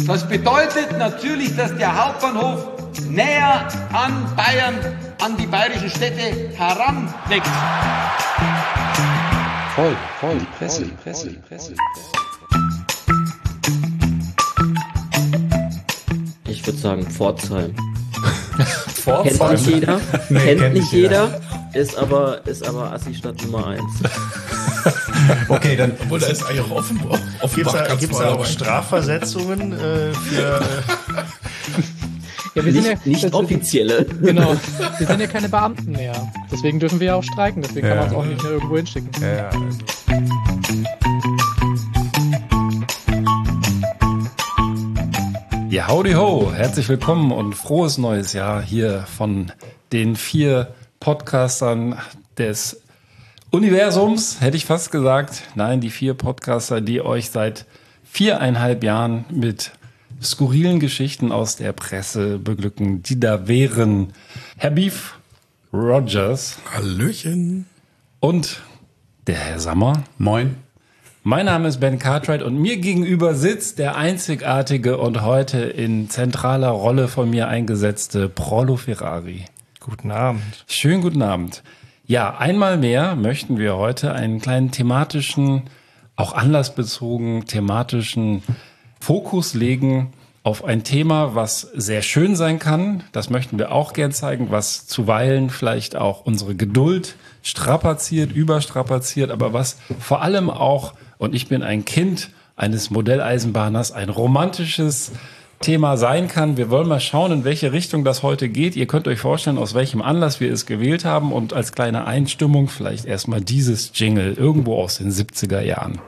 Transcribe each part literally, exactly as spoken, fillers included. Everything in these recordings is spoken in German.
Das bedeutet natürlich, dass der Hauptbahnhof näher an Bayern, an die bayerischen Städte heranwächst. Voll, voll, die Presse, die Presse, die Presse. Ich würde sagen Pforzheim. Pforzheim? Kennt nicht jeder, Nee, kennt kennt nicht nicht jeder, ist aber, ist aber Assi-Stadt Nummer eins. Okay, dann Obwohl, da ist eigentlich auch Offenbach. gibt's da, ganz gibt's da vorne auch dabei. Strafversetzungen äh, für... Äh, Ja, wir sind Nicht, ja, nicht das- offizielle. Genau. Wir sind ja keine Beamten mehr. Deswegen dürfen wir ja auch streiken. Deswegen Ja. kann man uns auch nicht mehr irgendwo hinschicken. ja, Ja, howdy ho, herzlich willkommen und frohes neues Jahr hier von den vier Podcastern des Universums, hätte ich fast gesagt. Nein, die vier Podcaster, die euch seit viereinhalb Jahren mit skurrilen Geschichten aus der Presse beglücken, die da wären Herr Beef Rogers Hallöchen. und der Herr Sammer. Moin. Mein Name ist Ben Cartwright und mir gegenüber sitzt der einzigartige und heute in zentraler Rolle von mir eingesetzte Prolo Ferrari. guten Abend. Schönen guten Abend. Ja, einmal mehr möchten wir heute einen kleinen thematischen, auch anlassbezogenen thematischen Fokus legen auf ein Thema, was sehr schön sein kann. Das möchten wir auch gern zeigen, was zuweilen vielleicht auch unsere Geduld strapaziert, überstrapaziert, aber was vor allem auch, und ich bin ein Kind eines Modelleisenbahners, ein romantisches Thema sein kann. Wir wollen mal schauen, in welche Richtung das heute geht. Ihr könnt euch vorstellen, aus welchem Anlass wir es gewählt haben, und als kleine Einstimmung vielleicht erstmal dieses Jingle irgendwo aus den siebziger Jahren.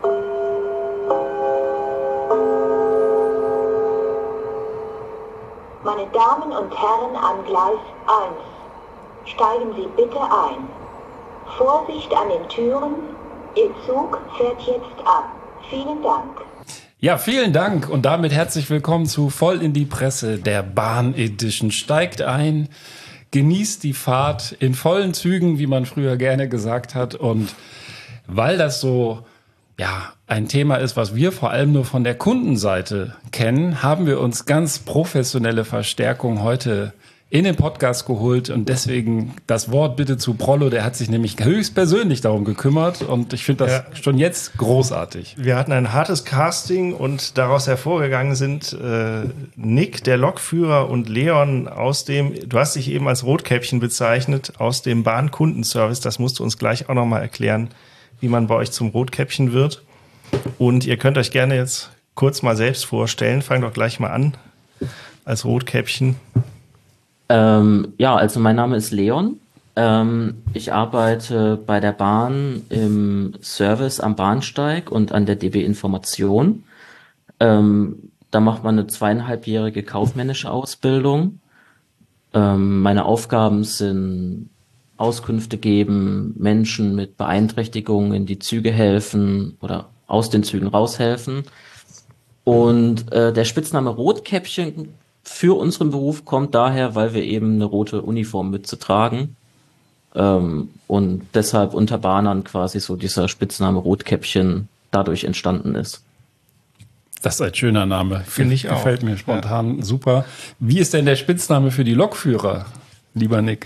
Meine Damen und Herren am Gleis eins, steigen Sie bitte ein. Vorsicht an den Türen, Ihr Zug fährt jetzt ab. Vielen Dank. Ja, vielen Dank und damit herzlich willkommen zu Voll in die Presse, der Bahn Edition. Steigt ein, genießt die Fahrt in vollen Zügen, wie man früher gerne gesagt hat. Und weil das so ja ein Thema ist, was wir vor allem nur von der Kundenseite kennen, haben wir uns ganz professionelle Verstärkung heute in den Podcast geholt, und deswegen das Wort bitte zu Prollo, der hat sich nämlich höchstpersönlich darum gekümmert, und ich finde das Ja. schon jetzt großartig. Wir hatten ein hartes Casting und daraus hervorgegangen sind äh, Nick, der Lokführer, und Leon aus dem, du hast dich eben als Rotkäppchen bezeichnet, aus dem Bahnkundenservice. Das musst du uns gleich auch nochmal erklären, wie man bei euch zum Rotkäppchen wird. Und ihr könnt euch gerne jetzt kurz mal selbst vorstellen. Fang doch gleich mal an als Rotkäppchen. Ähm, ja, also mein Name ist Leon. Ähm, ich arbeite bei der Bahn im Service am Bahnsteig und an der D B Information. Ähm, da macht man eine zweieinhalbjährige kaufmännische Ausbildung. Ähm, meine Aufgaben sind Auskünfte geben, Menschen mit Beeinträchtigungen in die Züge helfen oder aus den Zügen raushelfen. Und äh, der Spitzname Rotkäppchen für unseren Beruf kommt daher, weil wir eben eine rote Uniformmütze tragen. Ähm, und deshalb unter Bahnern quasi so dieser Spitzname Rotkäppchen dadurch entstanden ist. Das ist ein schöner Name. Finde ich auch. Gefällt mir spontan super. Wie ist denn der Spitzname für die Lokführer, lieber Nick?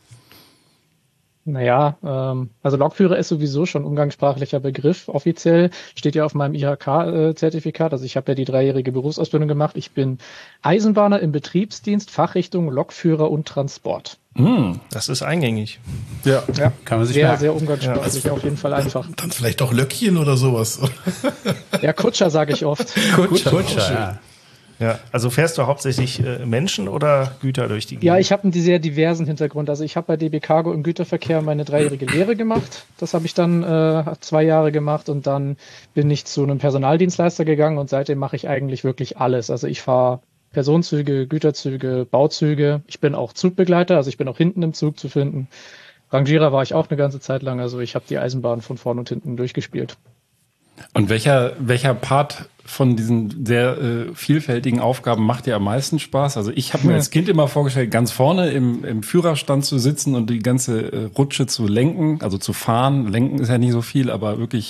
Naja, ähm, also Lokführer ist sowieso schon umgangssprachlicher Begriff. Offiziell steht ja auf meinem I H K-Zertifikat. Also ich habe ja die dreijährige Berufsausbildung gemacht. Ich bin Eisenbahner im Betriebsdienst, Fachrichtung Lokführer und Transport. Hm. Das ist eingängig. Ja, Ja, Kann man sich sehr, merken. sehr umgangssprachlich, auf jeden Fall einfach. Dann vielleicht auch Löckchen oder sowas. Ja, Kutscher sage ich oft. Kutscher, Kutscher ja. Ja, also fährst du hauptsächlich äh, Menschen oder Güter durch die Gegend? Ja, ich habe einen sehr diversen Hintergrund. Also ich habe bei D B Cargo im Güterverkehr meine dreijährige Lehre gemacht. Das habe ich dann äh, zwei Jahre gemacht, und dann bin ich zu einem Personaldienstleister gegangen, und seitdem mache ich eigentlich wirklich alles. Also ich fahre Personenzüge, Güterzüge, Bauzüge. Ich bin auch Zugbegleiter, also ich bin auch hinten im Zug zu finden. Rangierer war ich auch eine ganze Zeit lang. Also ich habe die Eisenbahn von vorn und hinten durchgespielt. Und welcher, welcher Part von diesen sehr äh, vielfältigen Aufgaben macht dir am meisten Spaß? Also ich habe mir als Kind immer vorgestellt, ganz vorne im, im Führerstand zu sitzen und die ganze äh, Rutsche zu lenken, also zu fahren. Lenken ist ja nicht so viel, aber wirklich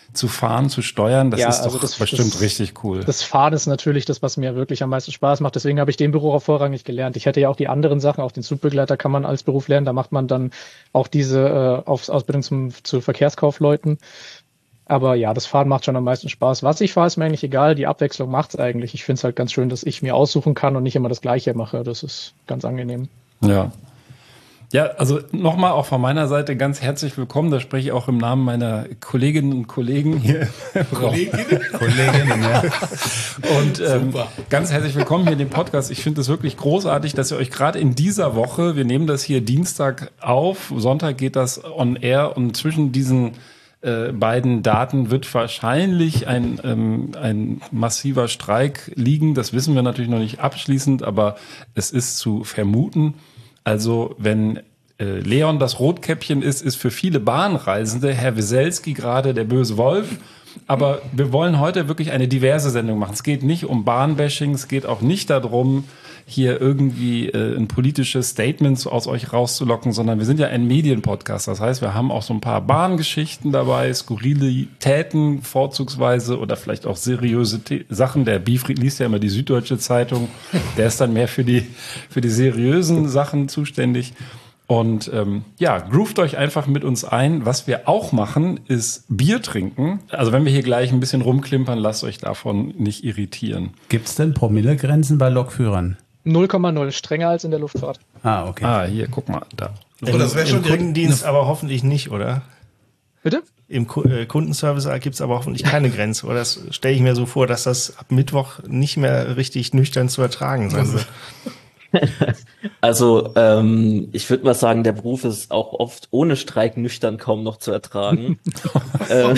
zu fahren, zu steuern, das Ja, ist also doch das- bestimmt das- richtig cool. Das Fahren ist natürlich das, was mir wirklich am meisten Spaß macht. Deswegen habe ich den Beruf auch vorrangig gelernt. Ich hätte ja auch die anderen Sachen, auch den Zugbegleiter kann man als Beruf lernen. Da macht man dann auch diese äh, Aufs- Ausbildung zum, zu Verkehrskaufleuten. Aber ja, das Fahren macht schon am meisten Spaß. Was ich fahre, ist mir eigentlich egal. Die Abwechslung macht's eigentlich. Ich finde es halt ganz schön, dass ich mir aussuchen kann und nicht immer das Gleiche mache. Das ist ganz angenehm. Ja. Ja, also nochmal auch von meiner Seite ganz herzlich willkommen. Da spreche ich auch im Namen meiner Kolleginnen und Kollegen hier. Kolleginnen? Kolleginnen, ja. Und ähm, Super. ganz herzlich willkommen hier in dem Podcast. Ich finde es wirklich großartig, dass ihr euch gerade in dieser Woche, wir nehmen das hier Dienstag auf, Sonntag geht das on air und zwischen diesen äh, beiden Daten wird wahrscheinlich ein, ähm, ein massiver Streik liegen. Das wissen wir natürlich noch nicht abschließend, aber es ist zu vermuten. Also wenn äh, Leon das Rotkäppchen ist, ist für viele Bahnreisende Herr Wieselski gerade der böse Wolf. Aber wir wollen heute wirklich eine diverse Sendung machen. Es geht nicht um Bahnbashing, es geht auch nicht darum, hier irgendwie äh, ein politisches Statement aus euch rauszulocken, sondern wir sind ja ein Medienpodcast. Das heißt, wir haben auch so ein paar Bahngeschichten dabei, Skurrilitäten vorzugsweise oder vielleicht auch seriöse The- Sachen. Der Biefried liest ja immer die Süddeutsche Zeitung. Der ist dann mehr für die, für die seriösen Sachen zuständig. Und ähm, ja, groovt euch einfach mit uns ein. Was wir auch machen, ist Bier trinken. Also wenn wir hier gleich ein bisschen rumklimpern, lasst euch davon nicht irritieren. Gibt's denn Promillegrenzen bei Lokführern? null Komma null, strenger als in der Luftfahrt. Ah, okay. Ah, hier, guck mal, da. Oh, das wäre Im schon direkt Kundendienst aber hoffentlich nicht, oder? Bitte? Im Ku- äh, Kundenservice gibt's aber hoffentlich keine Grenze. Oder das stelle ich mir so vor, dass das ab Mittwoch nicht mehr richtig nüchtern zu ertragen sein wird. Also ähm, ich würde mal sagen, der Beruf ist auch oft ohne Streik nüchtern kaum noch zu ertragen. ähm,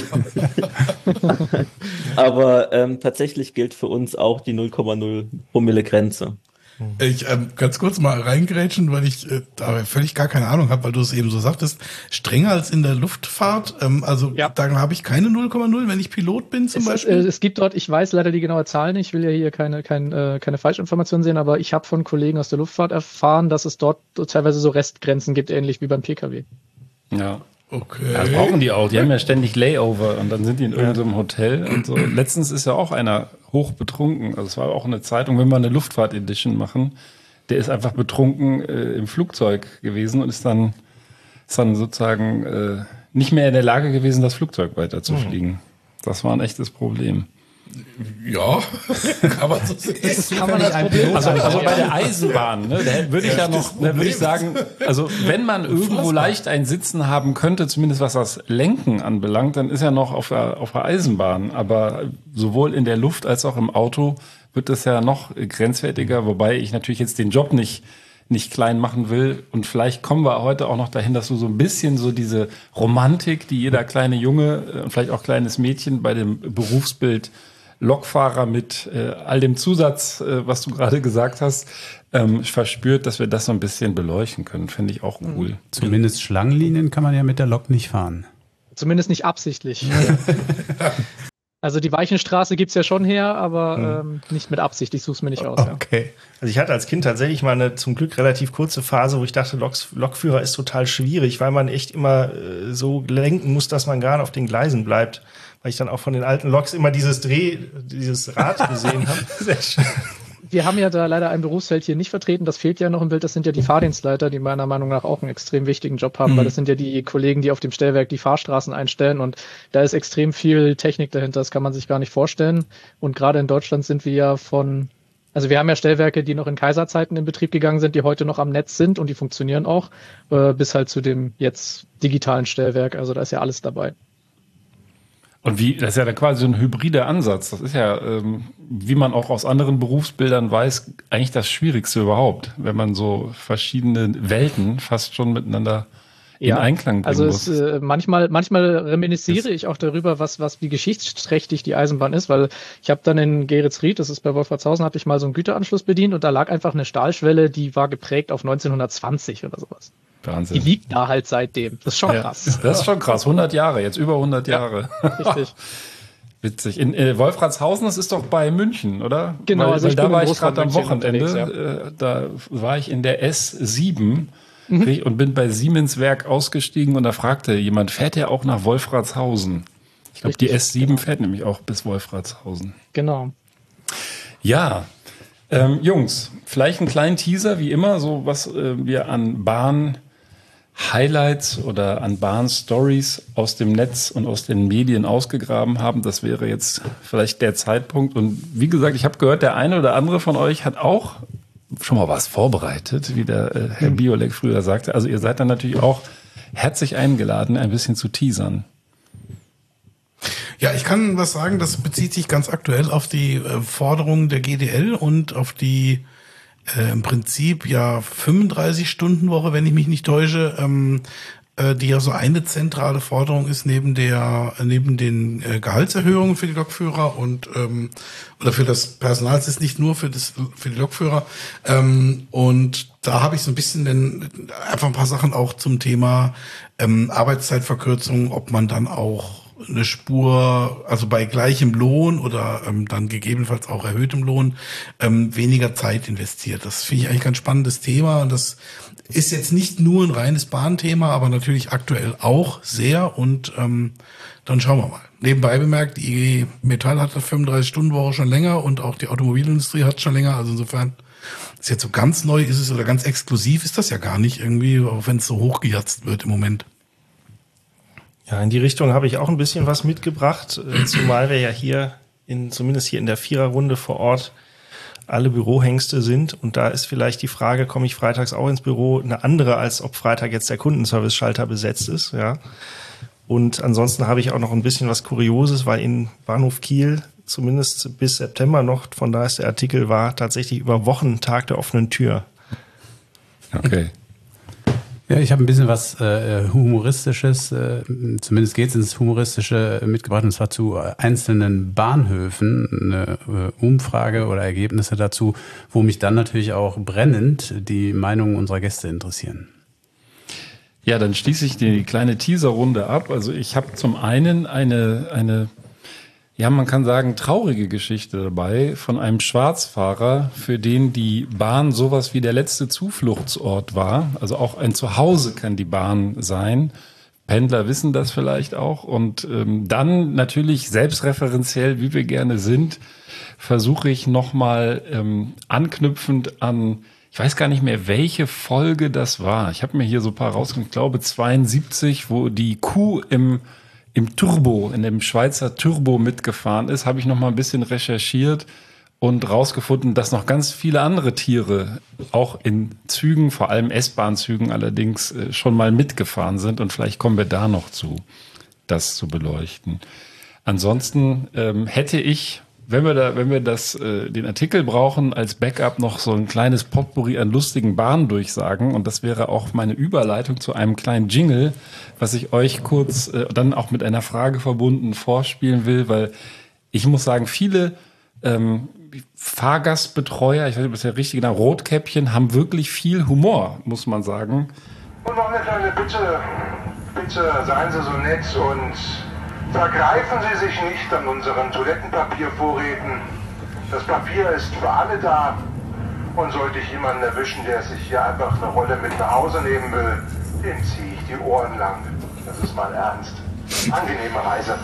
aber ähm, tatsächlich gilt für uns auch die null Komma null Promille Grenze. Ich ähm, ganz kurz mal reingrätschen, weil ich äh, da völlig gar keine Ahnung habe, weil du es eben so sagtest, strenger als in der Luftfahrt. Ähm, also Ja. da habe ich keine null Komma null, wenn ich Pilot bin zum Es, ist, Beispiel. äh, es gibt dort, ich weiß leider die genaue Zahl nicht, ich will ja hier keine, kein, äh, keine Falschinformationen sehen, aber ich habe von Kollegen aus der Luftfahrt erfahren, dass es dort so teilweise so Restgrenzen gibt, ähnlich wie beim P K W. Ja. Okay. Ja, das brauchen die auch. Die haben ja ständig Layover und dann sind die in irgendeinem Hotel und so. Letztens ist ja auch einer hoch betrunken. Also es war auch eine Zeitung, wenn wir eine Luftfahrt-Edition machen, der ist einfach betrunken äh, im Flugzeug gewesen und ist dann, ist dann sozusagen äh, nicht mehr in der Lage gewesen, das Flugzeug weiter zu fliegen. Das war ein echtes Problem. Ja, kann man so sehen. Kann man das Problem Also, also bei der Eisenbahn, ne, da würde ich ja noch, da würde ich sagen, also wenn man irgendwo leicht ein Sitzen haben könnte, zumindest was das Lenken anbelangt, dann ist ja noch auf der, auf der Eisenbahn. Aber sowohl in der Luft als auch im Auto wird es ja noch grenzwertiger, wobei ich natürlich jetzt den Job nicht nicht klein machen will. Und vielleicht kommen wir heute auch noch dahin, dass du so ein bisschen so diese Romantik, die jeder kleine Junge und vielleicht auch kleines Mädchen bei dem Berufsbild Lokfahrer mit äh, all dem Zusatz, äh, was du gerade gesagt hast, ähm, verspürt, dass wir das so ein bisschen beleuchten können. Finde ich auch cool. Zumindest Schlangenlinien kann man ja mit der Lok nicht fahren. Zumindest nicht absichtlich. Also die Weichenstraße gibt's ja schon her, aber ähm, nicht mit Absicht. Ich suche es mir nicht aus. Ja. Okay. Also ich hatte als Kind tatsächlich mal eine zum Glück relativ kurze Phase, wo ich dachte, Loks, Lokführer ist total schwierig, weil man echt immer äh, so lenken muss, dass man gerade auf den Gleisen bleibt. Weil ich dann auch von den alten Loks immer dieses Dreh, dieses Rad gesehen habe. Sehr schön. Wir haben ja da leider ein Berufsfeld hier nicht vertreten. Das fehlt ja noch im Bild. Das sind ja die Fahrdienstleiter, die meiner Meinung nach auch einen extrem wichtigen Job haben, mhm. weil das sind ja die Kollegen, die auf dem Stellwerk die Fahrstraßen einstellen. Und da ist extrem viel Technik dahinter. Das kann man sich gar nicht vorstellen. Und gerade in Deutschland sind wir ja von, also wir haben ja Stellwerke, die noch in Kaiserzeiten in Betrieb gegangen sind, die heute noch am Netz sind und die funktionieren auch, äh, bis halt zu dem jetzt digitalen Stellwerk. Also da ist ja alles dabei. Und wie, das ist ja dann quasi so ein hybrider Ansatz. Das ist ja, ähm, wie man auch aus anderen Berufsbildern weiß, eigentlich das Schwierigste überhaupt, wenn man so verschiedene Welten fast schon miteinander in ja, Einklang bringen also muss. Es, äh, manchmal, manchmal reminisziere ich auch darüber, was, was wie geschichtsträchtig die Eisenbahn ist, weil ich habe dann in Geretsried, das ist bei Wolfratshausen, hatte ich mal so einen Güteranschluss bedient und da lag einfach eine Stahlschwelle, die war geprägt auf neunzehnhundertzwanzig oder sowas. Wahnsinn. Die liegt da halt seitdem. Das ist schon krass. Ja, das ist schon krass. hundert Jahre, jetzt über hundert Jahre. Ja, richtig. Witzig. In äh, Wolfratshausen, das ist doch bei München, oder? Genau, weil, also weil ich da bin war im ich gerade am Großraum München Wochenende. unterwegs, äh, da war ich in der S sieben mhm. und bin bei Siemens Werk ausgestiegen und da fragte jemand, fährt er auch nach Wolfratshausen? Ich glaube, die S sieben genau. fährt nämlich auch bis Wolfratshausen. Genau. Ja, ähm, Jungs, vielleicht einen kleinen Teaser, wie immer, so was äh, wir an Bahn-Highlights oder an Bahn-Stories aus dem Netz und aus den Medien ausgegraben haben. Das wäre jetzt vielleicht der Zeitpunkt. Und wie gesagt, ich habe gehört, der eine oder andere von euch hat auch schon mal was vorbereitet, wie der äh, Herr Biolek früher sagte. Also ihr seid dann natürlich auch herzlich eingeladen, ein bisschen zu teasern. Ja, ich kann was sagen, das bezieht sich ganz aktuell auf die äh, Forderungen der G D L und auf die äh, im Prinzip ja fünfunddreißig-Stunden-Woche, wenn ich mich nicht täusche, ähm, äh, die ja so eine zentrale Forderung ist neben der neben den äh, Gehaltserhöhungen für die Lokführer und ähm, oder für das Personal. Es ist nicht nur für das für die Lokführer. Ähm, und da habe ich so ein bisschen den, einfach ein paar Sachen auch zum Thema ähm, Arbeitszeitverkürzung, ob man dann auch eine Spur, also bei gleichem Lohn oder ähm, dann gegebenenfalls auch erhöhtem Lohn, ähm, weniger Zeit investiert. Das finde ich eigentlich ein ganz spannendes Thema und das ist jetzt nicht nur ein reines Bahnthema, aber natürlich aktuell auch sehr und ähm, dann schauen wir mal. Nebenbei bemerkt, die I G Metall hat eine fünfunddreißig-Stunden-Woche schon länger und auch die Automobilindustrie hat schon länger, also insofern ist jetzt so ganz neu ist es oder ganz exklusiv ist das ja gar nicht irgendwie, auch wenn es so hochgejatzt wird im Moment. Ja, in die Richtung habe ich auch ein bisschen was mitgebracht, zumal wir ja hier, in zumindest hier in der Viererrunde vor Ort, alle Bürohengste sind. Und da ist vielleicht die Frage, komme ich freitags auch ins Büro, eine andere, als ob Freitag jetzt der Kundenservice-Schalter besetzt ist. Ja. Und ansonsten habe ich auch noch ein bisschen was Kurioses, weil in Bahnhof Kiel, zumindest bis September noch, von da ist der Artikel, war tatsächlich über Wochen Tag der offenen Tür. Okay. Ja, ich habe ein bisschen was äh, Humoristisches, äh, zumindest geht es ins Humoristische mitgebracht, und zwar zu einzelnen Bahnhöfen, eine äh, Umfrage oder Ergebnisse dazu, wo mich dann natürlich auch brennend die Meinungen unserer Gäste interessieren. Ja, dann schließe ich die kleine Teaserrunde ab. Also ich habe zum einen eine, eine ja, man kann sagen, traurige Geschichte dabei von einem Schwarzfahrer, für den die Bahn sowas wie der letzte Zufluchtsort war. Also auch ein Zuhause kann die Bahn sein. Pendler wissen das vielleicht auch. Und ähm, dann natürlich selbstreferenziell, wie wir gerne sind, versuche ich nochmal ähm, anknüpfend an, ich weiß gar nicht mehr, welche Folge das war. Ich habe mir hier so ein paar rausgenommen, ich glaube zweiundsiebzig, wo die Kuh im im Turbo, in dem Schweizer Turbo mitgefahren ist, habe ich noch mal ein bisschen recherchiert und rausgefunden, dass noch ganz viele andere Tiere auch in Zügen, vor allem S-Bahn-Zügen allerdings, schon mal mitgefahren sind. Und vielleicht kommen wir da noch zu, das zu beleuchten. Ansonsten ähm, hätte ich, wenn wir da, wenn wir das, äh, den Artikel brauchen, als Backup noch so ein kleines Potpourri an lustigen Bahndurchsagen. Und das wäre auch meine Überleitung zu einem kleinen Jingle, was ich euch kurz äh, dann auch mit einer Frage verbunden vorspielen will, weil ich muss sagen, viele ähm, Fahrgastbetreuer, ich weiß nicht, ob das der richtige Name, Rotkäppchen, haben wirklich viel Humor, muss man sagen. Und noch eine kleine Bitte, bitte seien Sie so nett und vergreifen Sie sich nicht an unseren Toilettenpapiervorräten. Das Papier ist für alle da. Und sollte ich jemanden erwischen, der sich hier einfach eine Rolle mit nach Hause nehmen will, dem ziehe ich die Ohren lang. Das ist mal ernst. Angenehme Reise.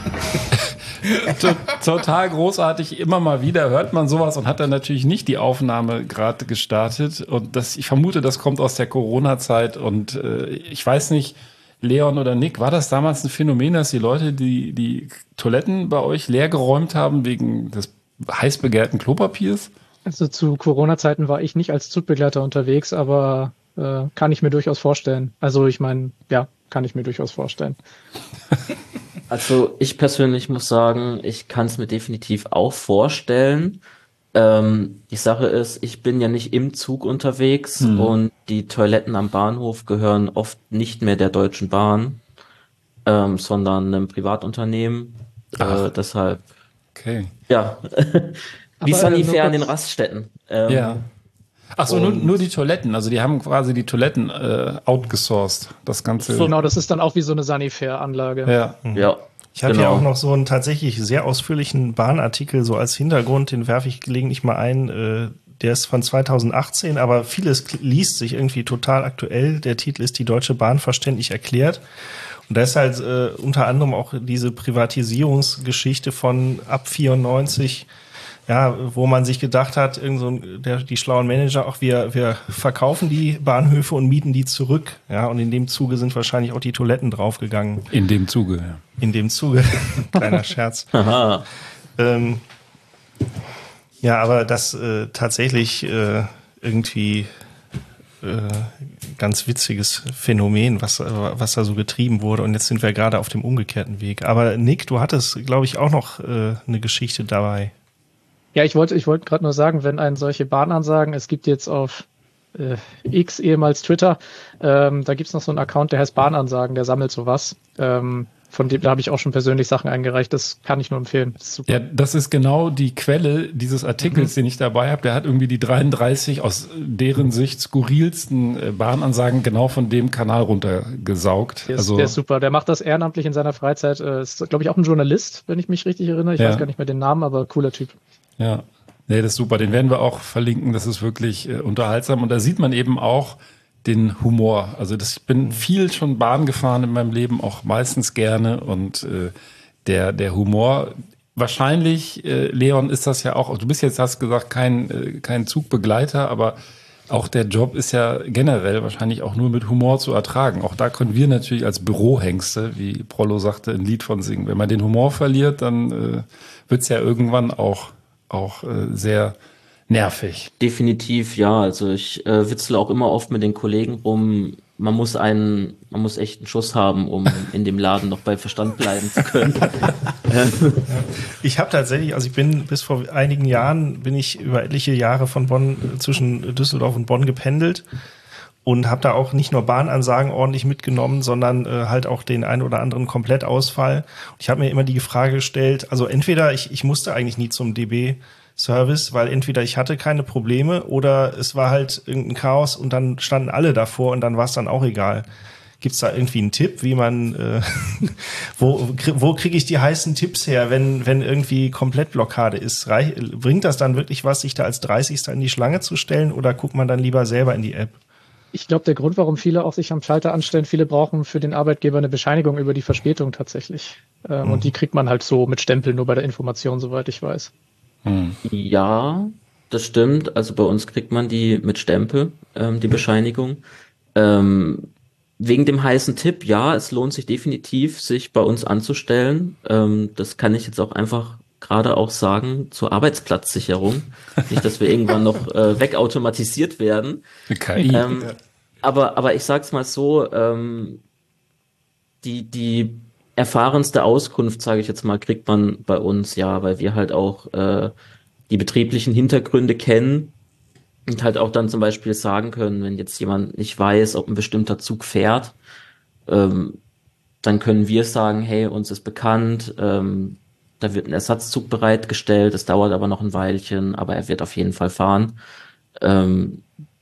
Total großartig. Immer mal wieder hört man sowas und hat dann natürlich nicht die Aufnahme gerade gestartet. Und das, ich vermute, das kommt aus der Corona-Zeit. Und äh, ich weiß nicht, Leon oder Nick, war das damals ein Phänomen, dass die Leute die, die Toiletten bei euch leer geräumt haben wegen des heiß begehrten Klopapiers? Also zu Corona-Zeiten war ich nicht als Zugbegleiter unterwegs, aber äh, kann ich mir durchaus vorstellen. Also ich meine, ja, kann ich mir durchaus vorstellen. Also ich persönlich muss sagen, ich kann es mir definitiv auch vorstellen. Ähm, die Sache ist, ich bin ja nicht im Zug unterwegs mhm. und die Toiletten am Bahnhof gehören oft nicht mehr der Deutschen Bahn, ähm, sondern einem Privatunternehmen. Äh, deshalb, okay. ja, wie Sanifair an den Raststätten. Ähm, ja. Ach so, nur, nur die Toiletten, also die haben quasi die Toiletten äh, outgesourced, das Ganze. Genau, das ist dann auch wie so eine Sanifair-Anlage. Ja, mhm. ja. Ich habe genau. hier auch noch so einen tatsächlich sehr ausführlichen Bahnartikel so als Hintergrund, den werfe ich gelegentlich mal ein. Äh, der ist von zweitausendachtzehn, aber vieles liest sich irgendwie total aktuell. Der Titel ist Die Deutsche Bahn verständlich erklärt. Und da ist halt äh, unter anderem auch diese Privatisierungsgeschichte von ab vierundneunzig, ja, wo man sich gedacht hat, irgend so ein, der, die schlauen Manager, auch wir, wir verkaufen die Bahnhöfe und mieten die zurück. Ja, und in dem Zuge sind wahrscheinlich auch die Toiletten draufgegangen. In dem Zuge, ja. In dem Zuge. Kleiner Scherz. Aha. Ähm, ja, aber das äh, tatsächlich äh, irgendwie äh, ganz witziges Phänomen, was, was da so getrieben wurde. Und jetzt sind wir gerade auf dem umgekehrten Weg. Aber Nick, du hattest, glaube ich, auch noch äh, eine Geschichte dabei. Ja, ich wollte, ich wollte gerade nur sagen, wenn einen solche Bahnansagen, es gibt jetzt auf äh, X, ehemals Twitter, ähm, da gibt's noch so einen Account, der heißt Bahnansagen, der sammelt sowas. Ähm, von dem, da habe ich auch schon persönlich Sachen eingereicht, das kann ich nur empfehlen. Das ist super. Ja, das ist genau die Quelle dieses Artikels, mhm. den ich dabei habe. Der hat irgendwie die dreiunddreißig aus deren Sicht skurrilsten Bahnansagen genau von dem Kanal runtergesaugt. Der ist, also, der ist super, der macht das ehrenamtlich in seiner Freizeit. Äh, ist, glaube ich, auch ein Journalist, wenn ich mich richtig erinnere. Ich ja. weiß gar nicht mehr den Namen, aber cooler Typ. Ja, nee, das ist super. Den werden wir auch verlinken. Das ist wirklich äh, unterhaltsam. Und da sieht man eben auch den Humor. Also das, ich bin viel schon Bahn gefahren in meinem Leben, auch meistens gerne. Und äh, der, der Humor, wahrscheinlich, äh, Leon, ist das ja auch, du bist jetzt, hast gesagt, kein, äh, kein Zugbegleiter, aber auch der Job ist ja generell wahrscheinlich auch nur mit Humor zu ertragen. Auch da können wir natürlich als Bürohengste, wie Prollo sagte, ein Lied von singen. Wenn man den Humor verliert, dann äh, wird's ja irgendwann auch auch äh, sehr nervig. Definitiv, ja. Also ich äh, witzel auch immer oft mit den Kollegen rum. Man muss einen, man muss echt einen Schuss haben, um in dem Laden noch bei Verstand bleiben zu können. Ich habe tatsächlich, also ich bin bis vor einigen Jahren, bin ich über etliche Jahre von Bonn, zwischen Düsseldorf und Bonn gependelt und habe da auch nicht nur Bahnansagen ordentlich mitgenommen, sondern äh, halt auch den einen oder anderen Komplettausfall. Und ich habe mir immer die Frage gestellt, also entweder ich, ich musste eigentlich nie zum D B-Service, weil entweder ich hatte keine Probleme oder es war halt irgendein Chaos und dann standen alle davor und dann war es dann auch egal. Gibt's da irgendwie einen Tipp, wie man, äh, wo, wo kriege ich die heißen Tipps her, wenn, wenn irgendwie Komplettblockade ist? Reich, bringt das dann wirklich was, sich da als dreißigster in die Schlange zu stellen oder guckt man dann lieber selber in die App? Ich glaube, der Grund, warum viele auch sich am Schalter anstellen, viele brauchen für den Arbeitgeber eine Bescheinigung über die Verspätung tatsächlich. Ähm, mhm. Und die kriegt man halt so mit Stempel nur bei der Information, soweit ich weiß. Mhm. Ja, das stimmt. Also bei uns kriegt man die mit Stempel, ähm, die Bescheinigung. Ähm, wegen dem heißen Tipp, ja, es lohnt sich definitiv, sich bei uns anzustellen. Ähm, das kann ich jetzt auch einfach gerade auch sagen, zur Arbeitsplatzsicherung. Nicht, dass wir irgendwann noch äh, wegautomatisiert werden. K I. Ähm, aber, aber ich sag's mal so, ähm, die, die erfahrenste Auskunft, sage ich jetzt mal, kriegt man bei uns, ja, weil wir halt auch äh, die betrieblichen Hintergründe kennen und halt auch dann zum Beispiel sagen können, wenn jetzt jemand nicht weiß, ob ein bestimmter Zug fährt, ähm, dann können wir sagen, hey, uns ist bekannt, ähm, da wird ein Ersatzzug bereitgestellt, es dauert aber noch ein Weilchen, aber er wird auf jeden Fall fahren. Ähm,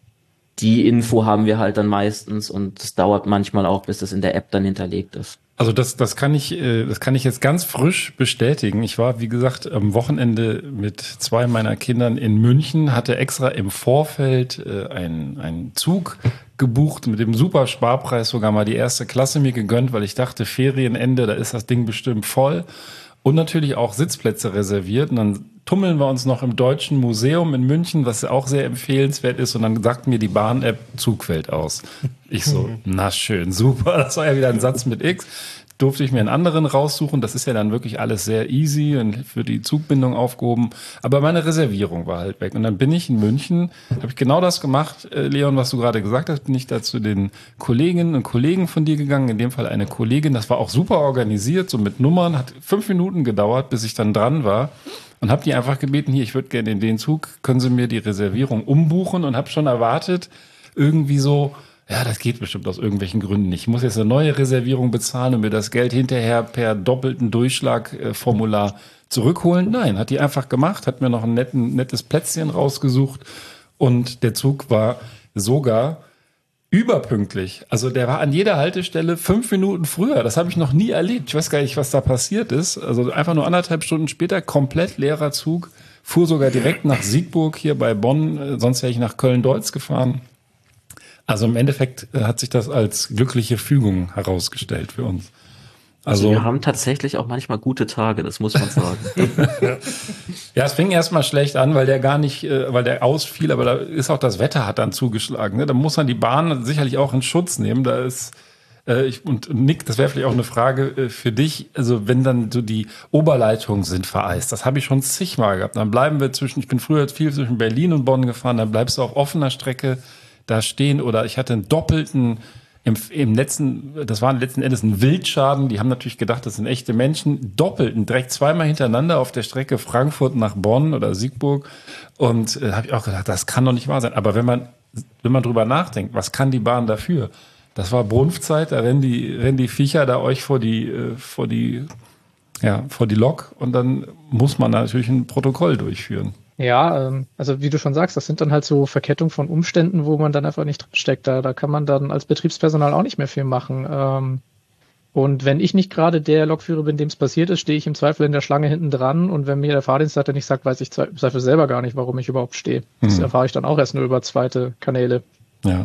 die Info haben wir halt dann meistens und es dauert manchmal auch, bis das in der App dann hinterlegt ist. Also das, das kann ich, das kann ich jetzt ganz frisch bestätigen. Ich war, wie gesagt, am Wochenende mit zwei meiner Kindern in München, hatte extra im Vorfeld äh, einen, einen Zug gebucht mit dem super Sparpreis, sogar mal die erste Klasse mir gegönnt, weil ich dachte, Ferienende, da ist das Ding bestimmt voll. Und natürlich auch Sitzplätze reserviert. Und dann tummeln wir uns noch im Deutschen Museum in München, was auch sehr empfehlenswert ist. Und dann sagt mir die Bahn-App, Zug fällt aus. Ich so, na schön, super. Das war ja wieder ein Satz mit X. Durfte ich mir einen anderen raussuchen. Das ist ja dann wirklich alles sehr easy und für die Zugbindung aufgehoben. Aber meine Reservierung war halt weg. Und dann bin ich in München, habe ich genau das gemacht, Leon, was du gerade gesagt hast, bin ich da zu den Kolleginnen und Kollegen von dir gegangen. In dem Fall eine Kollegin, das war auch super organisiert, so mit Nummern. Hat fünf Minuten gedauert, bis ich dann dran war. Und habe die einfach gebeten, hier, ich würde gerne in den Zug, können Sie mir die Reservierung umbuchen? Und habe schon erwartet, irgendwie so, ja, das geht bestimmt aus irgendwelchen Gründen nicht. Ich muss jetzt eine neue Reservierung bezahlen und mir das Geld hinterher per doppelten Durchschlagformular zurückholen. Nein, hat die einfach gemacht, hat mir noch ein netten, nettes Plätzchen rausgesucht und der Zug war sogar überpünktlich. Also der war an jeder Haltestelle fünf Minuten früher. Das habe ich noch nie erlebt. Ich weiß gar nicht, was da passiert ist. Also einfach nur anderthalb Stunden später, komplett leerer Zug. Fuhr sogar direkt nach Siegburg hier bei Bonn. Sonst wäre ich nach Köln-Deutz gefahren. Also im Endeffekt hat sich das als glückliche Fügung herausgestellt für uns. Also, also wir haben tatsächlich auch manchmal gute Tage, das muss man sagen. Ja, es fing erstmal schlecht an, weil der gar nicht, weil der ausfiel, aber da ist auch das Wetter hat dann zugeschlagen. Ne? Da muss man die Bahn sicherlich auch in Schutz nehmen. Da ist äh, ich, und Nick, das wäre vielleicht auch eine Frage äh, für dich. Also wenn dann so die Oberleitungen sind vereist, das habe ich schon zigmal gehabt. Dann bleiben wir zwischen, ich bin früher viel zwischen Berlin und Bonn gefahren, dann bleibst du auf offener Strecke da stehen. Oder ich hatte einen doppelten Im, im letzten, das war letzten Endes ein Wildschaden. Die haben natürlich gedacht, das sind echte Menschen. Doppelten, direkt zweimal hintereinander auf der Strecke Frankfurt nach Bonn oder Siegburg. Und da äh, habe ich auch gedacht, das kann doch nicht wahr sein. Aber wenn man, wenn man drüber nachdenkt, was kann die Bahn dafür? Das war Brunftzeit, da rennen die, rennen die Viecher da euch vor die, äh, vor die, ja, vor die Lok. Und dann muss man natürlich ein Protokoll durchführen. Ja, ähm, also wie du schon sagst, das sind dann halt so Verkettungen von Umständen, wo man dann einfach nicht drinsteckt. Da, da kann man dann als Betriebspersonal auch nicht mehr viel machen. Ähm, und wenn ich nicht gerade der Lokführer bin, dem es passiert ist, stehe ich im Zweifel in der Schlange hinten dran. Und wenn mir der Fahrdienstleiter nicht sagt, weiß ich im Zweifel selber gar nicht, warum ich überhaupt stehe. Das Hm. erfahre ich dann auch erst nur über zweite Kanäle. Ja.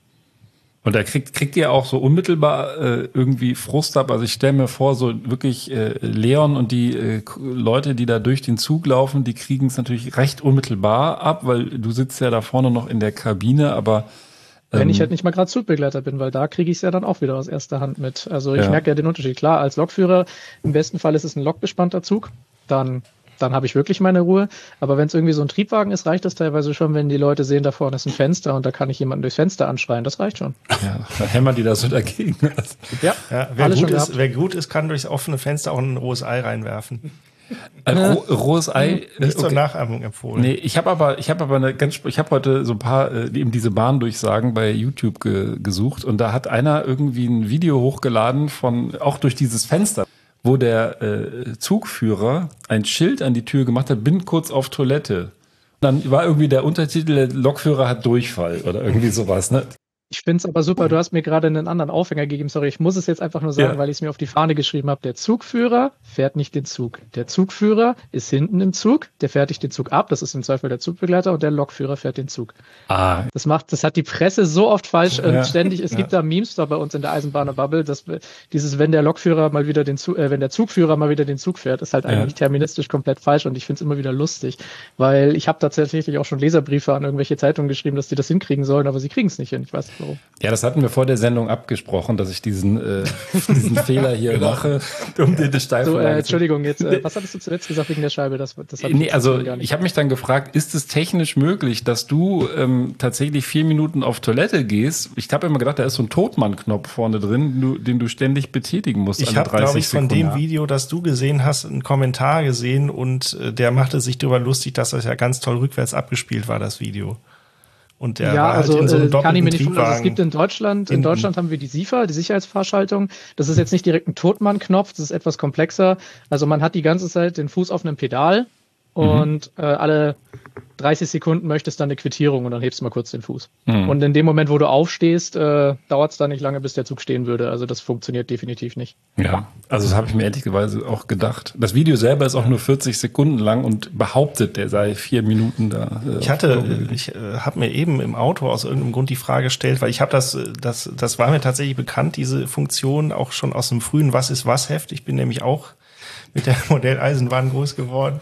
Und da kriegt, kriegt ihr auch so unmittelbar äh, irgendwie Frust ab. Also ich stelle mir vor, so wirklich äh, Leon und die äh, Leute, die da durch den Zug laufen, die kriegen es natürlich recht unmittelbar ab, weil du sitzt ja da vorne noch in der Kabine, aber ähm, wenn ich halt nicht mal gerade Zugbegleiter bin, weil da kriege ich es ja dann auch wieder aus erster Hand mit. Also ich Ja. merke ja den Unterschied. Klar, als Lokführer, im besten Fall ist es ein lokbespannter Zug, dann dann habe ich wirklich meine Ruhe. Aber wenn es irgendwie so ein Triebwagen ist, reicht das teilweise schon, wenn die Leute sehen, da vorne ist ein Fenster und da kann ich jemanden durchs Fenster anschreien. Das reicht schon. ja, dann hämmern die da so dagegen. Ja, Ja, wer, alles gut schon ist, gehabt. wer gut ist, kann durchs offene Fenster auch ein rohes Ei reinwerfen. Ein roh, rohes Ei. Nicht zur okay. Nachahmung empfohlen. Nee, ich habe aber, ich habe aber eine ganz, ich habe heute so ein paar äh, eben diese Bahndurchsagen bei YouTube ge, gesucht und da hat einer irgendwie ein Video hochgeladen von auch durch dieses Fenster, wo der äh, Zugführer ein Schild an die Tür gemacht hat, bin kurz auf Toilette. Dann war irgendwie der Untertitel, der Lokführer hat Durchfall oder irgendwie sowas, ne? Ich finde es aber super, du hast mir gerade einen anderen Aufhänger gegeben. Sorry, ich muss es jetzt einfach nur sagen, Ja. weil ich es mir auf die Fahne geschrieben habe. Der Zugführer fährt nicht den Zug. Der Zugführer ist hinten im Zug, der fertigt den Zug ab. Das ist im Zweifel der Zugbegleiter und der Lokführer fährt den Zug. Ah, Das macht, das hat die Presse so oft falsch äh, Ja. ständig. Es Ja. gibt da Memes da bei uns in der Eisenbahner-Bubble, dass wir- dieses, wenn der Lokführer mal wieder den Zug, äh, wenn der Zugführer mal wieder den Zug fährt, ist halt Ja. eigentlich terministisch komplett falsch und ich finde es immer wieder lustig, weil ich habe tatsächlich auch schon Leserbriefe an irgendwelche Zeitungen geschrieben, dass die das hinkriegen sollen, aber sie kriegen es nicht hin. Ich weiß nicht warum. ja, das hatten wir vor der Sendung abgesprochen, dass ich diesen, äh, diesen Fehler hier mache, um dir das Steil So, äh, Entschuldigung, jetzt, äh, was hattest du zuletzt gesagt wegen der Scheibe? Das, das hab ich Nee, jetzt also gar nicht. ich habe mich dann gefragt, ist es technisch möglich, dass du ähm, tatsächlich vier Minuten auf Toilette gehst? Ich habe immer gedacht, da ist so ein Totmann-Knopf vorne drin, den du, den du ständig betätigen musst. Ich alle habe, glaube ich, von Sekunden. dem Video, das du gesehen hast, einen Kommentar gesehen und äh, der machte sich darüber lustig, dass das ja ganz toll rückwärts abgespielt war, das Video. Und der ja, war halt also in so einem äh, kann ich doppelten mir nicht vorstellen. Also es Triebwagen. gibt in Deutschland, in hinten. Deutschland haben wir die SIFA, die Sicherheitsfahrschaltung. Das ist jetzt nicht direkt ein Totmann-Knopf, das ist etwas komplexer. Also man hat die ganze Zeit den Fuß auf einem Pedal und äh, alle dreißig Sekunden möchtest dann eine Quittierung und dann hebst du mal kurz den Fuß. Mhm. Und in dem Moment, wo du aufstehst, äh, dauert es dann nicht lange, bis der Zug stehen würde. Also das funktioniert definitiv nicht. Ja, also das habe ich mir ehrlicherweise auch gedacht. Das Video selber ist auch nur vierzig Sekunden lang und behauptet, der sei vier Minuten da. Äh, Ich hatte, ich äh, habe mir eben im Auto aus irgendeinem Grund die Frage gestellt, weil ich habe das, äh, das, das war mir tatsächlich bekannt, diese Funktion auch schon aus dem frühen Was ist was Heft. Ich bin nämlich auch mit der Modelleisenbahn groß geworden.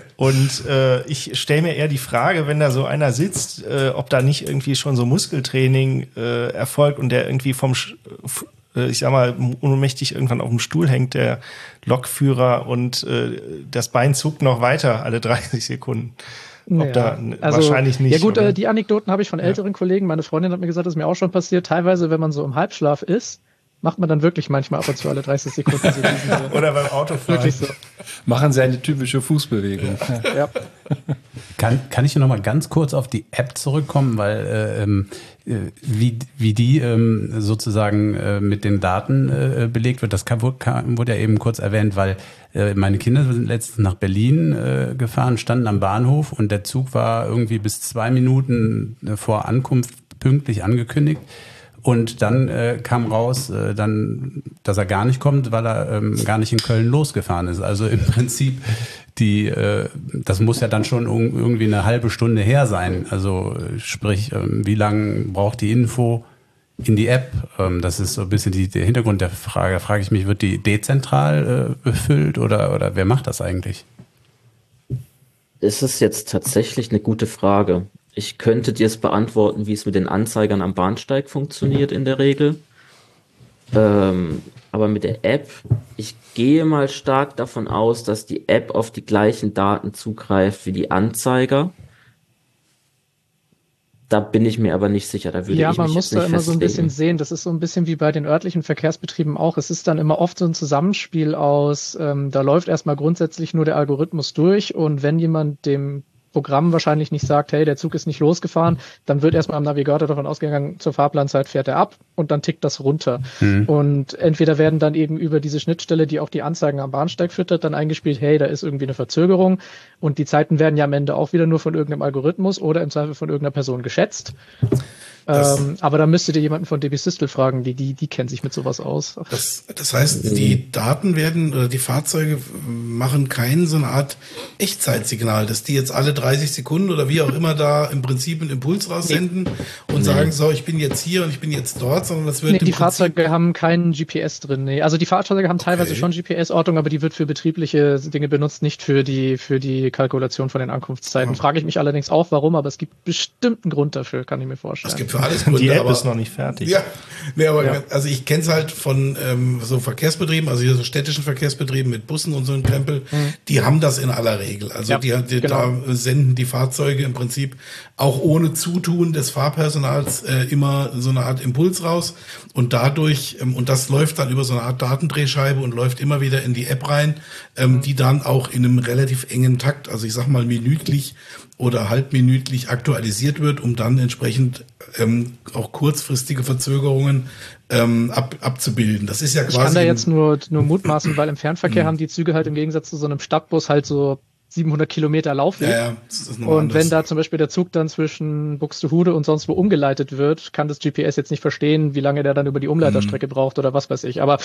Und äh, ich stelle mir eher die Frage, wenn da so einer sitzt, äh, ob da nicht irgendwie schon so Muskeltraining äh, erfolgt und der irgendwie vom, Sch- f- äh, ich sag mal, ohnmächtig irgendwann auf dem Stuhl hängt, der Lokführer, und äh, das Bein zuckt noch weiter alle dreißig Sekunden. Ob da wahrscheinlich nicht. Ja gut, oder? äh, die Anekdoten habe ich von älteren Kollegen. Meine Freundin hat mir gesagt, das ist mir auch schon passiert. Teilweise, wenn man so im Halbschlaf ist, macht man dann wirklich manchmal ab und zu alle dreißig Sekunden so diesen, äh, Oder beim Autofahren. wirklich so. Machen sie eine typische Fußbewegung. Ja. Kann, kann ich noch mal ganz kurz auf die App zurückkommen, weil äh, ähm, äh, wie, wie die ähm, sozusagen äh, mit den Daten äh, belegt wird, das kann, kann, wurde ja eben kurz erwähnt, weil äh, meine Kinder sind letztens nach Berlin äh, gefahren, standen am Bahnhof und der Zug war irgendwie bis zwei Minuten äh, vor Ankunft pünktlich angekündigt. Und dann äh, kam raus, äh, dann, dass er gar nicht kommt, weil er ähm, gar nicht in Köln losgefahren ist. Also im Prinzip, die, äh, das muss ja dann schon un- irgendwie eine halbe Stunde her sein. Also äh, sprich, ähm, wie lange braucht die Info, in die App? Ähm, das ist so ein bisschen die, der Hintergrund der Frage. Da frage ich mich, wird die dezentral äh, befüllt oder, oder wer macht das eigentlich? Das ist jetzt tatsächlich eine gute Frage. Ich könnte dir es beantworten, wie es mit den Anzeigern am Bahnsteig funktioniert in der Regel. Ähm, aber mit der App, ich gehe mal stark davon aus, dass die App auf die gleichen Daten zugreift wie die Anzeiger. Da bin ich mir aber nicht sicher. Da würde ja, ich man mich muss jetzt da nicht immer so ein festlegen. bisschen sehen. Das ist so ein bisschen wie bei den örtlichen Verkehrsbetrieben auch. Es ist dann immer oft so ein Zusammenspiel aus, ähm, da läuft erstmal grundsätzlich nur der Algorithmus durch und wenn jemand dem Programm wahrscheinlich nicht sagt, hey, der Zug ist nicht losgefahren, dann wird erstmal am Navigator davon ausgegangen, zur Fahrplanzeit fährt er ab und dann tickt das runter. Mhm. Und entweder werden dann eben über diese Schnittstelle, die auch die Anzeigen am Bahnsteig füttert, dann eingespielt, hey, da ist irgendwie eine Verzögerung und die Zeiten werden ja am Ende auch wieder nur von irgendeinem Algorithmus oder im Zweifel von irgendeiner Person geschätzt. Ähm, aber da müsstet ihr jemanden von D B Systel fragen, die, die, die kennt sich mit sowas aus. Das, das heißt, die Daten werden oder die Fahrzeuge machen kein so eine Art Echtzeitsignal, dass die jetzt alle dreißig Sekunden oder wie auch immer da im Prinzip einen Impuls raussenden nee. und nee. sagen, so, ich bin jetzt hier und ich bin jetzt dort, sondern das wird nee, im die Prinzip Fahrzeuge haben keinen G P S drin. Nee. Also die Fahrzeuge haben teilweise okay. schon G P S-Ortung, aber die wird für betriebliche Dinge benutzt, nicht für die für die Kalkulation von den Ankunftszeiten. Ja. Frage ich mich allerdings auch, warum, aber es gibt bestimmt einen Grund dafür, kann ich mir vorstellen. Es gibt für alles Gründe, die App aber, ist noch nicht fertig. Ja, nee, aber ja. also ich kenne es halt von ähm, so Verkehrsbetrieben, also hier so städtischen Verkehrsbetrieben mit Bussen und so ein Krempel, mhm. die haben das in aller Regel. Also ja, die, die genau. da senden die Fahrzeuge im Prinzip auch ohne Zutun des Fahrpersonals äh, immer so eine Art Impuls raus und dadurch, ähm, und das läuft dann über so eine Art Datendrehscheibe und läuft immer wieder in die App rein, ähm, die dann auch in einem relativ engen Takt, also ich sag mal minütlich oder halbminütlich aktualisiert wird, um dann entsprechend ähm, auch kurzfristige Verzögerungen ähm, ab, abzubilden. Das ist ja quasi. Ich kann da jetzt nur, nur mutmaßen, weil im Fernverkehr haben die Züge halt im Gegensatz zu so einem Stadtbus halt so siebenhundert Kilometer Laufweg. Ja, ja, das ist und anders. Wenn da zum Beispiel der Zug dann zwischen Buxtehude und sonst wo umgeleitet wird, kann das G P S jetzt nicht verstehen, wie lange der dann über die Umleiterstrecke mhm. braucht oder was weiß ich. Aber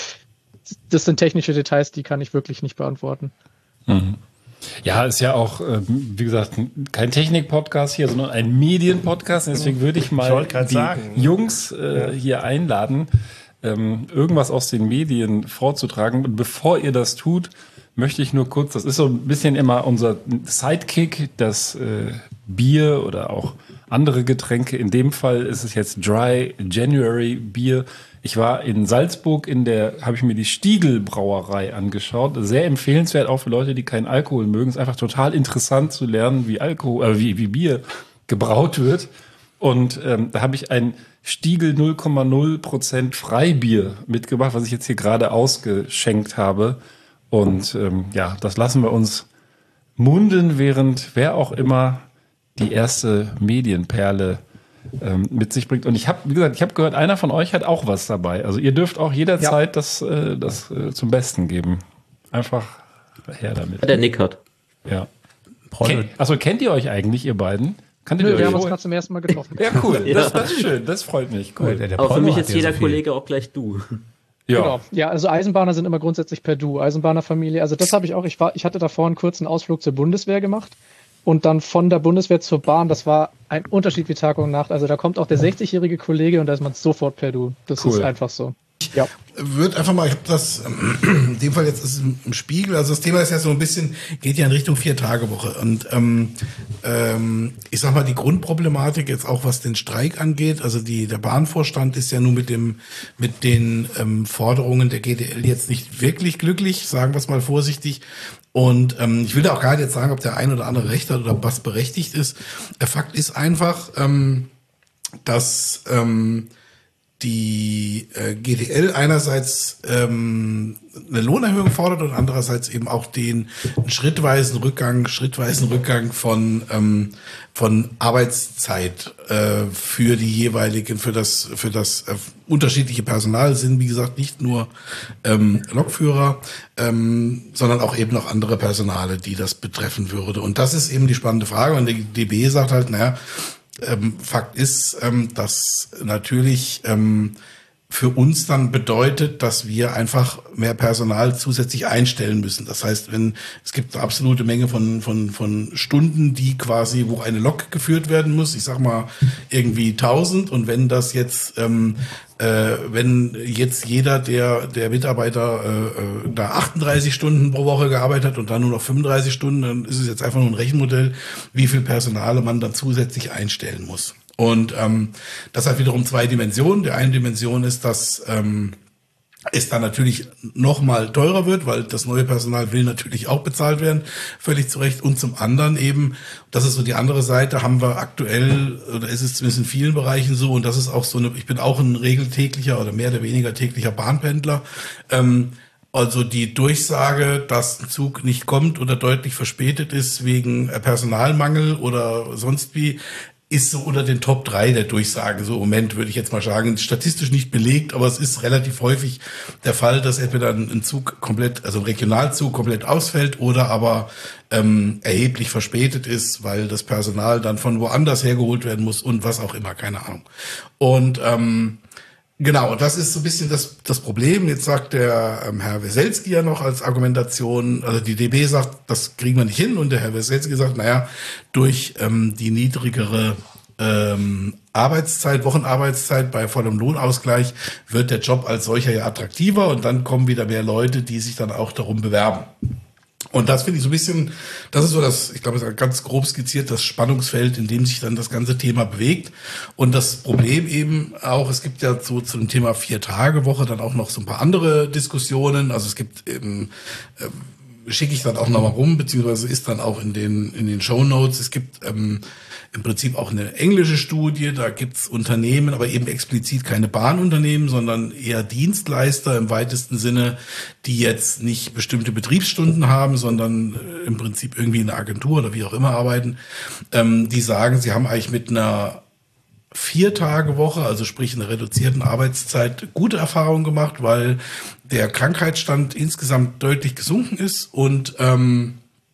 das sind technische Details, die kann ich wirklich nicht beantworten. Mhm. Ja, ist ja auch, wie gesagt, kein Technik-Podcast hier, sondern ein Medien-Podcast. Deswegen würde ich mal ich die sagen. Jungs äh, hier einladen, ähm, irgendwas aus den Medien vorzutragen. Und bevor ihr das tut, möchte ich nur kurz, das ist so ein bisschen immer unser Sidekick, das äh, Bier oder auch andere Getränke. In dem Fall ist es jetzt Dry January Bier. Ich war in Salzburg, in der, habe ich mir die Stiegl Brauerei angeschaut. Sehr empfehlenswert, auch für Leute, die keinen Alkohol mögen. Es ist einfach total interessant zu lernen, wie Alkohol, äh, wie, wie Bier gebraut wird. Und ähm, da habe ich ein Stiegl null Komma null Prozent Freibier mitgebracht, was ich jetzt hier gerade ausgeschenkt habe. Und ähm, ja, das lassen wir uns munden, während wer auch immer die erste Medienperle ähm, mit sich bringt. Und ich habe, wie gesagt, ich habe gehört, einer von euch hat auch was dabei. Also ihr dürft auch jederzeit ja. das, äh, das äh, zum Besten geben. Einfach her damit. Der Nick hat. Ja. Ken, also kennt ihr euch eigentlich, ihr beiden? Kanntet Nö, ihr wir euch haben uns gerade zum ersten Mal getroffen. Ja, cool. ja. Das, das ist schön. Das freut mich. Cool. Der, der Aber für mich ist jeder so Kollege auch gleich du. Ja. Genau. Ja, also Eisenbahner sind immer grundsätzlich per Du. Eisenbahnerfamilie. Also das habe ich auch. Ich war, ich hatte davor einen kurzen Ausflug zur Bundeswehr gemacht und dann von der Bundeswehr zur Bahn. Das war ein Unterschied wie Tag und Nacht. Also da kommt auch der sechzigjährige Kollege und da ist man sofort per Du. Das cool. ist einfach so. Ja. Wird einfach mal, ich habe das, in dem Fall jetzt ist es im Spiegel, also das Thema ist ja so ein bisschen, geht ja in Richtung Vier-Tage-Woche und ähm, ähm, ich sag mal, die Grundproblematik jetzt auch, was den Streik angeht, also die der Bahnvorstand ist ja nun mit dem mit den ähm, Forderungen der G D L jetzt nicht wirklich glücklich, sagen wir es mal vorsichtig. Und ähm, ich will da auch gar nicht jetzt sagen, ob der ein oder andere Recht hat oder was berechtigt ist. Der Fakt ist einfach, ähm, dass ähm, die äh, G D L einerseits ähm, eine Lohnerhöhung fordert und andererseits eben auch den einen schrittweisen Rückgang, schrittweisen Rückgang von ähm, von Arbeitszeit äh, für die jeweiligen, für das für das äh, unterschiedliche Personal sind, wie gesagt, nicht nur ähm, Lokführer, ähm, sondern auch eben noch andere Personale, die das betreffen würde. Und das ist eben die spannende Frage. Und die D B sagt halt, naja, Ähm, Fakt ist, ähm, dass natürlich ähm, für uns dann bedeutet, dass wir einfach mehr Personal zusätzlich einstellen müssen. Das heißt, wenn es gibt eine absolute Menge von von von Stunden, die quasi, wo eine Lok geführt werden muss. Ich sag mal irgendwie tausend. Und wenn das jetzt ähm, äh, wenn jetzt jeder der der Mitarbeiter äh, da achtunddreißig Stunden pro Woche gearbeitet hat und dann nur noch fünfunddreißig Stunden, dann ist es jetzt einfach nur ein Rechenmodell, wie viel Personal man dann zusätzlich einstellen muss. Und ähm, das hat wiederum zwei Dimensionen. Die eine Dimension ist, dass ähm, es dann natürlich noch mal teurer wird, weil das neue Personal will natürlich auch bezahlt werden, völlig zu Recht. Und zum anderen eben, das ist so die andere Seite, haben wir aktuell, oder ist es zumindest in vielen Bereichen so, und das ist auch so eine, ich bin auch ein regeltäglicher oder mehr oder weniger täglicher Bahnpendler, ähm, also die Durchsage, dass ein Zug nicht kommt oder deutlich verspätet ist wegen Personalmangel oder sonst wie, ist so unter den Top drei der Durchsagen. So im Moment würde ich jetzt mal sagen, statistisch nicht belegt, aber es ist relativ häufig der Fall, dass entweder ein Zug komplett, also ein Regionalzug komplett ausfällt oder aber ähm, erheblich verspätet ist, weil das Personal dann von woanders hergeholt werden muss und was auch immer, keine Ahnung. Und ähm, genau, das ist so ein bisschen das das Problem. Jetzt sagt der ähm, Herr Weselski ja noch als Argumentation, also die D B sagt, das kriegen wir nicht hin, und der Herr Weselski sagt, naja, durch ähm, die niedrigere ähm, Arbeitszeit, Wochenarbeitszeit bei vollem Lohnausgleich wird der Job als solcher ja attraktiver, und dann kommen wieder mehr Leute, die sich dann auch darum bewerben. Und das finde ich so ein bisschen, das ist so das, ich glaube, das ist ganz grob skizziert, das Spannungsfeld, in dem sich dann das ganze Thema bewegt. Und das Problem eben auch, es gibt ja so zu dem Thema Vier-Tage-Woche dann auch noch so ein paar andere Diskussionen. Also es gibt eben, äh, schicke ich dann auch nochmal rum, beziehungsweise ist dann auch in den in den Shownotes. Es gibt ähm, im Prinzip auch eine englische Studie, da gibt's Unternehmen, aber eben explizit keine Bahnunternehmen, sondern eher Dienstleister im weitesten Sinne, die jetzt nicht bestimmte Betriebsstunden haben, sondern äh, im Prinzip irgendwie in einer Agentur oder wie auch immer arbeiten, ähm, die sagen, sie haben eigentlich mit einer Vier-Tage-Woche, also sprich einer reduzierten Arbeitszeit, gute Erfahrungen gemacht, weil der Krankheitsstand insgesamt deutlich gesunken ist und ähm,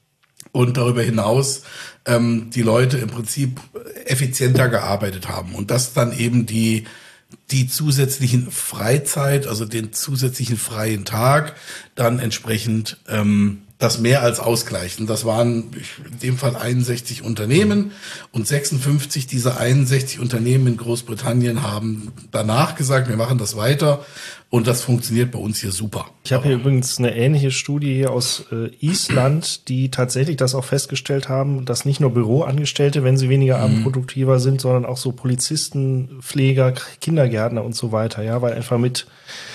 und darüber hinaus ähm, die Leute im Prinzip effizienter gearbeitet haben und das dann eben die die zusätzlichen Freizeit, also den zusätzlichen freien Tag, dann entsprechend ähm, das mehr als ausgleichen. Das waren in dem Fall einundsechzig Unternehmen, und sechsundfünfzig dieser einundsechzig Unternehmen in Großbritannien haben danach gesagt, wir machen das weiter, und das funktioniert bei uns hier super. Ich habe hier übrigens eine ähnliche Studie hier aus äh, Island, die tatsächlich das auch festgestellt haben, dass nicht nur Büroangestellte, wenn sie weniger abendproduktiver sind, sondern auch so Polizisten, Pfleger, Kindergärtner und so weiter, ja, weil einfach mit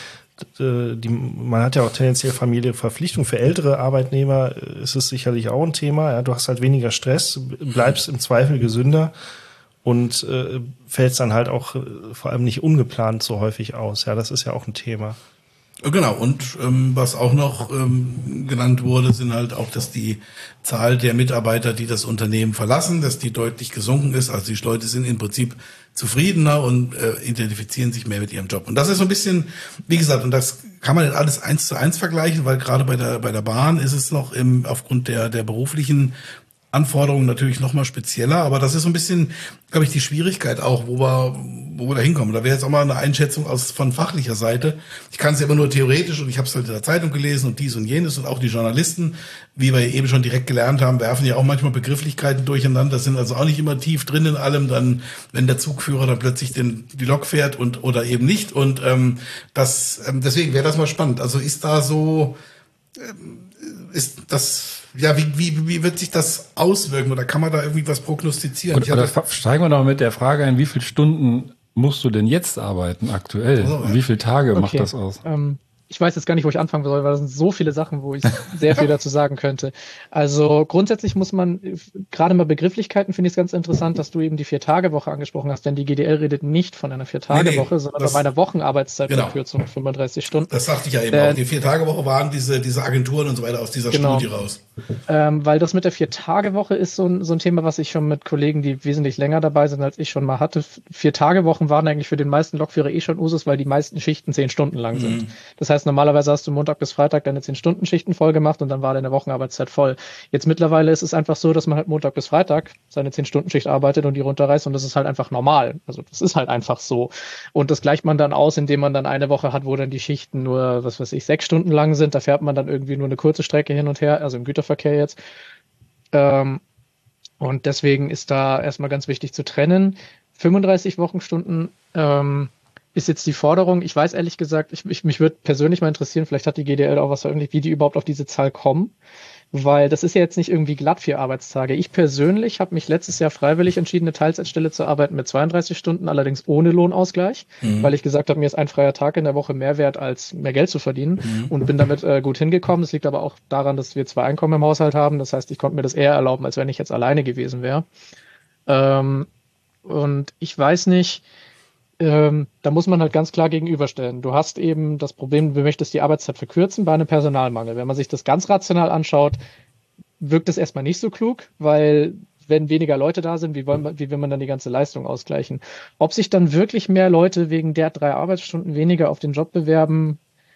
Die, man hat ja auch tendenziell Familienverpflichtung. Für ältere Arbeitnehmer ist es sicherlich auch ein Thema. Ja, du hast halt weniger Stress, bleibst im Zweifel gesünder und äh, fällst dann halt auch äh, vor allem nicht ungeplant so häufig aus. Ja, das ist ja auch ein Thema. Genau, und ähm, was auch noch ähm, genannt wurde, sind halt auch, dass die Zahl der Mitarbeiter, die das Unternehmen verlassen, dass die deutlich gesunken ist. Also die Leute sind im Prinzip zufriedener und äh, identifizieren sich mehr mit ihrem Job. Und das ist so ein bisschen, wie gesagt, und das kann man nicht alles eins zu eins vergleichen, weil gerade bei der bei der Bahn ist es noch im aufgrund der der beruflichen Anforderungen natürlich noch mal spezieller, aber das ist so ein bisschen, glaube ich, die Schwierigkeit auch, wo wir, wo wir da hinkommen. Da wäre jetzt auch mal eine Einschätzung aus von fachlicher Seite. Ich kann es ja immer nur theoretisch, und ich habe es halt in der Zeitung gelesen und dies und jenes, und auch die Journalisten, wie wir eben schon direkt gelernt haben, werfen ja auch manchmal Begrifflichkeiten durcheinander, sind also auch nicht immer tief drin in allem, dann, wenn der Zugführer dann plötzlich den, die Lok fährt und oder eben nicht. Und ähm, das ähm, deswegen wäre das mal spannend. Also ist da so, ähm, ist das Ja, wie, wie, wie wird sich das auswirken, oder kann man da irgendwie was prognostizieren? Oder, oder steigen wir doch mit der Frage ein, wie viele Stunden musst du denn jetzt arbeiten aktuell? Oh, ja. Und wie viele Tage okay. macht das aus? Ähm, ich weiß jetzt gar nicht, wo ich anfangen soll, weil das sind so viele Sachen, wo ich sehr viel dazu sagen könnte. Also grundsätzlich muss man, gerade mal Begrifflichkeiten finde ich es ganz interessant, dass du eben die Vier-Tage-Woche angesprochen hast, denn die G D L redet nicht von einer Vier-Tage-Woche, nee, nee, sondern von einer Wochenarbeitszeitverkürzung genau. von fünfunddreißig Stunden. Das sagte ich ja eben äh, auch. Die Vier-Tage-Woche waren diese, diese Agenturen und so weiter aus dieser genau. Studie raus. Ähm, weil das mit der Vier-Tage-Woche ist so ein, so ein Thema, was ich schon mit Kollegen, die wesentlich länger dabei sind, als ich schon mal hatte. Vier-Tage-Wochen waren eigentlich für den meisten Lokführer eh schon Usus, weil die meisten Schichten zehn Stunden lang sind. Mhm. Das heißt, normalerweise hast du Montag bis Freitag deine zehn-Stunden-Schichten voll gemacht und dann war deine Wochenarbeitszeit voll. Jetzt mittlerweile ist es einfach so, dass man halt Montag bis Freitag seine zehn-Stunden-Schicht arbeitet und die runterreißt und das ist halt einfach normal. Also das ist halt einfach so. Und das gleicht man dann aus, indem man dann eine Woche hat, wo dann die Schichten nur, was weiß ich, sechs Stunden lang sind. Da fährt man dann irgendwie nur eine kurze Strecke hin und her, also im Güterverkehr jetzt. Ähm, und deswegen ist da erstmal ganz wichtig zu trennen. fünfunddreißig Wochenstunden ähm, ist jetzt die Forderung. Ich weiß ehrlich gesagt, ich, ich, mich würde persönlich mal interessieren, vielleicht hat die G D L auch was veröffentlicht, wie die überhaupt auf diese Zahl kommen. Weil das ist ja jetzt nicht irgendwie glatt vier Arbeitstage. Ich persönlich habe mich letztes Jahr freiwillig entschieden, eine Teilzeitstelle zu arbeiten mit zweiunddreißig Stunden, allerdings ohne Lohnausgleich, mhm. weil ich gesagt habe, mir ist ein freier Tag in der Woche mehr wert, als mehr Geld zu verdienen mhm. und bin damit äh, gut hingekommen. Das liegt aber auch daran, dass wir zwei Einkommen im Haushalt haben. Das heißt, ich konnte mir das eher erlauben, als wenn ich jetzt alleine gewesen wäre. Ähm, und ich weiß nicht, Ähm, da muss man halt ganz klar gegenüberstellen. Du hast eben das Problem, du möchtest die Arbeitszeit verkürzen bei einem Personalmangel. Wenn man sich das ganz rational anschaut, wirkt es erstmal nicht so klug, weil wenn weniger Leute da sind, wie, wollen wir, wie will man dann die ganze Leistung ausgleichen? Ob sich dann wirklich mehr Leute wegen der drei Arbeitsstunden weniger auf den Job bewerben,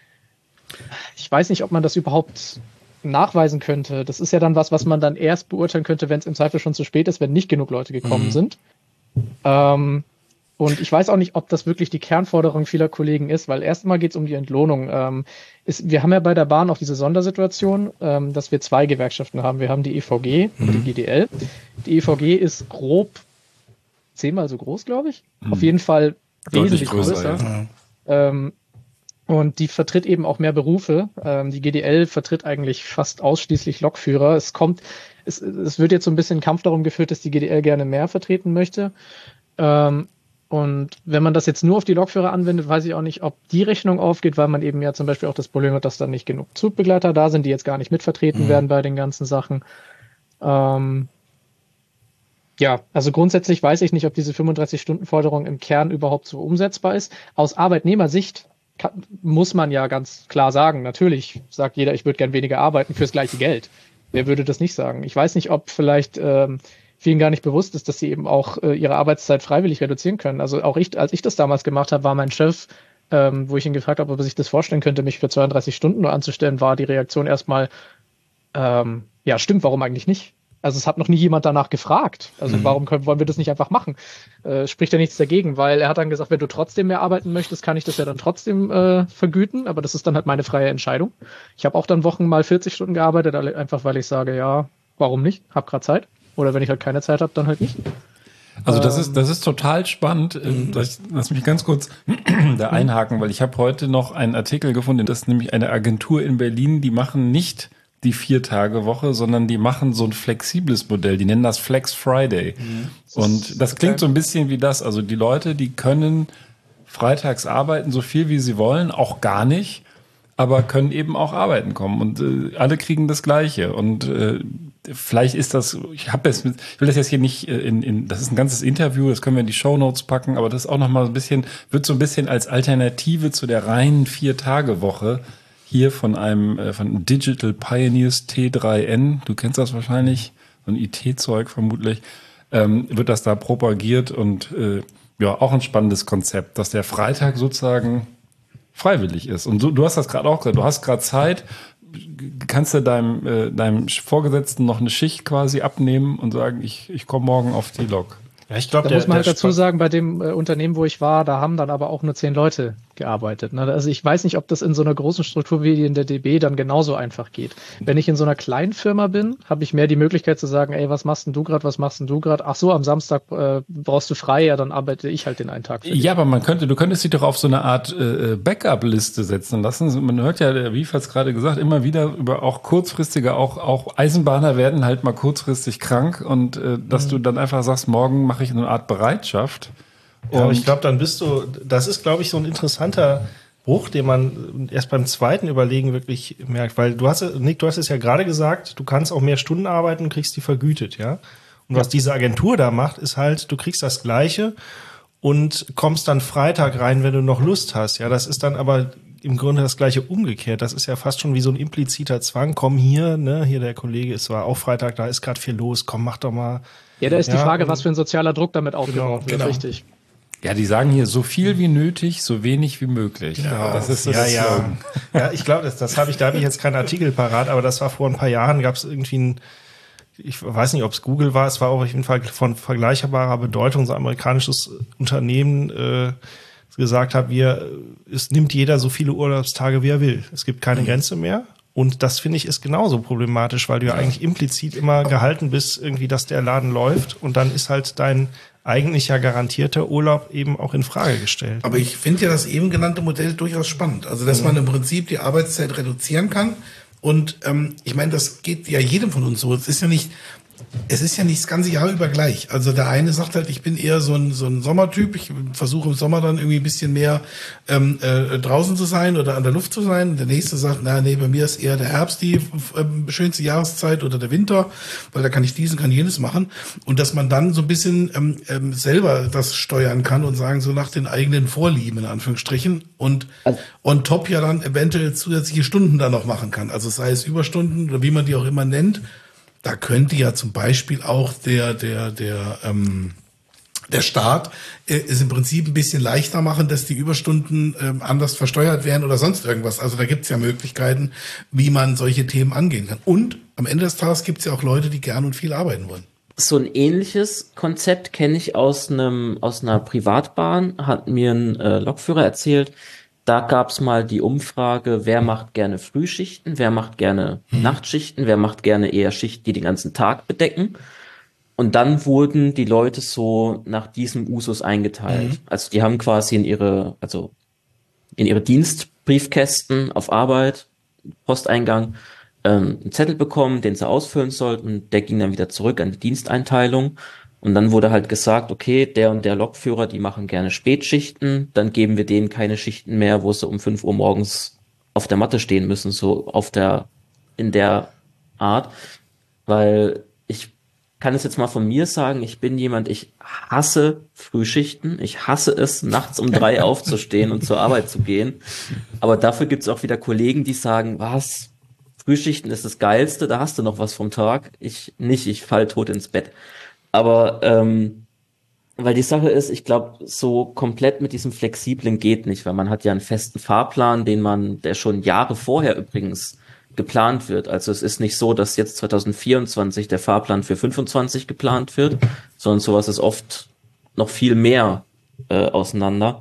ich weiß nicht, ob man das überhaupt nachweisen könnte. Das ist ja dann was, was man dann erst beurteilen könnte, wenn es im Zweifel schon zu spät ist, wenn nicht genug Leute gekommen mhm. sind. Ähm, Und ich weiß auch nicht, ob das wirklich die Kernforderung vieler Kollegen ist, weil erstmal geht es um die Entlohnung. Ähm, ist, wir haben ja bei der Bahn auch diese Sondersituation, ähm, dass wir zwei Gewerkschaften haben. Wir haben die E V G und mhm. die G D L. Die E V G ist grob zehnmal so groß, glaube ich. Mhm. Auf jeden Fall wesentlich größer. größer. Ja. Ähm, und die vertritt eben auch mehr Berufe. Ähm, die G D L vertritt eigentlich fast ausschließlich Lokführer. Es kommt, es, es wird jetzt so ein bisschen Kampf darum geführt, dass die G D L gerne mehr vertreten möchte. Ähm, Und wenn man das jetzt nur auf die Lokführer anwendet, weiß ich auch nicht, ob die Rechnung aufgeht, weil man eben ja zum Beispiel auch das Problem hat, dass dann nicht genug Zugbegleiter da sind, die jetzt gar nicht mitvertreten mhm. werden bei den ganzen Sachen. Ähm, ja, also grundsätzlich weiß ich nicht, ob diese fünfunddreißig-Stunden-Forderung im Kern überhaupt so umsetzbar ist. Aus Arbeitnehmersicht kann, muss man ja ganz klar sagen, natürlich sagt jeder, ich würde gern weniger arbeiten fürs gleiche Geld. Wer würde das nicht sagen? Ich weiß nicht, ob vielleicht ähm, vielen gar nicht bewusst ist, dass sie eben auch äh, ihre Arbeitszeit freiwillig reduzieren können. Also auch ich, als ich das damals gemacht habe, war mein Chef, ähm, wo ich ihn gefragt habe, ob er sich das vorstellen könnte, mich für zweiunddreißig Stunden nur anzustellen, war die Reaktion erstmal, ähm, ja stimmt, warum eigentlich nicht? Also es hat noch nie jemand danach gefragt. Also mhm. warum können, wollen wir das nicht einfach machen? Äh, spricht ja nichts dagegen, weil er hat dann gesagt, wenn du trotzdem mehr arbeiten möchtest, kann ich das ja dann trotzdem äh, vergüten, aber das ist dann halt meine freie Entscheidung. Ich habe auch dann Wochen mal vierzig Stunden gearbeitet, einfach weil ich sage, ja, warum nicht? Hab grad Zeit. Oder wenn ich halt keine Zeit habe, dann halt nicht. Also das ist das ist total spannend. Mhm. Lass, lass mich ganz kurz da einhaken, weil ich habe heute noch einen Artikel gefunden, das ist nämlich eine Agentur in Berlin, die machen nicht die Vier-Tage-Woche, sondern die machen so ein flexibles Modell. Die nennen das Flex Friday. Mhm. Das Und das klingt so ein bisschen wie das. Also die Leute, die können freitags arbeiten, so viel wie sie wollen, auch gar nicht, aber können eben auch arbeiten kommen. Und äh, alle kriegen das Gleiche. Und äh, vielleicht ist das, ich habe jetzt, ich will das jetzt hier nicht in, in, das ist ein ganzes Interview, das können wir in die Shownotes packen, aber das ist auch nochmal ein bisschen, wird so ein bisschen als Alternative zu der reinen Vier-Tage-Woche hier von einem, von Digital Pioneers T drei N, du kennst das wahrscheinlich, so ein I T-Zeug vermutlich, ähm, wird das da propagiert und äh, ja, auch ein spannendes Konzept, dass der Freitag sozusagen freiwillig ist. Und du, du hast das gerade auch gesagt, du hast gerade Zeit, kannst du deinem, äh, deinem Vorgesetzten noch eine Schicht quasi abnehmen und sagen, ich, ich komme morgen auf die Lok. Ja, ich glaube, da der, muss man halt der dazu sagen, bei dem äh, Unternehmen, wo ich war, da haben dann aber auch nur zehn Leute gearbeitet. Ne? Also ich weiß nicht, ob das in so einer großen Struktur wie in der D B dann genauso einfach geht. Wenn ich in so einer kleinen Firma bin, habe ich mehr die Möglichkeit zu sagen, ey, was machst denn du gerade, was machst denn du gerade? Ach so, am Samstag äh, brauchst du frei, ja, dann arbeite ich halt den einen Tag für dich. Ja, aber man könnte, du könntest dich doch auf so eine Art äh, Backup-Liste setzen lassen. Man hört ja, der Wief hat es gerade gesagt, immer wieder über auch kurzfristige, auch auch Eisenbahner werden halt mal kurzfristig krank und äh, dass mhm. du dann einfach sagst, morgen mache ich eine Art Bereitschaft. Ja, aber ich glaube, dann bist du, das ist, glaube ich, so ein interessanter Bruch, den man erst beim zweiten Überlegen wirklich merkt, weil du hast, Nick, du hast es ja gerade gesagt, du kannst auch mehr Stunden arbeiten und kriegst die vergütet, ja. Und ja. was diese Agentur da macht, ist halt, du kriegst das Gleiche und kommst dann Freitag rein, wenn du noch Lust hast, ja. Das ist dann aber im Grunde das Gleiche umgekehrt. Das ist ja fast schon wie so ein impliziter Zwang. Komm hier, ne, hier der Kollege, es war auch Freitag, da ist gerade viel los, komm, mach doch mal. Ja, da ist ja, die Frage, was für ein sozialer Druck damit aufgebaut wird, genau. richtig. Ja, die sagen hier so viel wie nötig, so wenig wie möglich. Ja, das ist das ja, ja. Slogan. Ja, ich glaube, das, das habe ich, da habe ich jetzt keinen Artikel parat, aber das war vor ein paar Jahren, gab es irgendwie ein, ich weiß nicht, ob es Google war, es war auf jeden Fall von vergleichbarer Bedeutung, so ein amerikanisches Unternehmen äh, gesagt hat, wir, es nimmt jeder so viele Urlaubstage, wie er will. Es gibt keine mhm. Grenze mehr. Und das, finde ich, ist genauso problematisch, weil du ja eigentlich implizit immer gehalten bist, irgendwie, dass der Laden läuft und dann ist halt dein eigentlich ja garantierter Urlaub eben auch in Frage gestellt. Aber ich finde ja das eben genannte Modell durchaus spannend. Also, dass mhm. man im Prinzip die Arbeitszeit reduzieren kann. Und ähm, ich meine, das geht ja jedem von uns so. Es ist ja nicht, es ist ja nicht das ganze Jahr über gleich. Also der eine sagt halt, ich bin eher so ein, so ein Sommertyp. Ich versuche im Sommer dann irgendwie ein bisschen mehr ähm, äh, draußen zu sein oder an der Luft zu sein. Der nächste sagt, na nee, bei mir ist eher der Herbst die äh, schönste Jahreszeit oder der Winter, weil da kann ich dies und kann jenes machen. Und dass man dann so ein bisschen ähm, ähm, selber das steuern kann und sagen, so nach den eigenen Vorlieben in Anführungsstrichen. Und also, on top ja dann eventuell zusätzliche Stunden dann noch machen kann. Also sei es Überstunden oder wie man die auch immer nennt. Da könnte ja zum Beispiel auch der der der ähm, der Staat äh, es im Prinzip ein bisschen leichter machen, dass die Überstunden ähm, anders versteuert werden oder sonst irgendwas. Also da gibt's ja Möglichkeiten, wie man solche Themen angehen kann. Und am Ende des Tages gibt's ja auch Leute, die gern und viel arbeiten wollen. So ein ähnliches Konzept kenne ich aus einem aus einer Privatbahn, hat mir ein äh, Lokführer erzählt. Da gab's mal die Umfrage, wer macht gerne Frühschichten, wer macht gerne hm. Nachtschichten, wer macht gerne eher Schichten, die den ganzen Tag bedecken. Und dann wurden die Leute so nach diesem Usus eingeteilt. Hm. Also die haben quasi in ihre, also in ihre Dienstbriefkästen auf Arbeit, Posteingang, ähm, einen Zettel bekommen, den sie ausfüllen sollten. Der ging dann wieder zurück an die Diensteinteilung. Und dann wurde halt gesagt, okay, der und der Lokführer, die machen gerne Spätschichten, dann geben wir denen keine Schichten mehr, wo sie um fünf Uhr morgens auf der Matte stehen müssen, so auf der, in der Art. Weil ich kann es jetzt mal von mir sagen, ich bin jemand, ich hasse Frühschichten, ich hasse es, nachts um drei aufzustehen und zur Arbeit zu gehen. Aber dafür gibt's auch wieder Kollegen, die sagen, was, Frühschichten ist das Geilste, da hast du noch was vom Tag. Ich nicht, ich fall tot ins Bett. Aber ähm, weil die Sache ist, ich glaube, so komplett mit diesem Flexiblen geht nicht, weil man hat ja einen festen Fahrplan, den man, der schon Jahre vorher übrigens geplant wird. Also es ist nicht so, dass jetzt zwanzig vierundzwanzig der Fahrplan für fünfundzwanzig geplant wird, sondern sowas ist oft noch viel mehr äh, auseinander.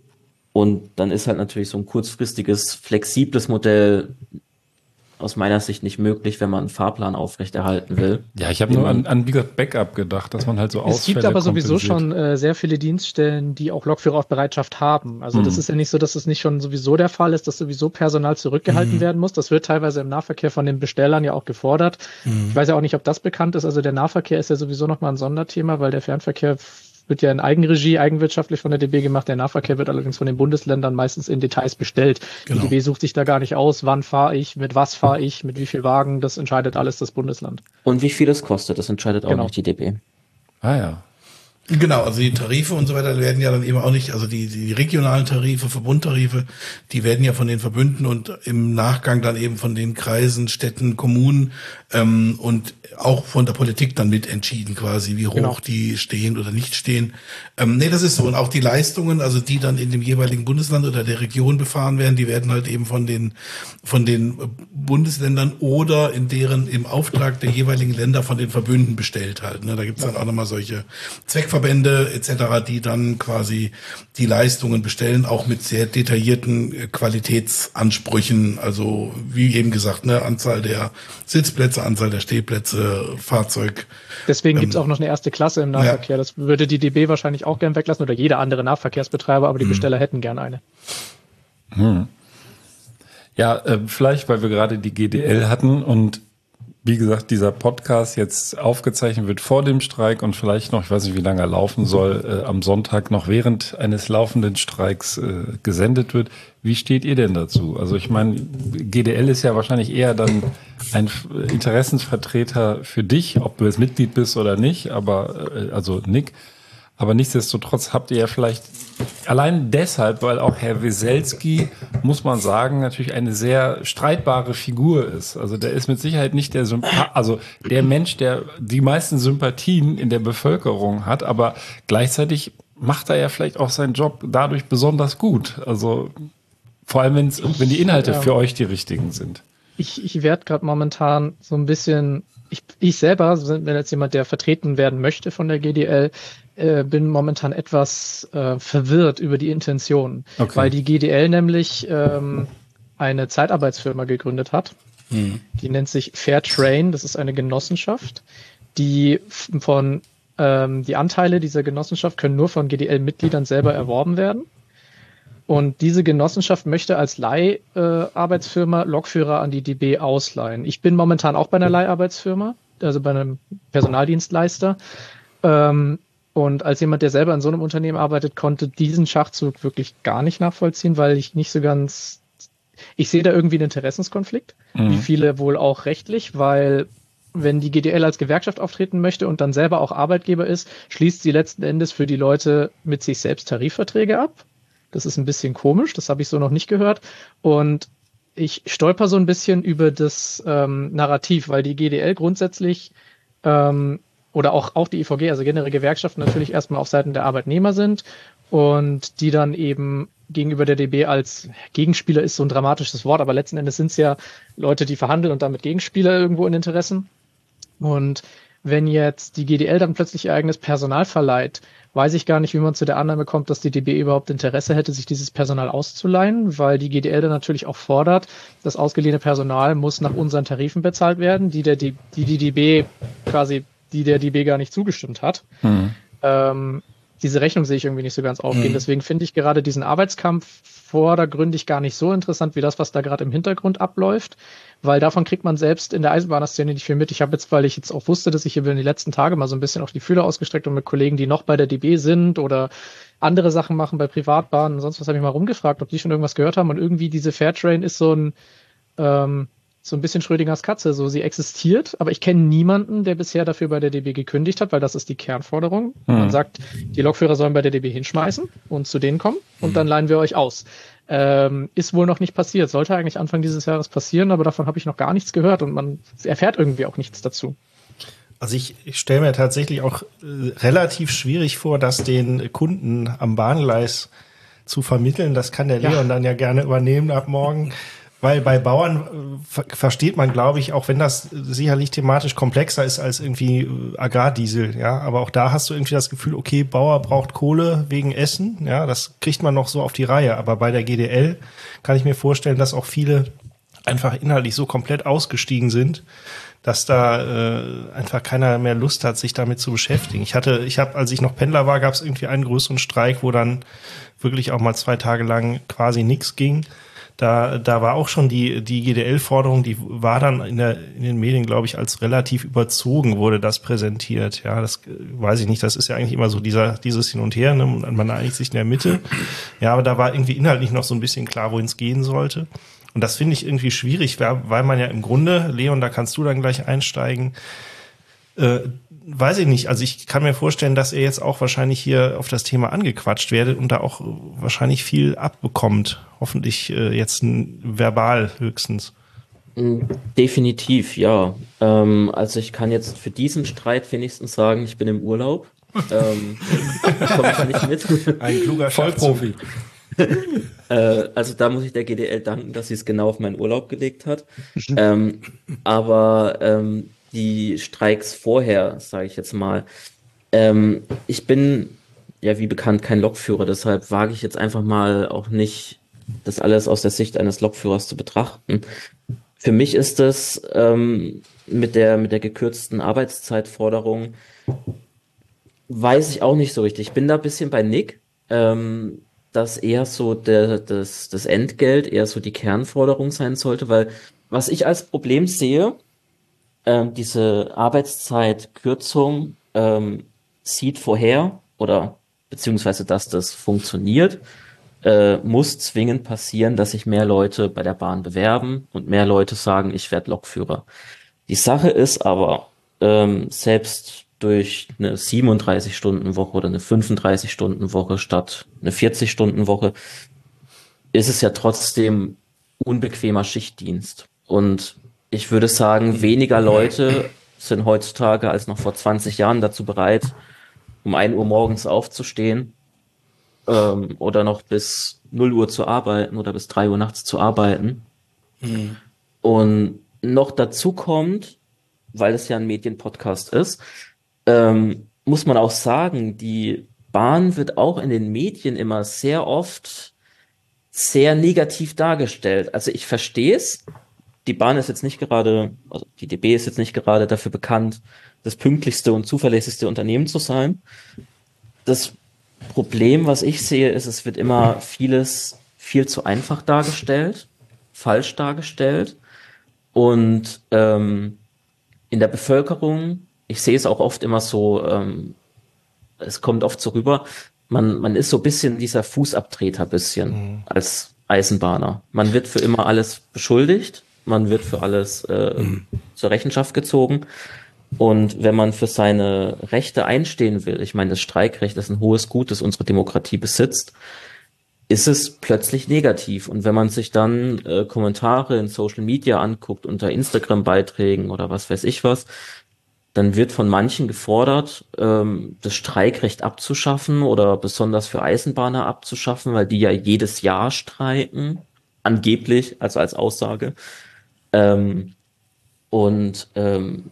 Und dann ist halt natürlich so ein kurzfristiges, flexibles Modell aus meiner Sicht nicht möglich, wenn man einen Fahrplan aufrechterhalten will. Ja, ich habe nur an, an Backup gedacht, dass man halt so Ausfälle Es gibt aber sowieso schon äh, sehr viele Dienststellen, die auch Lokführer auf Bereitschaft haben. Also mhm. das ist ja nicht so, dass es nicht schon sowieso der Fall ist, dass sowieso Personal zurückgehalten mhm. werden muss. Das wird teilweise im Nahverkehr von den Bestellern ja auch gefordert. Mhm. Ich weiß ja auch nicht, ob das bekannt ist. Also der Nahverkehr ist ja sowieso nochmal ein Sonderthema, weil der Fernverkehr wird ja in Eigenregie, eigenwirtschaftlich von der D B gemacht. Der Nahverkehr wird allerdings von den Bundesländern meistens in Details bestellt. Genau. Die D B sucht sich da gar nicht aus, wann fahre ich, mit was fahre ich, mit wie viel Wagen. Das entscheidet alles das Bundesland. Und wie viel es kostet, das entscheidet auch genau. nicht die D B. Ah ja. Genau, also die Tarife und so weiter werden ja dann eben auch nicht, also die, die regionalen Tarife, Verbundtarife, die werden ja von den Verbünden und im Nachgang dann eben von den Kreisen, Städten, Kommunen ähm, und auch von der Politik dann mit entschieden quasi, wie hoch genau. die stehen oder nicht stehen. Ähm, nee, das ist so. Und auch die Leistungen, also die dann in dem jeweiligen Bundesland oder der Region befahren werden, die werden halt eben von den von den Bundesländern oder in deren im Auftrag der jeweiligen Länder von den Verbünden bestellt halt. Ne? Da gibt's dann auch nochmal solche Zweckverbände et cetera, die dann quasi die Leistungen bestellen, auch mit sehr detaillierten Qualitätsansprüchen, also wie eben gesagt, ne, Anzahl der Sitzplätze, Anzahl der Stehplätze, Fahrzeug. Deswegen ähm, gibt's auch noch eine erste Klasse im Nahverkehr. Ja. Das würde die D B wahrscheinlich auch gern weglassen oder jeder andere Nahverkehrsbetreiber, aber die hm. Besteller hätten gern eine. Hm. Ja, äh, vielleicht, weil wir gerade die G D L hatten und wie gesagt, dieser Podcast jetzt aufgezeichnet wird vor dem Streik und vielleicht noch, ich weiß nicht, wie lange er laufen soll, äh, am Sonntag noch während eines laufenden Streiks äh, gesendet wird. Wie steht ihr denn dazu? Also ich meine, G D L ist ja wahrscheinlich eher dann ein Interessensvertreter für dich, ob du jetzt Mitglied bist oder nicht, aber äh, also Nick. Aber nichtsdestotrotz habt ihr ja vielleicht allein deshalb, weil auch Herr Weselski, muss man sagen, natürlich eine sehr streitbare Figur ist. Also der ist mit Sicherheit nicht der Sympa- also der Mensch, der die meisten Sympathien in der Bevölkerung hat, aber gleichzeitig macht er ja vielleicht auch seinen Job dadurch besonders gut. Also vor allem, wenn's, wenn die Inhalte für euch die richtigen sind. Ich, ich werde gerade momentan so ein bisschen, ich, ich selber, wenn jetzt jemand, der vertreten werden möchte von der G D L, äh, bin momentan etwas äh, verwirrt über die Intention, Okay. weil die G D L nämlich ähm, eine Zeitarbeitsfirma gegründet hat. Mhm. Die nennt sich Fairtrain, das ist eine Genossenschaft, die f- von ähm, die Anteile dieser Genossenschaft können nur von G D L-Mitgliedern selber erworben werden. Und diese Genossenschaft möchte als Leiharbeitsfirma Lokführer an die D B ausleihen. Ich bin momentan auch bei einer Leiharbeitsfirma, also bei einem Personaldienstleister. Ähm, und als jemand, der selber in so einem Unternehmen arbeitet, konnte diesen Schachzug wirklich gar nicht nachvollziehen, weil ich nicht so ganz, ich sehe da irgendwie einen Interessenskonflikt, Mhm. wie viele wohl auch rechtlich, weil wenn die G D L als Gewerkschaft auftreten möchte und dann selber auch Arbeitgeber ist, schließt sie letzten Endes für die Leute mit sich selbst Tarifverträge ab. Das ist ein bisschen komisch, das habe ich so noch nicht gehört. Und ich stolper so ein bisschen über das ähm, Narrativ, weil die G D L grundsätzlich ähm, oder auch, auch die I V G, also generell Gewerkschaften, natürlich erstmal auf Seiten der Arbeitnehmer sind und die dann eben gegenüber der D B als Gegenspieler ist so ein dramatisches Wort, aber letzten Endes sind es ja Leute, die verhandeln und damit Gegenspieler irgendwo in Interessen. Und wenn jetzt die G D L dann plötzlich ihr eigenes Personal verleiht, weiß ich gar nicht, wie man zu der Annahme kommt, dass die D B überhaupt Interesse hätte, sich dieses Personal auszuleihen, weil die G D L dann natürlich auch fordert, das ausgeliehene Personal muss nach unseren Tarifen bezahlt werden, die der D- die, die D B quasi, die der D B gar nicht zugestimmt hat. Mhm. Ähm, diese Rechnung sehe ich irgendwie nicht so ganz aufgehen. Mhm. Deswegen finde ich gerade diesen Arbeitskampf vordergründig gar nicht so interessant, wie das, was da gerade im Hintergrund abläuft, weil davon kriegt man selbst in der Eisenbahnerszene nicht viel mit. Ich habe jetzt, weil ich jetzt auch wusste, dass ich hier in den letzten Tagen mal so ein bisschen auf die Fühler ausgestreckt und mit Kollegen, die noch bei der D B sind oder andere Sachen machen bei Privatbahnen und sonst was, habe ich mal rumgefragt, ob die schon irgendwas gehört haben und irgendwie diese Fairtrain ist so ein ähm, so ein bisschen Schrödingers Katze, so sie existiert, aber ich kenne niemanden, der bisher dafür bei der D B gekündigt hat, weil das ist die Kernforderung. Mhm. Man sagt, die Lokführer sollen bei der D B hinschmeißen und zu denen kommen und dann leihen wir euch aus. Ähm, ist wohl noch nicht passiert, sollte eigentlich Anfang dieses Jahres passieren, aber davon habe ich noch gar nichts gehört und man erfährt irgendwie auch nichts dazu. Also ich, ich stelle mir tatsächlich auch äh, relativ schwierig vor, das den Kunden am Bahngleis zu vermitteln. Das kann der Ja. Leon dann ja gerne übernehmen ab morgen. Weil bei Bauern äh, ver versteht man, glaube ich, auch wenn das sicherlich thematisch komplexer ist als irgendwie äh, Agrardiesel, ja, aber auch da hast du irgendwie das Gefühl, okay, Bauer braucht Kohle wegen Essen, ja, das kriegt man noch so auf die Reihe, aber bei der G D L kann ich mir vorstellen, dass auch viele einfach inhaltlich so komplett ausgestiegen sind, dass da äh, einfach keiner mehr Lust hat, sich damit zu beschäftigen. Ich hatte, ich habe, als ich noch Pendler war, gab es irgendwie einen größeren Streik, wo dann wirklich auch mal zwei Tage lang quasi nichts ging. Da, da war auch schon die, die G D L-Forderung, die war dann in, der, in den Medien, glaube ich, als relativ überzogen wurde das präsentiert. Ja, das äh, weiß ich nicht. Das ist ja eigentlich immer so dieser, dieses Hin und Her, ne? Man einigt sich in der Mitte. Ja, aber da war irgendwie inhaltlich noch so ein bisschen klar, wohin es gehen sollte. Und das finde ich irgendwie schwierig, weil man ja im Grunde, Leon, da kannst du dann gleich einsteigen, äh, weiß ich nicht, also ich kann mir vorstellen, dass ihr jetzt auch wahrscheinlich hier auf das Thema angequatscht werdet und da auch wahrscheinlich viel abbekommt. Hoffentlich äh, jetzt n- verbal höchstens. Definitiv, ja. Ähm, also ich kann jetzt für diesen Streit wenigstens sagen, ich bin im Urlaub. ähm, komme ich nicht mit. Ein kluger Vollprofi. Äh, also da muss ich der G D L danken, dass sie es genau auf meinen Urlaub gelegt hat. ähm, aber ähm, die Streiks vorher, sage ich jetzt mal, ähm, ich bin ja wie bekannt kein Lokführer, deshalb wage ich jetzt einfach mal auch nicht, das alles aus der Sicht eines Lokführers zu betrachten. Für mich ist es ähm, mit der mit der gekürzten Arbeitszeitforderung, weiß ich auch nicht so richtig. Ich bin da ein bisschen bei Nick, ähm, dass eher so der, das, das Entgelt eher so die Kernforderung sein sollte, weil was ich als Problem sehe, ähm, diese Arbeitszeitkürzung ähm, sieht vorher oder beziehungsweise dass das funktioniert, äh, muss zwingend passieren, dass sich mehr Leute bei der Bahn bewerben und mehr Leute sagen, ich werde Lokführer. Die Sache ist aber, ähm, selbst durch eine siebenunddreißig-Stunden-Woche oder eine fünfunddreißig-Stunden-Woche statt eine vierzig-Stunden-Woche, ist es ja trotzdem unbequemer Schichtdienst. Und ich würde sagen, weniger Leute sind heutzutage als noch vor zwanzig Jahren dazu bereit, um ein Uhr morgens aufzustehen ähm, oder noch bis null Uhr zu arbeiten oder bis drei Uhr nachts zu arbeiten. Mhm. Und noch dazu kommt, weil es ja ein Medienpodcast ist, ähm, muss man auch sagen, die Bahn wird auch in den Medien immer sehr oft sehr negativ dargestellt. Also ich verstehe es. Die Bahn ist jetzt nicht gerade, also die D B ist jetzt nicht gerade dafür bekannt, das pünktlichste und zuverlässigste Unternehmen zu sein. Das Problem, was ich sehe, ist, es wird immer vieles viel zu einfach dargestellt, falsch dargestellt. Und ähm, in der Bevölkerung, ich sehe es auch oft immer so, ähm, es kommt oft so rüber, man, man ist so ein bisschen dieser Fußabtreter bisschen mhm. als Eisenbahner. Man wird für immer alles beschuldigt, man wird für alles äh, mhm. zur Rechenschaft gezogen. Und wenn man für seine Rechte einstehen will, ich meine, das Streikrecht ist ein hohes Gut, das unsere Demokratie besitzt, ist es plötzlich negativ. Und wenn man sich dann äh, Kommentare in Social Media anguckt, unter Instagram-Beiträgen oder was weiß ich was, dann wird von manchen gefordert, ähm, das Streikrecht abzuschaffen oder besonders für Eisenbahner abzuschaffen, weil die ja jedes Jahr streiken, angeblich, also als Aussage. Ähm, und ähm,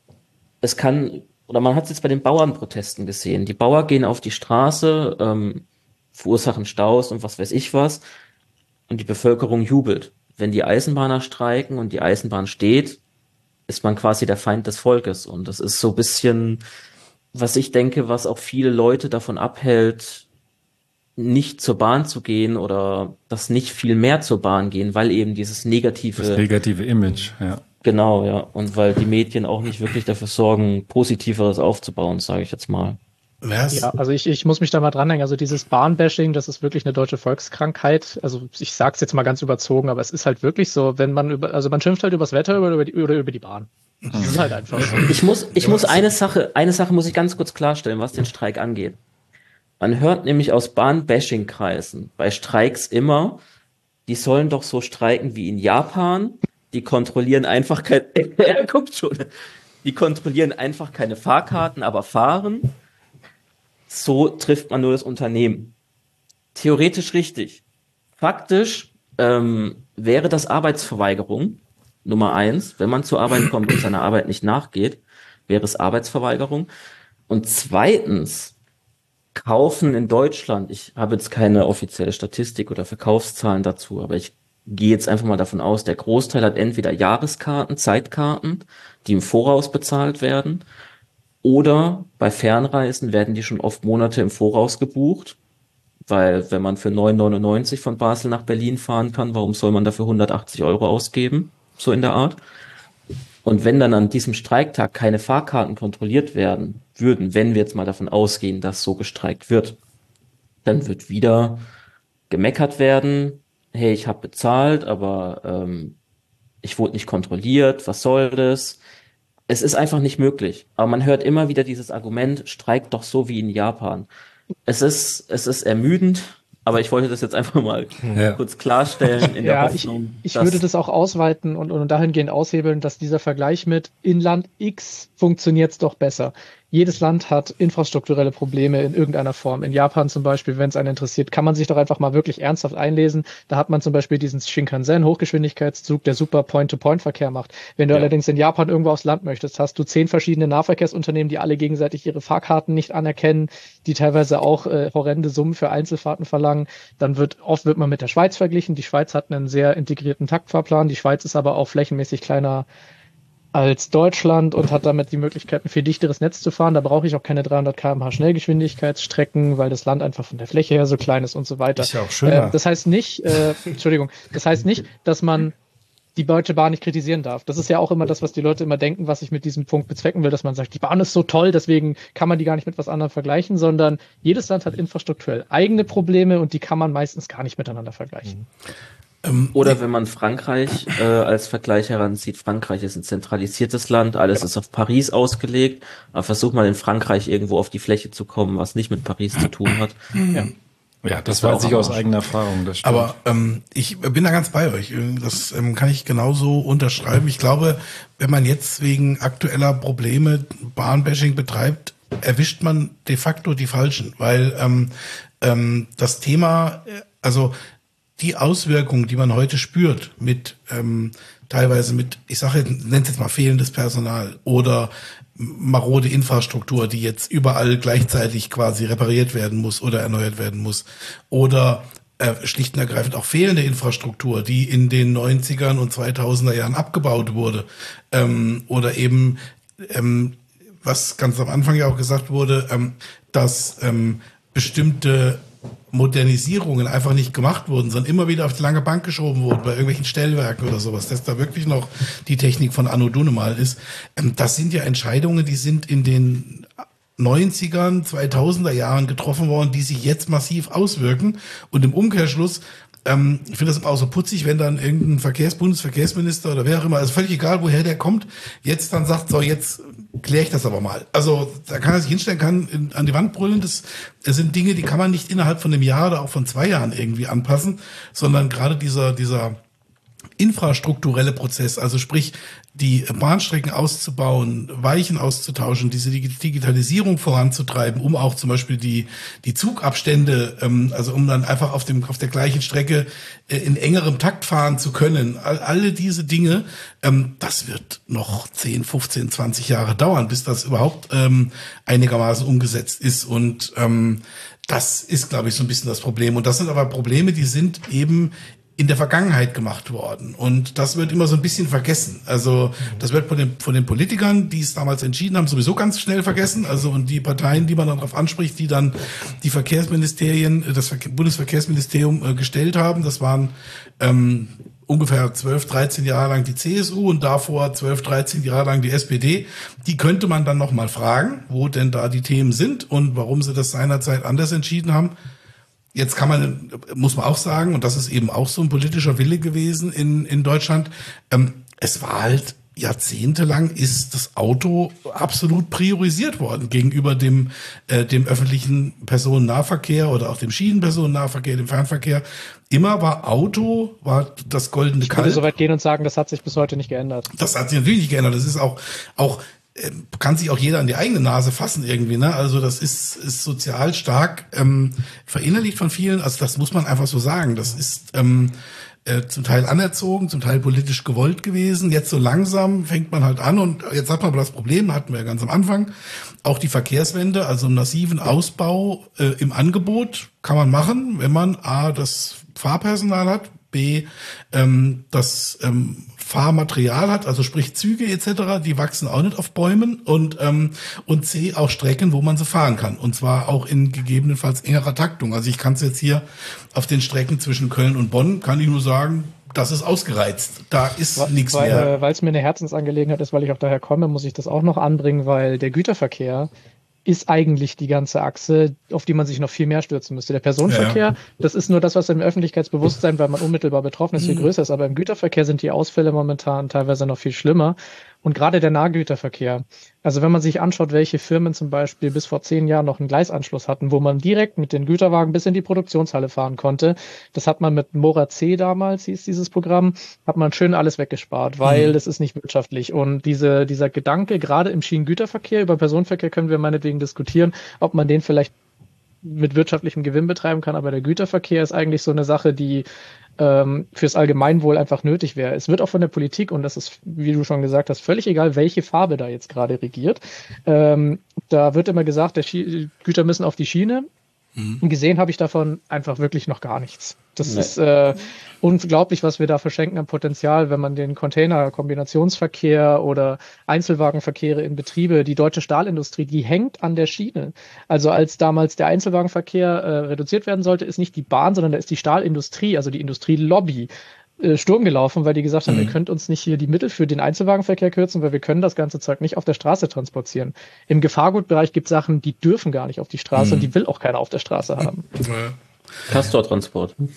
es kann, oder man hat es jetzt bei den Bauernprotesten gesehen, die Bauern gehen auf die Straße, ähm, verursachen Staus und was weiß ich was, und die Bevölkerung jubelt. Wenn die Eisenbahner streiken und die Eisenbahn steht, ist man quasi der Feind des Volkes. Und das ist so ein bisschen, was ich denke, was auch viele Leute davon abhält, nicht zur Bahn zu gehen oder dass nicht viel mehr zur Bahn gehen, weil eben dieses negative... Das negative Image, ja. Genau, ja. Und weil die Medien auch nicht wirklich dafür sorgen, Positiveres aufzubauen, sage ich jetzt mal. Was? Ja, also ich, ich muss mich da mal dranhängen. Also dieses Bahnbashing, das ist wirklich eine deutsche Volkskrankheit. Also ich sag's jetzt mal ganz überzogen, aber es ist halt wirklich so, wenn man über, also man schimpft halt übers Wetter oder über die, oder über die Bahn. Das ist halt einfach so. Ich muss, ich muss eine Sache, eine Sache muss ich ganz kurz klarstellen, was den Streik angeht. Man hört nämlich aus Bahn-Bashing-Kreisen bei Streiks immer, die sollen doch so streiken wie in Japan. Die kontrollieren einfach kein, er guckt schon. Die kontrollieren einfach keine Fahrkarten, aber fahren. So trifft man nur das Unternehmen. Theoretisch richtig. Faktisch ähm, wäre das Arbeitsverweigerung. Nummer eins, wenn man zur Arbeit kommt und seiner Arbeit nicht nachgeht, wäre es Arbeitsverweigerung. Und zweitens, kaufen in Deutschland, ich habe jetzt keine offizielle Statistik oder Verkaufszahlen dazu, aber ich gehe jetzt einfach mal davon aus, der Großteil hat entweder Jahreskarten, Zeitkarten, die im Voraus bezahlt werden, oder bei Fernreisen werden die schon oft Monate im Voraus gebucht, weil wenn man für neun neunundneunzig von Basel nach Berlin fahren kann, warum soll man dafür hundertachtzig Euro ausgeben? So in der Art. Und wenn dann an diesem Streiktag keine Fahrkarten kontrolliert werden würden, wenn wir jetzt mal davon ausgehen, dass so gestreikt wird, dann wird wieder gemeckert werden, hey, ich habe bezahlt, aber ähm, ich wurde nicht kontrolliert, was soll das? Es ist einfach nicht möglich. Aber man hört immer wieder dieses Argument, streikt doch so wie in Japan. Es ist, es ist ermüdend, aber ich wollte das jetzt einfach mal ja. kurz klarstellen. In ja, der Hoffnung, ich, ich würde das auch ausweiten und, und dahingehend aushebeln, dass dieser Vergleich mit Inland X funktioniert es doch besser. Jedes Land hat infrastrukturelle Probleme in irgendeiner Form. In Japan zum Beispiel, wenn es einen interessiert, kann man sich doch einfach mal wirklich ernsthaft einlesen. Da hat man zum Beispiel diesen Shinkansen, Hochgeschwindigkeitszug, der super Point-to-Point-Verkehr macht. Wenn du ja. allerdings in Japan irgendwo aufs Land möchtest, hast du zehn verschiedene Nahverkehrsunternehmen, die alle gegenseitig ihre Fahrkarten nicht anerkennen, die teilweise auch äh, horrende Summen für Einzelfahrten verlangen. Dann wird oft wird man mit der Schweiz verglichen. Die Schweiz hat einen sehr integrierten Taktfahrplan. Die Schweiz ist aber auch flächenmäßig kleiner als Deutschland und hat damit die Möglichkeit, ein viel dichteres Netz zu fahren. Da brauche ich auch keine dreihundert Kilometer pro Stunde Schnellgeschwindigkeitsstrecken, weil das Land einfach von der Fläche her so klein ist und so weiter. Ist ja auch schöner. Äh, das heißt nicht, äh, Entschuldigung, das heißt nicht, dass man die Deutsche Bahn nicht kritisieren darf. Das ist ja auch immer das, was die Leute immer denken, was ich mit diesem Punkt bezwecken will, dass man sagt, die Bahn ist so toll, deswegen kann man die gar nicht mit was anderem vergleichen, sondern jedes Land hat infrastrukturell eigene Probleme und die kann man meistens gar nicht miteinander vergleichen. Ähm, Oder wenn man Frankreich äh, als Vergleich heranzieht, Frankreich ist ein zentralisiertes Land, alles ist auf Paris ausgelegt, aber versucht mal in Frankreich irgendwo auf die Fläche zu kommen, was nicht mit Paris zu tun hat. Ja. Ja, das weiß ich aus eigener Erfahrung, das stimmt. Aber ähm, ich bin da ganz bei euch. Das ähm, kann ich genauso unterschreiben. Ich glaube, wenn man jetzt wegen aktueller Probleme Bahnbashing betreibt, erwischt man de facto die Falschen. Weil ähm, ähm, das Thema, also die Auswirkungen, die man heute spürt, mit ähm, teilweise mit, ich sage, nennt es jetzt mal fehlendes Personal oder marode Infrastruktur, die jetzt überall gleichzeitig quasi repariert werden muss oder erneuert werden muss. Oder äh, schlicht und ergreifend auch fehlende Infrastruktur, die in den neunzigern und zweitausender Jahren abgebaut wurde. Ähm, oder eben, ähm, was ganz am Anfang ja auch gesagt wurde, ähm, dass ähm, bestimmte Modernisierungen einfach nicht gemacht wurden, sondern immer wieder auf die lange Bank geschoben wurden, bei irgendwelchen Stellwerken oder sowas, dass da wirklich noch die Technik von Anno Dunemal ist. Das sind ja Entscheidungen, die sind in den neunzigern, zweitausender Jahren getroffen worden, die sich jetzt massiv auswirken. Und im Umkehrschluss, ähm, ich finde das auch so putzig, wenn dann irgendein Verkehrs-, Bundesverkehrsminister oder wer auch immer, also völlig egal, woher der kommt, jetzt dann sagt, so jetzt kläre ich das aber mal. Also da kann er sich hinstellen, kann in, an die Wand brüllen. Das, das sind Dinge, die kann man nicht innerhalb von einem Jahr oder auch von zwei Jahren irgendwie anpassen, sondern gerade dieser dieser infrastrukturelle Prozess, also sprich die Bahnstrecken auszubauen, Weichen auszutauschen, diese Digitalisierung voranzutreiben, um auch zum Beispiel die die Zugabstände, ähm, also um dann einfach auf dem auf der gleichen Strecke äh, in engerem Takt fahren zu können. All, alle diese Dinge, ähm, das wird noch zehn, fünfzehn, zwanzig Jahre dauern, bis das überhaupt ähm, einigermaßen umgesetzt ist. Und ähm, das ist, glaube ich, so ein bisschen das Problem. Und das sind aber Probleme, die sind eben in der Vergangenheit gemacht worden. Und das wird immer so ein bisschen vergessen. Also das wird von den, von den Politikern, die es damals entschieden haben, sowieso ganz schnell vergessen. Also und die Parteien, die man dann darauf anspricht, die dann die Verkehrsministerien, das Bundesverkehrsministerium äh, gestellt haben, das waren ähm, ungefähr zwölf, dreizehn Jahre lang die C S U und davor zwölf, dreizehn Jahre lang die S P D. Die könnte man dann nochmal fragen, wo denn da die Themen sind und warum sie das seinerzeit anders entschieden haben. Jetzt kann man, muss man auch sagen, und das ist eben auch so ein politischer Wille gewesen in, in Deutschland, ähm, es war halt jahrzehntelang ist das Auto absolut priorisiert worden gegenüber dem, äh, dem öffentlichen Personennahverkehr oder auch dem Schienenpersonennahverkehr, dem Fernverkehr. Immer war Auto, war das goldene Kalb. Ich würde so weit gehen und sagen, das hat sich bis heute nicht geändert. Das hat sich natürlich nicht geändert. Das ist auch, auch, kann sich auch jeder an die eigene Nase fassen irgendwie, ne? Also das ist, ist sozial stark ähm, verinnerlicht von vielen. Also das muss man einfach so sagen. Das ist ähm, äh, zum Teil anerzogen, zum Teil politisch gewollt gewesen. Jetzt so langsam fängt man halt an und jetzt hat man aber das Problem, hatten wir ja ganz am Anfang, auch die Verkehrswende, also einen massiven Ausbau äh, im Angebot kann man machen, wenn man A, das Fahrpersonal hat, B, ähm, das ähm, Fahrmaterial hat, also sprich Züge et cetera, die wachsen auch nicht auf Bäumen und ähm, und C, auch Strecken, wo man sie fahren kann und zwar auch in gegebenenfalls engerer Taktung. Also ich kann es jetzt hier auf den Strecken zwischen Köln und Bonn, kann ich nur sagen, das ist ausgereizt. Da ist nichts mehr. Weil es mir eine Herzensangelegenheit ist, weil ich auch daher komme, muss ich das auch noch anbringen, weil der Güterverkehr ist eigentlich die ganze Achse, auf die man sich noch viel mehr stürzen müsste. Der Personenverkehr, ja. Das ist nur das, was im Öffentlichkeitsbewusstsein, weil man unmittelbar betroffen ist, viel größer ist. Aber im Güterverkehr sind die Ausfälle momentan teilweise noch viel schlimmer. Und gerade der Nahgüterverkehr, also wenn man sich anschaut, welche Firmen zum Beispiel bis vor zehn Jahren noch einen Gleisanschluss hatten, wo man direkt mit den Güterwagen bis in die Produktionshalle fahren konnte, das hat man mit Mora C damals, hieß dieses Programm, hat man schön alles weggespart, weil mhm. das ist nicht wirtschaftlich. Und diese, dieser Gedanke, gerade im Schienengüterverkehr, über Personenverkehr können wir meinetwegen diskutieren, ob man den vielleicht mit wirtschaftlichem Gewinn betreiben kann, aber der Güterverkehr ist eigentlich so eine Sache, die ähm, fürs Allgemeinwohl einfach nötig wäre. Es wird auch von der Politik, und das ist, wie du schon gesagt hast, völlig egal, welche Farbe da jetzt gerade regiert. Ähm, da wird immer gesagt, der Schie- Güter müssen auf die Schiene. Mhm. Gesehen habe ich davon einfach wirklich noch gar nichts. Das nee. ist äh, unglaublich, was wir da verschenken an Potenzial, wenn man den Container-Kombinationsverkehr oder Einzelwagenverkehre in Betriebe, die deutsche Stahlindustrie, die hängt an der Schiene. Also als damals der Einzelwagenverkehr äh, reduziert werden sollte, ist nicht die Bahn, sondern da ist die Stahlindustrie, also die Industrielobby, äh, Sturm gelaufen, weil die gesagt haben, mhm. ihr könnt uns nicht hier die Mittel für den Einzelwagenverkehr kürzen, weil wir können das ganze Zeug nicht auf der Straße transportieren. Im Gefahrgutbereich gibt es Sachen, die dürfen gar nicht auf die Straße mhm. und die will auch keiner auf der Straße haben. Castortransport.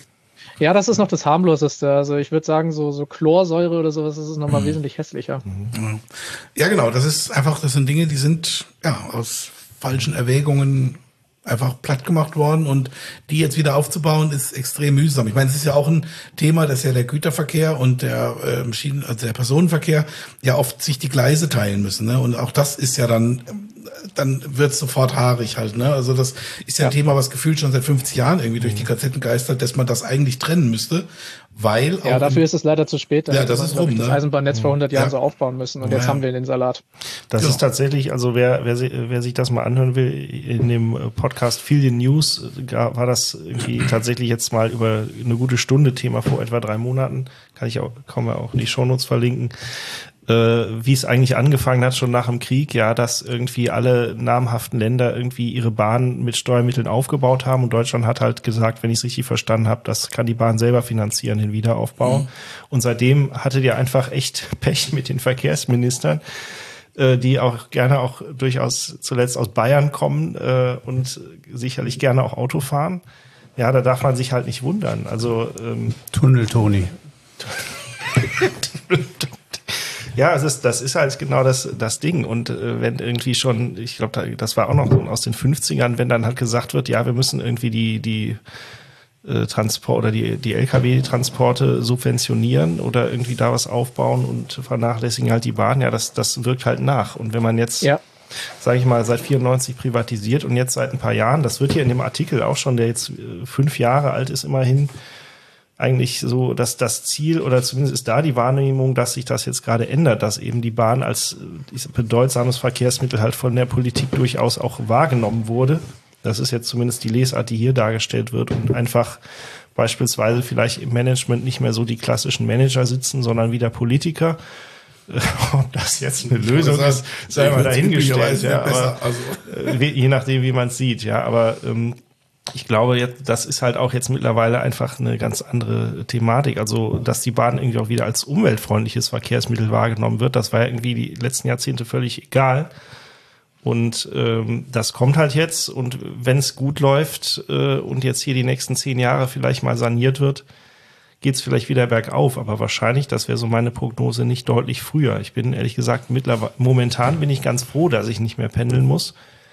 Ja, das ist noch das harmloseste. Also ich würde sagen, so, so Chlorsäure oder sowas, das ist nochmal mhm. wesentlich hässlicher. Mhm. Ja, genau. Das ist einfach, das sind Dinge, die sind ja aus falschen Erwägungen einfach platt gemacht worden und die jetzt wieder aufzubauen, ist extrem mühsam. Ich meine, es ist ja auch ein Thema, dass ja der Güterverkehr und der äh, Schienen, also der Personenverkehr ja oft sich die Gleise teilen müssen, ne? Und auch das ist ja dann, dann wird es sofort haarig halt, ne? Also das ist ja ein ja. Thema, was gefühlt schon seit fünfzig Jahren irgendwie durch die Gazetten geistert, dass man das eigentlich trennen müsste, weil ja, dafür ist es leider zu spät. Ja, das ist rum, ne? Das Eisenbahnnetz vor hundert Jahren ja. so aufbauen müssen und ja. jetzt haben wir den Salat. Das genau. ist tatsächlich, also wer, wer, wer sich das mal anhören will, in dem Podcast Feel the News war das irgendwie tatsächlich jetzt mal über eine gute Stunde Thema vor etwa drei Monaten. Kann ich auch, kann man auch in die Shownotes verlinken. Äh, wie es eigentlich angefangen hat, schon nach dem Krieg, ja, dass irgendwie alle namhaften Länder irgendwie ihre Bahn mit Steuermitteln aufgebaut haben und Deutschland hat halt gesagt, wenn ich es richtig verstanden habe, das kann die Bahn selber finanzieren, den Wiederaufbau. Mhm. Und seitdem hattet ihr einfach echt Pech mit den Verkehrsministern, äh, die auch gerne auch durchaus zuletzt aus Bayern kommen äh, und sicherlich gerne auch Auto fahren. Ja, da darf man sich halt nicht wundern. Also ähm, Tunnel-Toni. Ja, es ist, das ist halt genau das, das Ding. Und äh, wenn irgendwie schon, ich glaube, da, das war auch noch aus den fünfzigern, wenn dann halt gesagt wird, ja, wir müssen irgendwie die, die äh, Transport oder die, die L K W-Transporte subventionieren oder irgendwie da was aufbauen und vernachlässigen halt die Bahn, ja, das, das wirkt halt nach. Und wenn man jetzt, ja. sage ich mal, seit vierundneunzig privatisiert und jetzt seit ein paar Jahren, das wird hier in dem Artikel auch schon, der jetzt äh, fünf Jahre alt ist immerhin, eigentlich so, dass das Ziel oder zumindest ist da die Wahrnehmung, dass sich das jetzt gerade ändert, dass eben die Bahn als bedeutsames Verkehrsmittel halt von der Politik durchaus auch wahrgenommen wurde. Das ist jetzt zumindest die Lesart, die hier dargestellt wird und einfach beispielsweise vielleicht im Management nicht mehr so die klassischen Manager sitzen, sondern wieder Politiker. Ob das jetzt eine Lösung ist, sei mal dahingestellt, ja, aber also. je nachdem, wie man es sieht, ja, aber ähm, ich glaube, jetzt, das ist halt auch jetzt mittlerweile einfach eine ganz andere Thematik. Also, dass die Bahn irgendwie auch wieder als umweltfreundliches Verkehrsmittel wahrgenommen wird, das war ja irgendwie die letzten Jahrzehnte völlig egal. Und ähm, das kommt halt jetzt. Und wenn es gut läuft äh, und jetzt hier die nächsten zehn Jahre vielleicht mal saniert wird, geht's vielleicht wieder bergauf. Aber wahrscheinlich, das wäre so meine Prognose, nicht deutlich früher. Ich bin ehrlich gesagt mittlerweile, momentan bin ich ganz froh, dass ich nicht mehr pendeln muss.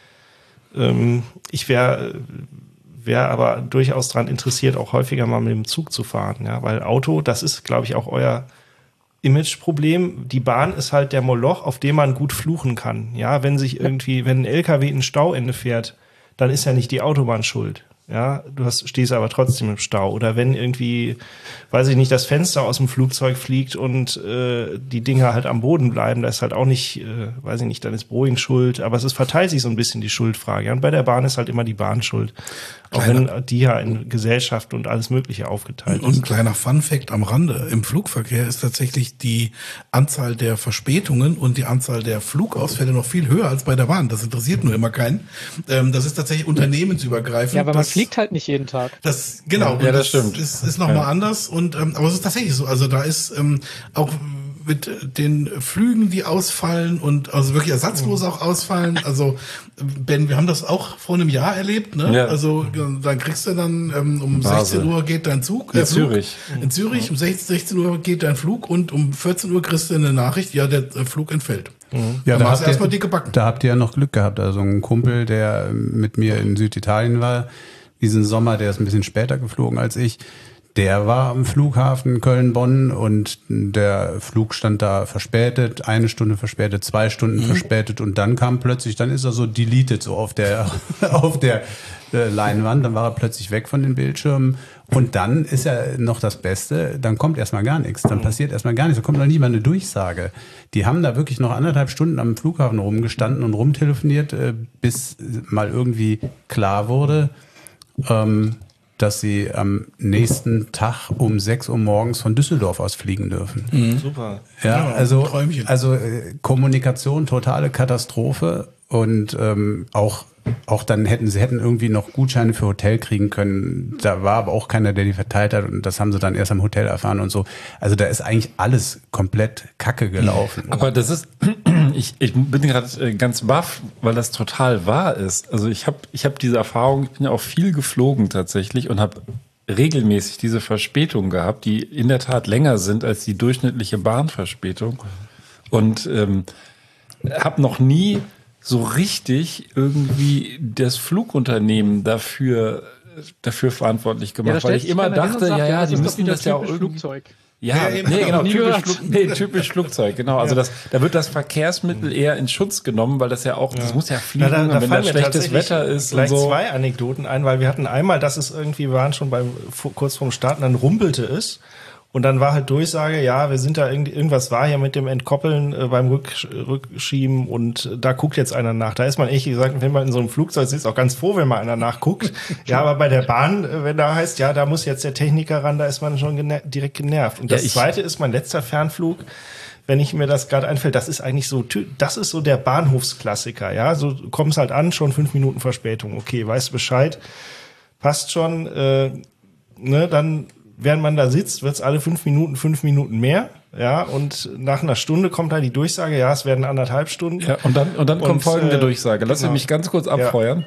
Ähm, ich wäre wäre aber durchaus daran interessiert, auch häufiger mal mit dem Zug zu fahren, ja, weil Auto, das ist, glaube ich, auch euer Imageproblem. Die Bahn ist halt der Moloch, auf dem man gut fluchen kann, ja, wenn sich irgendwie, wenn ein L K W in ein Stauende fährt, dann ist ja nicht die Autobahn schuld. Ja, du hast, stehst aber trotzdem im Stau. Oder wenn irgendwie, weiß ich nicht, das Fenster aus dem Flugzeug fliegt und äh, die Dinger halt am Boden bleiben, da ist halt auch nicht, äh, weiß ich nicht, dann ist Boeing schuld. Aber es ist, verteilt sich so ein bisschen die Schuldfrage. Ja? Und bei der Bahn ist halt immer die Bahn schuld. Auch kleiner, wenn die ja in Gesellschaft und alles Mögliche aufgeteilt und, ist. Und ein kleiner Fun-Fact am Rande. Im Flugverkehr ist tatsächlich die Anzahl der Verspätungen und die Anzahl der Flugausfälle noch viel höher als bei der Bahn. Das interessiert nur immer keinen. Ähm, das ist tatsächlich unternehmensübergreifend. Ja, aber man fliegt halt nicht jeden Tag. Das, genau. Ja, das, das stimmt. Das ist, ist nochmal ja. anders. Und, ähm, aber es ist tatsächlich so. Also da ist ähm, auch mit den Flügen, die ausfallen und also wirklich ersatzlos auch ausfallen. Also Ben, wir haben das auch vor einem Jahr erlebt, ne? Ja. Also dann kriegst du dann ähm, um Basel. sechzehn Uhr geht dein Zug. In äh, Zürich. In Zürich um sechzehn Uhr geht dein Flug und um vierzehn Uhr kriegst du eine Nachricht, ja, der Flug entfällt. Mhm. Ja, da, habt ihr, dicke Backen. Da habt ihr ja noch Glück gehabt. Also ein Kumpel, der mit mir in Süditalien war, diesen Sommer, der ist ein bisschen später geflogen als ich, der war am Flughafen Köln-Bonn und der Flug stand da verspätet, eine Stunde verspätet, zwei Stunden mhm. verspätet und dann kam plötzlich, dann ist er so deleted so auf der auf der äh, Leinwand, dann war er plötzlich weg von den Bildschirmen und dann ist ja noch das Beste, dann kommt erstmal gar nichts, dann passiert erstmal gar nichts, dann kommt noch nie mal eine Durchsage. Die haben da wirklich noch anderthalb Stunden am Flughafen rumgestanden und rumtelefoniert, äh, bis mal irgendwie klar wurde, ähm, dass sie am nächsten Tag um sechs Uhr morgens von Düsseldorf aus fliegen dürfen. Mhm. Super. Ja, also, also äh, Kommunikation, totale Katastrophe und ähm, auch auch dann hätten sie hätten irgendwie noch Gutscheine für Hotel kriegen können. Da war aber auch keiner, der die verteilt hat und das haben sie dann erst am Hotel erfahren und so. Also da ist eigentlich alles komplett Kacke gelaufen. Aber das ist, ich, ich bin gerade ganz baff, weil das total wahr ist. Also ich habe ich habe diese Erfahrung, ich bin ja auch viel geflogen tatsächlich und habe regelmäßig diese Verspätungen gehabt, die in der Tat länger sind als die durchschnittliche Bahnverspätung. Und ähm, habe noch nie so richtig irgendwie das Flugunternehmen dafür dafür verantwortlich gemacht, ja, weil ich immer dachte, ja, ja, die müssen das ja auch irgendwie... Flugzeug. Ja, ja, nee, genau, typisch, Flug, nee, typisch Flugzeug, genau. Also das, da wird das Verkehrsmittel eher in Schutz genommen, weil das ja auch, das muss ja fliegen, Na, da, da wenn da schlechtes Wetter ist gleich und so. Zwei Anekdoten ein, weil wir hatten einmal, dass es irgendwie, wir waren schon beim, kurz vorm Start, und dann rumpelte es. Und dann war halt Durchsage, ja, wir sind da irgendwie, irgendwas war hier mit dem Entkoppeln äh, beim Rück, Rückschieben und äh, da guckt jetzt einer nach. Da ist man ehrlich gesagt, wenn man in so einem Flugzeug sitzt, auch ganz froh, wenn mal einer nachguckt. Ja, aber bei der Bahn, äh, wenn da heißt, ja, da muss jetzt der Techniker ran, da ist man schon gener- direkt genervt. Und das ja, Zweite ist mein letzter Fernflug, wenn ich mir das gerade einfällt, das ist eigentlich so, das ist so der Bahnhofsklassiker, ja, so du kommst halt an, schon fünf Minuten Verspätung, okay, weißt Bescheid, passt schon, äh, ne, dann während man da sitzt, wird's alle fünf Minuten, fünf Minuten mehr, ja, und nach einer Stunde kommt dann die Durchsage, ja, es werden anderthalb Stunden. Ja, und dann, und dann und, kommt folgende äh, Durchsage. Lass genau. mich ganz kurz abfeuern.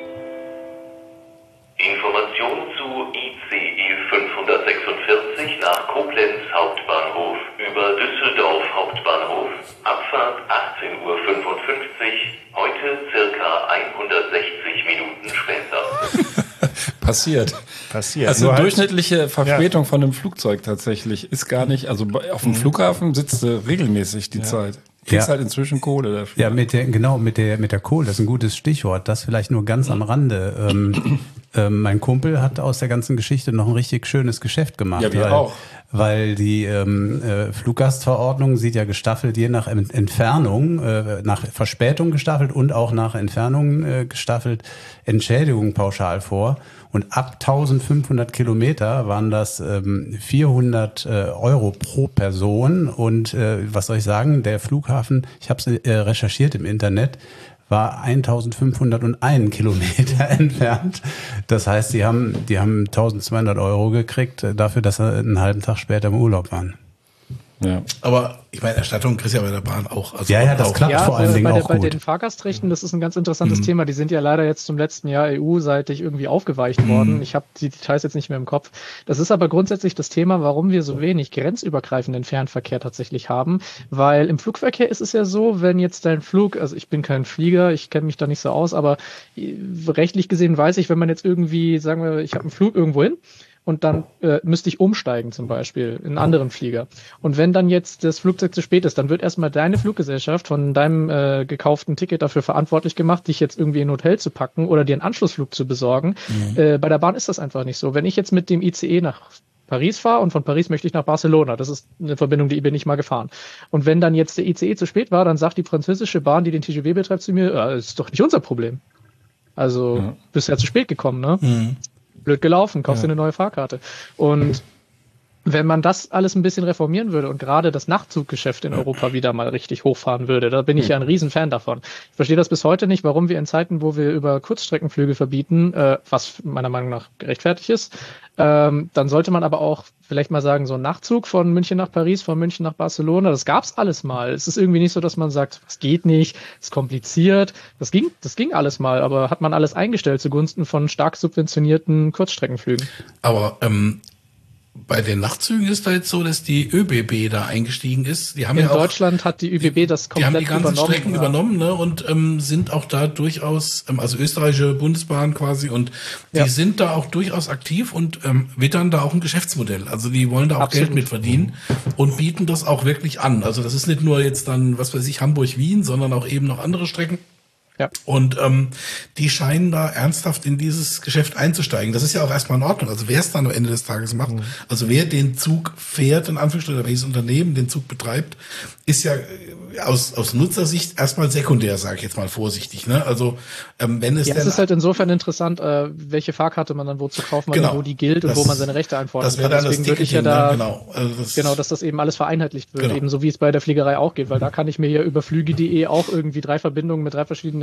Ja. Information zu I C E fünfhundertsechsundvierzig nach Koblenz Hauptbahnhof über Düsseldorf Hauptbahnhof. Abfahrt achtzehn Uhr fünfundfünfzig, heute circa hundertsechzig Minuten später. Passiert. Passiert. Also eine durchschnittliche Verspätung ja. von einem Flugzeug tatsächlich ist gar nicht, also auf dem Flughafen sitzt du regelmäßig die ja. Zeit. Kriegst ja. halt inzwischen Kohle dafür. Ja, mit der, genau, mit der, mit der Kohle, das ist ein gutes Stichwort. Das vielleicht nur ganz am Rande. Ähm, ähm, mein Kumpel hat aus der ganzen Geschichte noch ein richtig schönes Geschäft gemacht. Ja, wir weil, auch. Weil die ähm, äh, Fluggastverordnung sieht ja gestaffelt je nach Entfernung, äh, nach Verspätung gestaffelt und auch nach Entfernung äh, gestaffelt Entschädigung pauschal vor. Und ab eintausendfünfhundert Kilometer waren das ähm, vierhundert äh, Euro pro Person. Und äh, was soll ich sagen, der Flughafen, ich habe es äh, recherchiert im Internet, war eintausendfünfhunderteins Kilometer entfernt. Das heißt, die haben, die haben eintausendzweihundert Euro gekriegt äh, dafür, dass sie einen halben Tag später im Urlaub waren. Ja. Aber ich meine, Erstattung kriegst du ja bei der Bahn auch. Also ja, ja, das auch. klappt ja, vor allen Dingen bei, der, auch bei gut. Bei den Fahrgastrechten, das ist ein ganz interessantes mhm. Thema. Die sind ja leider jetzt zum letzten Jahr E U-seitig irgendwie aufgeweicht mhm. worden. Ich habe die Details jetzt nicht mehr im Kopf. Das ist aber grundsätzlich das Thema, warum wir so wenig grenzübergreifenden Fernverkehr tatsächlich haben. Weil im Flugverkehr ist es ja so, wenn jetzt dein Flug, also ich bin kein Flieger, ich kenne mich da nicht so aus, aber rechtlich gesehen weiß ich, wenn man jetzt irgendwie, sagen wir, ich habe einen Flug irgendwo hin, und dann äh, müsste ich umsteigen zum Beispiel in einen anderen Flieger. Und wenn dann jetzt das Flugzeug zu spät ist, dann wird erstmal deine Fluggesellschaft von deinem äh, gekauften Ticket dafür verantwortlich gemacht, dich jetzt irgendwie in ein Hotel zu packen oder dir einen Anschlussflug zu besorgen. Mhm. Äh, bei der Bahn ist das einfach nicht so. Wenn ich jetzt mit dem I C E nach Paris fahre und von Paris möchte ich nach Barcelona, das ist eine Verbindung, die bin ich mal gefahren. Und wenn dann jetzt der I C E zu spät war, dann sagt die französische Bahn, die den T G V betreibt, zu mir, äh, ist doch nicht unser Problem. Also mhm. bist ja zu spät gekommen, ne? Mhm. Blöd gelaufen, kaufst dir ja. eine neue Fahrkarte. Und wenn man das alles ein bisschen reformieren würde und gerade das Nachtzuggeschäft in Europa wieder mal richtig hochfahren würde, da bin ich ja ein Riesenfan davon. Ich verstehe das bis heute nicht, warum wir in Zeiten, wo wir über Kurzstreckenflüge verbieten, äh, was meiner Meinung nach gerechtfertigt ist, ähm, dann sollte man aber auch vielleicht mal sagen, so ein Nachtzug von München nach Paris, von München nach Barcelona, das gab's alles mal. Es ist irgendwie nicht so, dass man sagt, das geht nicht, ist kompliziert. Das ging, das ging alles mal, aber hat man alles eingestellt zugunsten von stark subventionierten Kurzstreckenflügen. Aber ähm bei den Nachtzügen ist da jetzt so, dass die ÖBB da eingestiegen ist. Die haben in ja auch, Deutschland hat die ÖBB das komplett übernommen. Die haben die ganzen übernommen, Strecken ja. übernommen, ne, und ähm, sind auch da durchaus, ähm, also österreichische Bundesbahn quasi, und die ja. sind da auch durchaus aktiv und ähm, wittern da auch ein Geschäftsmodell. Also die wollen da auch Absolut. Geld mit verdienen und bieten das auch wirklich an. Also das ist nicht nur jetzt dann, was weiß ich, Hamburg-Wien, sondern auch eben noch andere Strecken. Ja. Und ähm, die scheinen da ernsthaft in dieses Geschäft einzusteigen. Das ist ja auch erstmal in Ordnung. Also wer es dann am Ende des Tages macht, mhm. also wer den Zug fährt, in Anführungsstrichen, oder welches Unternehmen den Zug betreibt, ist ja aus aus Nutzersicht erstmal sekundär, sage ich jetzt mal vorsichtig. Ne? Also ähm, wenn es ja, denn, es ist halt insofern interessant, äh, welche Fahrkarte man dann wo zu kaufen hat, genau, wo die gilt und das, wo man seine Rechte einfordern das kann. Dann Deswegen das würde ich ja da, ne? genau, also das, genau, dass das eben alles vereinheitlicht wird, genau. ebenso wie es bei der Fliegerei auch geht, weil da kann ich mir ja über Flüge punkt de auch irgendwie drei Verbindungen mit drei verschiedenen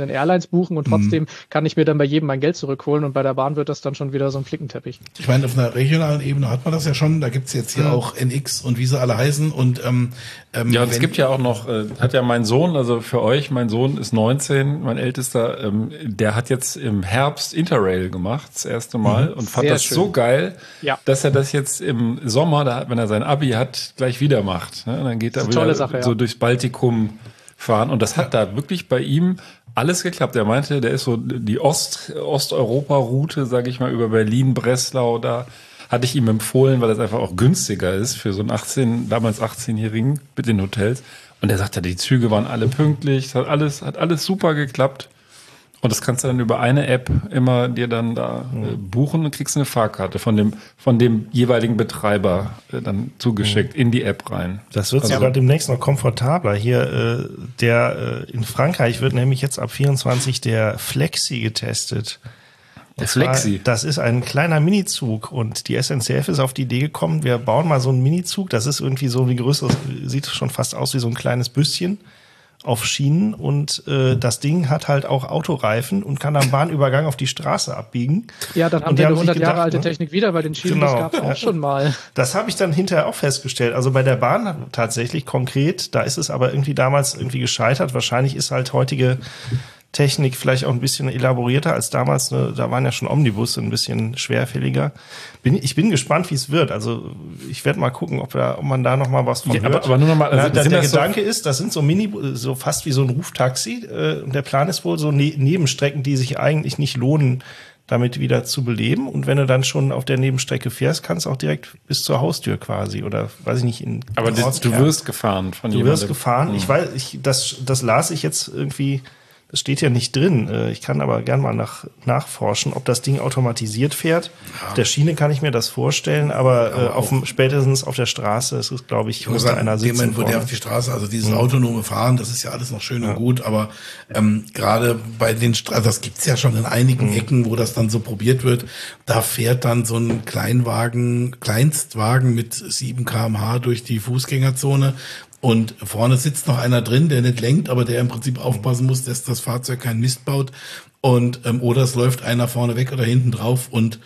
verschiedenen Airlines buchen und trotzdem mhm. kann ich mir dann bei jedem mein Geld zurückholen und bei der Bahn wird das dann schon wieder so ein Flickenteppich. Ich meine, auf einer regionalen Ebene hat man das ja schon, da gibt's jetzt hier mhm. auch N X und wie sie alle heißen und ähm, ähm, ja, und es gibt ja auch noch, äh, hat ja mein Sohn, also für euch, mein Sohn ist neunzehn, mein Ältester, ähm, der hat jetzt im Herbst Interrail gemacht, das erste Mal, mhm. und fand Sehr das schön. so geil, ja. dass er das jetzt im Sommer, da, wenn er sein Abi hat, gleich wieder macht. Ne? Und dann geht er wieder Sache, so ja. durchs Baltikum fahren und das hat ja. da wirklich bei ihm alles geklappt. Er meinte, der ist so die Ost, Osteuropa-Route, sage ich mal, über Berlin, Breslau, da hatte ich ihm empfohlen, weil das einfach auch günstiger ist für so einen achtzehn, damals achtzehnjährigen mit den Hotels. Und er sagte, die Züge waren alle pünktlich, es hat alles, hat alles super geklappt. Und das kannst du dann über eine App immer dir dann da äh, buchen und kriegst eine Fahrkarte von dem, von dem jeweiligen Betreiber äh, dann zugeschickt in die App rein. Das wird also, sogar demnächst noch komfortabler. Hier, äh, der äh, in Frankreich wird nämlich jetzt ab vierundzwanzig der Flexi getestet. Der Flexi? War, das ist ein kleiner Minizug und die S N C F ist auf die Idee gekommen, wir bauen mal so einen Minizug. Das ist irgendwie so wie größeres, sieht schon fast aus wie so ein kleines Büsschen auf Schienen und äh, das Ding hat halt auch Autoreifen und kann am Bahnübergang auf die Straße abbiegen. Ja, dann haben und wir haben eine hundert gedacht, Jahre alte ne? Technik wieder, bei den Schienen, genau. das gab es auch schon mal. Das habe ich dann hinterher auch festgestellt. Also bei der Bahn tatsächlich konkret, da ist es aber irgendwie damals irgendwie gescheitert. Wahrscheinlich ist halt heutige Technik vielleicht auch ein bisschen elaborierter als damals. Ne? Da waren ja schon Omnibusse ein bisschen schwerfälliger. Bin, ich bin gespannt, wie es wird. Also ich werde mal gucken, ob, da, ob man da noch mal was von ja, hört. Aber, aber nur noch mal, also Na, der der Gedanke so ist, das sind so Mini, so fast wie so ein Ruftaxi. Äh, und der Plan ist wohl so ne- Nebenstrecken, die sich eigentlich nicht lohnen, damit wieder zu beleben. Und wenn du dann schon auf der Nebenstrecke fährst, kannst du auch direkt bis zur Haustür quasi oder weiß ich nicht. In, aber in das, du wirst gefahren von Du jemandem. wirst gefahren. Ich weiß, ich, das, das las ich jetzt irgendwie. Das steht ja nicht drin. Ich kann aber gern mal nach, nachforschen, ob das Ding automatisiert fährt. Ja. Auf der Schiene kann ich mir das vorstellen, aber, aber äh, auf dem, spätestens auf der Straße ist es, glaube ich, ich muss da einer sitzen. In dem Moment, wo der auf die Straße, also dieses mhm. autonome Fahren, das ist ja alles noch schön ja. und gut, aber ähm, gerade bei den Straßen, das gibt's ja schon in einigen mhm. Ecken, wo das dann so probiert wird, da fährt dann so ein Kleinwagen, Kleinstwagen mit sieben Kilometer pro Stunde durch die Fußgängerzone. Und vorne sitzt noch einer drin, der nicht lenkt, aber der im Prinzip aufpassen muss, dass das Fahrzeug keinen Mist baut. Und ähm, oder es läuft einer vorne weg oder hinten drauf. Und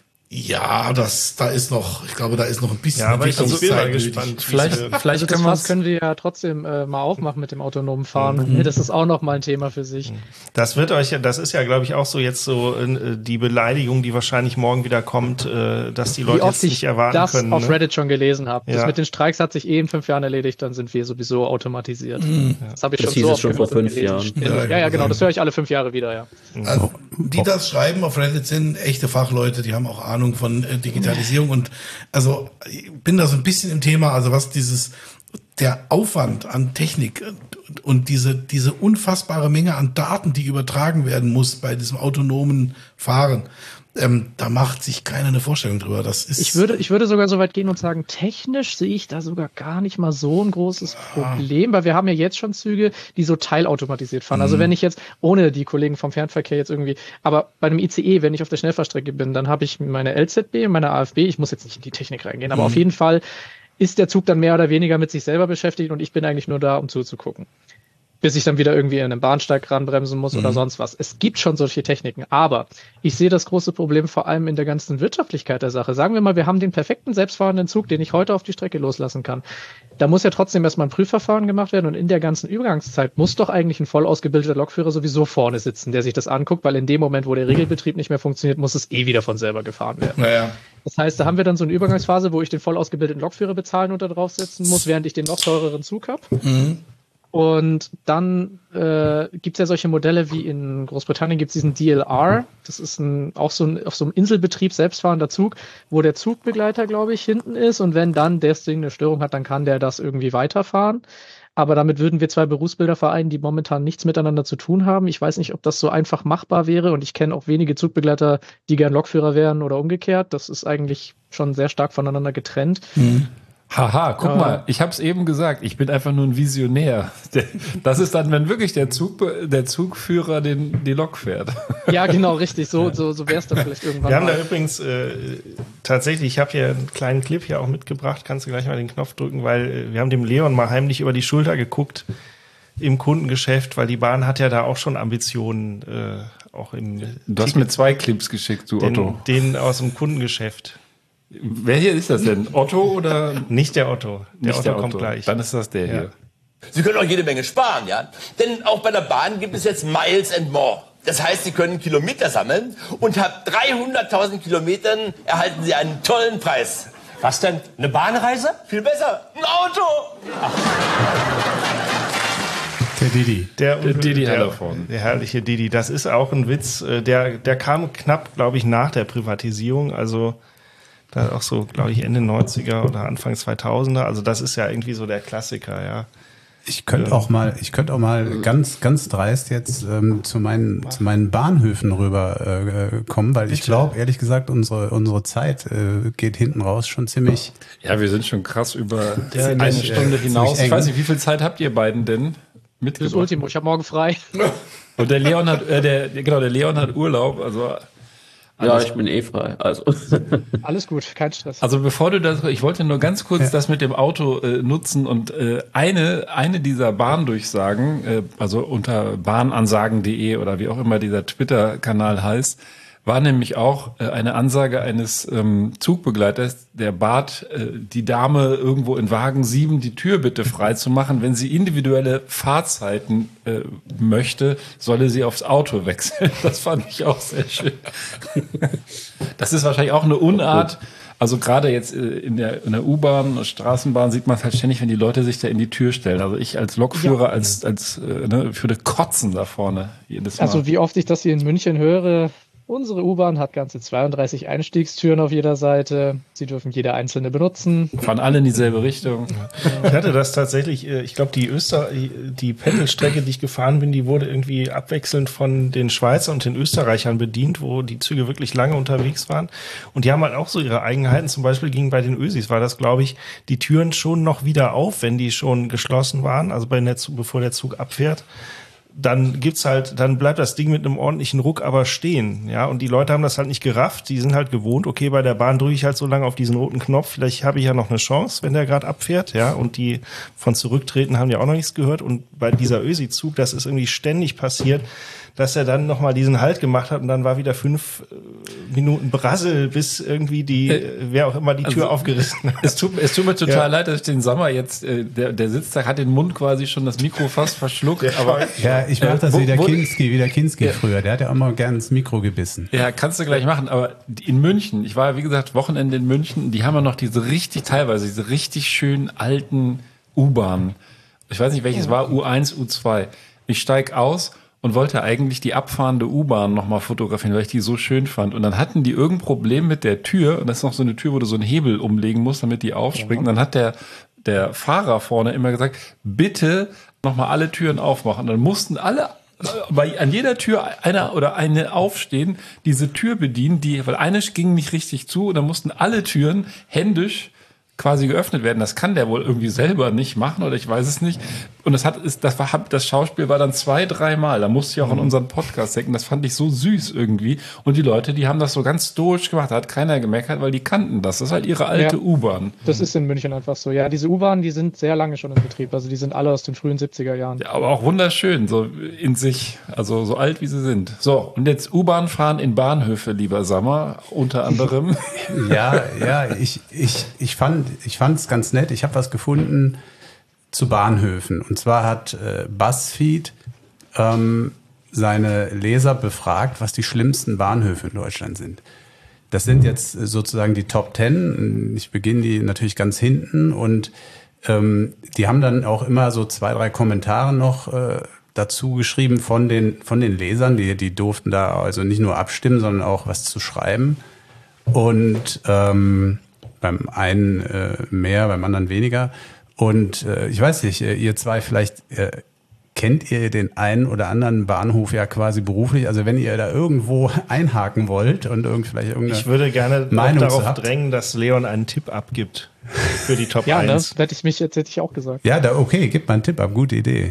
ja, das, da ist noch, ich glaube, da ist noch ein bisschen. Ja, aber ich bin mal gespannt. Vielleicht, vielleicht also das können, Fass können wir ja trotzdem äh, mal aufmachen mit dem autonomen Fahren. Mhm. Das ist auch noch mal ein Thema für sich. Das wird euch ja, das ist ja, glaube ich, auch so jetzt so äh, die Beleidigung, die wahrscheinlich morgen wieder kommt, äh, dass die Leute jetzt nicht erwarten das können. Das auf ne? Reddit schon gelesen habe. Ja. Das mit den Streiks hat sich eh in fünf Jahren erledigt, dann sind wir sowieso automatisiert. Mhm. Das habe ich das schon hieß so es schon vor fünf Jahren. Ja, ja, ja, genau. Das höre ich alle fünf Jahre wieder, ja. Also, die das schreiben auf Reddit sind echte Fachleute, die haben auch Ahnung von äh, Digitalisierung und also ich bin da so ein bisschen im Thema, also was dieses, der Aufwand an Technik und diese, diese unfassbare Menge an Daten, die übertragen werden muss bei diesem autonomen Fahren, ähm, da macht sich keiner eine Vorstellung drüber. Das ist ich würde, ich würde sogar so weit gehen und sagen, technisch sehe ich da sogar gar nicht mal so ein großes Problem, weil wir haben ja jetzt schon Züge, die so teilautomatisiert fahren. Mhm. Also wenn ich jetzt, ohne die Kollegen vom Fernverkehr jetzt irgendwie, aber bei einem I C E, wenn ich auf der Schnellfahrstrecke bin, dann habe ich meine L Z B und meine A F B, ich muss jetzt nicht in die Technik reingehen, aber mhm. auf jeden Fall ist der Zug dann mehr oder weniger mit sich selber beschäftigt und ich bin eigentlich nur da, um zuzugucken. Bis ich dann wieder irgendwie in einem Bahnsteig ranbremsen muss mhm. oder sonst was. Es gibt schon solche Techniken, aber ich sehe das große Problem vor allem in der ganzen Wirtschaftlichkeit der Sache. Sagen wir mal, wir haben den perfekten selbstfahrenden Zug, den ich heute auf die Strecke loslassen kann. Da muss ja trotzdem erstmal ein Prüfverfahren gemacht werden und in der ganzen Übergangszeit muss doch eigentlich ein voll ausgebildeter Lokführer sowieso vorne sitzen, der sich das anguckt, weil in dem Moment, wo der Regelbetrieb nicht mehr funktioniert, muss es eh wieder von selber gefahren werden. Naja. Das heißt, da haben wir dann so eine Übergangsphase, wo ich den voll ausgebildeten Lokführer bezahlen und da draufsetzen muss, während ich den noch teureren Zug habe. Mhm. Und dann äh, gibt es ja solche Modelle wie in Großbritannien gibt es diesen D L R. Das ist ein, auch so ein auf so einem Inselbetrieb selbstfahrender Zug, wo der Zugbegleiter, glaube ich, hinten ist. Und wenn dann das Ding eine Störung hat, dann kann der das irgendwie weiterfahren. Aber damit würden wir zwei Berufsbilder vereinen, die momentan nichts miteinander zu tun haben. Ich weiß nicht, ob das so einfach machbar wäre. Und ich kenne auch wenige Zugbegleiter, die gern Lokführer wären oder umgekehrt. Das ist eigentlich schon sehr stark voneinander getrennt. Mhm. Haha, guck Ja. mal, ich habe es eben gesagt, ich bin einfach nur ein Visionär. Das ist dann, wenn wirklich der Zug, der Zugführer den, die Lok fährt. Ja, genau, richtig. So, so, so wäre es dann vielleicht irgendwann Wir haben mal. da übrigens äh, tatsächlich, ich habe hier einen kleinen Clip hier auch mitgebracht, kannst du gleich mal den Knopf drücken, weil äh, wir haben dem Leon mal heimlich über die Schulter geguckt, im Kundengeschäft, weil die Bahn hat ja da auch schon Ambitionen, äh, auch im Du hast mir zwei Clips geschickt, du den, Otto. den aus dem Kundengeschäft. Wer hier ist das denn? Otto oder? Nicht der Otto. Der Nicht Otto der kommt Otto. gleich. Dann ist das der Ja. hier. Sie können auch jede Menge sparen, ja? Denn auch bei der Bahn gibt es jetzt Miles and More. Das heißt, Sie können Kilometer sammeln und ab dreihunderttausend Kilometern erhalten Sie einen tollen Preis. Was denn? Eine Bahnreise? Viel besser, ein Auto! Der Didi. Der, Der Didi der, Hallervorden. der herrliche Didi. Das ist auch ein Witz. äh, Der, der kam knapp, glaube ich, nach der Privatisierung. Also da auch so, glaube ich, Ende neunziger oder Anfang zweitausender. Also das ist ja irgendwie so der Klassiker, ja. Ich könnte auch mal, ich könnte auch mal ganz, ganz dreist jetzt ähm, zu meinen, zu meinen Bahnhöfen rüber äh, kommen, weil ich glaube, ehrlich gesagt, unsere, unsere Zeit äh, geht hinten raus schon ziemlich. Ja, wir sind schon krass über Ja, eine nicht, Stunde äh, hinaus. ziemlich eng. Ich weiß nicht, wie viel Zeit habt ihr beiden denn Das mitgebracht? Ultimo, ich habe morgen frei. Und der Leon hat, äh, der, genau, der Leon hat Urlaub, also. Ja, alles- ich bin eh frei. Also. Alles gut, kein Stress. Also bevor du das, ich wollte nur ganz kurz das mit dem Auto äh, nutzen und äh, eine eine dieser Bahndurchsagen, äh, also unter bahnansagen punkt de oder wie auch immer dieser Twitter-Kanal heißt, war nämlich auch äh, eine Ansage eines ähm, Zugbegleiters, der bat äh, die Dame irgendwo in Wagen sieben die Tür bitte frei zu machen. Wenn sie individuelle Fahrzeiten äh, möchte, solle sie aufs Auto wechseln. Das fand ich auch sehr schön. Das ist wahrscheinlich auch eine Unart. Also gerade jetzt äh, in der, in der U-Bahn, Straßenbahn sieht man es halt ständig, wenn die Leute sich da in die Tür stellen. Also ich als Lokführer, Ja. als, als äh, ne, würde kotzen da vorne jedes Mal. Also wie oft ich das hier in München höre, unsere U-Bahn hat ganze zweiunddreißig Einstiegstüren auf jeder Seite. Sie dürfen jede einzelne benutzen. Fahren alle in dieselbe Richtung. Ich hatte das tatsächlich, äh, ich glaube, die Öster, die Pendelstrecke, die ich gefahren bin, die wurde irgendwie abwechselnd von den Schweizern und den Österreichern bedient, wo die Züge wirklich lange unterwegs waren. Und die haben halt auch so ihre Eigenheiten. Zum Beispiel ging bei den Ösis, war das, glaube ich, die Türen schon noch wieder auf, wenn die schon geschlossen waren, also bei der Zug, bevor der Zug abfährt. Dann gibt's halt, dann bleibt das Ding mit einem ordentlichen Ruck aber stehen, ja, und die Leute haben das halt nicht gerafft, die sind halt gewohnt, okay, bei der Bahn drücke ich halt so lange auf diesen roten Knopf, vielleicht habe ich ja noch eine Chance, wenn der gerade abfährt, ja, und die von zurücktreten haben ja auch noch nichts gehört und bei dieser Ösi-Zug, das ist irgendwie ständig passiert, dass er dann nochmal diesen Halt gemacht hat und dann war wieder fünf äh, Minuten Brassel, bis irgendwie die, äh, wer auch immer die Tür also, aufgerissen hat. Es tut, es tut mir total Ja. leid, dass ich den Sommer jetzt, äh, der, der sitzt da, hat den Mund quasi schon das Mikro fast verschluckt. Der aber Ja, ich mache Äh, das wo- wie der wo- Kinski, wie der Kinski Ja. früher. Der hat ja auch mal gern ins Mikro gebissen. Ja, kannst du gleich machen, aber in München, ich war ja wie gesagt Wochenende in München, die haben ja noch diese richtig, teilweise diese richtig schönen alten U-Bahnen. Ich weiß nicht welches war, U eins, U zwei. Ich steig aus und wollte eigentlich die abfahrende U-Bahn nochmal fotografieren, weil ich die so schön fand. Und dann hatten die irgendein Problem mit der Tür, und das ist noch so eine Tür, wo du so einen Hebel umlegen musst, damit die aufspringt. Und dann hat der, der Fahrer vorne immer gesagt, bitte nochmal alle Türen aufmachen. Und dann mussten alle bei, an jeder Tür einer oder eine aufstehen, diese Tür bedienen, die, weil eine ging nicht richtig zu und dann mussten alle Türen händisch quasi geöffnet werden. Das kann der wohl irgendwie selber nicht machen oder ich weiß es nicht. Und das hat, ist, das war, das Schauspiel war dann zwei, dreimal. Da musste ich auch an unseren Podcast denken. Das fand ich so süß irgendwie. Und die Leute, die haben das so ganz stoisch gemacht. Da hat keiner gemeckert, weil die kannten das. Das ist halt ihre alte Ja. U-Bahn. Das ist in München einfach so. Ja, diese U-Bahnen, die sind sehr lange schon in Betrieb. Also die sind alle aus den frühen siebziger Jahren. Ja, aber auch wunderschön, so in sich. Also so alt, wie sie sind. So, und jetzt U-Bahn fahren in Bahnhöfe, lieber Sammer, unter anderem. Ja, ja, ich, ich, ich fand ich fand's ganz nett. Ich habe was gefunden zu Bahnhöfen. Und zwar hat äh, BuzzFeed ähm, seine Leser befragt, was die schlimmsten Bahnhöfe in Deutschland sind. Das sind jetzt sozusagen die Top Ten. Ich beginne die natürlich ganz hinten und ähm, die haben dann auch immer so zwei, drei Kommentare noch äh, dazu geschrieben von den, von den Lesern. Die, die durften da also nicht nur abstimmen, sondern auch was zu schreiben. Und ähm, beim einen äh, mehr, beim anderen weniger. Und äh, ich weiß nicht, ihr zwei vielleicht äh, kennt ihr den einen oder anderen Bahnhof ja quasi beruflich. Also wenn ihr da irgendwo einhaken wollt und irgend, vielleicht irgendeine Ich würde gerne auch Meinung darauf habt. drängen, dass Leon einen Tipp abgibt für die Top Ja, ne? eins. Hätte ich mich jetzt hätte ich auch gesagt. Ja, da, okay, gib mal einen Tipp ab, gute Idee.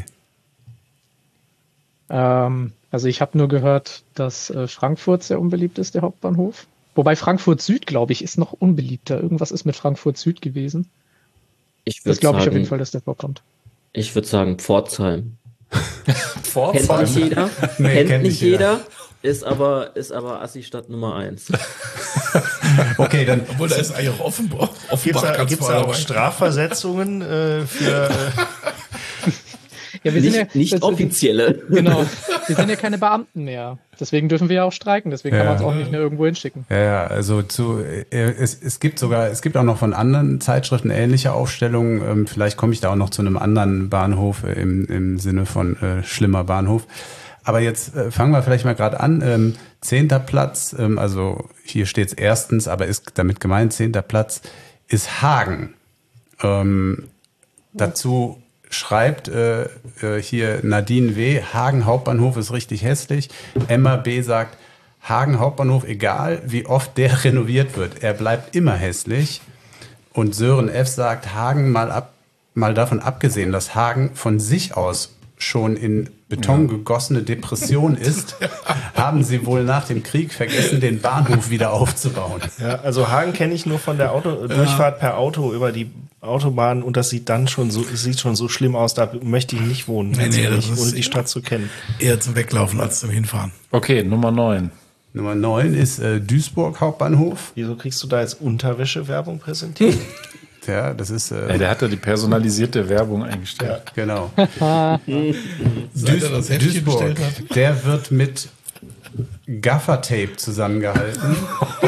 Ähm, also ich habe nur gehört, dass äh, Frankfurt sehr unbeliebt ist, der Hauptbahnhof. Wobei Frankfurt Süd, glaube ich, ist noch unbeliebter. Irgendwas ist mit Frankfurt Süd gewesen. Ich Das würde glaube ich auf jeden sagen, Fall, dass der vorkommt. ich würde sagen Pforzheim. Kennt nicht jeder, Nee, kennt, kennt nicht nicht jeder. jeder, ist aber, ist aber Assi-Stadt Nummer eins. Okay, dann. Obwohl, da ist eigentlich auch Offenbach. Gibt es Offenbach da, ganz gibt's vorne da auch dabei. Strafversetzungen äh, für... Äh, Ja, wir sind Nicht, ja, nicht das- offizielle. Genau. Wir sind ja keine Beamten mehr. Deswegen dürfen wir ja auch streiken. Deswegen kann Ja. man es auch nicht mehr irgendwo hinschicken. Ja, ja, also zu, äh, es, es gibt sogar, es gibt auch noch von anderen Zeitschriften ähnliche Aufstellungen. Ähm, vielleicht komme ich da auch noch zu einem anderen Bahnhof äh, im, im Sinne von äh, schlimmer Bahnhof. Aber jetzt äh, fangen wir vielleicht mal gerade an. Ähm, zehnter Platz, ähm, also hier steht es erstens, aber ist damit gemeint, zehnter Platz ist Hagen. Ähm, dazu schreibt äh, äh, hier Nadine W., Hagen Hauptbahnhof ist richtig hässlich. Emma B. sagt, Hagen Hauptbahnhof, egal wie oft der renoviert wird, er bleibt immer hässlich. Und Sören F. sagt, Hagen mal, ab, mal davon abgesehen, dass Hagen von sich aus schon in Beton gegossene Depression ist, haben sie wohl nach dem Krieg vergessen, den Bahnhof wieder aufzubauen. ja, also Hagen kenne ich nur von der Auto Durchfahrt per Auto über die Autobahn und das sieht dann schon so, es sieht schon so schlimm aus, da möchte ich nicht wohnen, Nee, nee, ehrlich, das ist- ohne die Stadt zu kennen. Eher zum Weglaufen als zum Hinfahren. Okay, Nummer neun. Nummer neun ist äh, Duisburg Hauptbahnhof. Wieso kriegst du da jetzt Unterwäsche-Werbung präsentiert? Ja, das ist äh, Ja, der hat ja die personalisierte Werbung eingestellt. genau. Seit er das Heftchen Duisburg, bestellt hat. der wird mit Gaffertape zusammengehalten.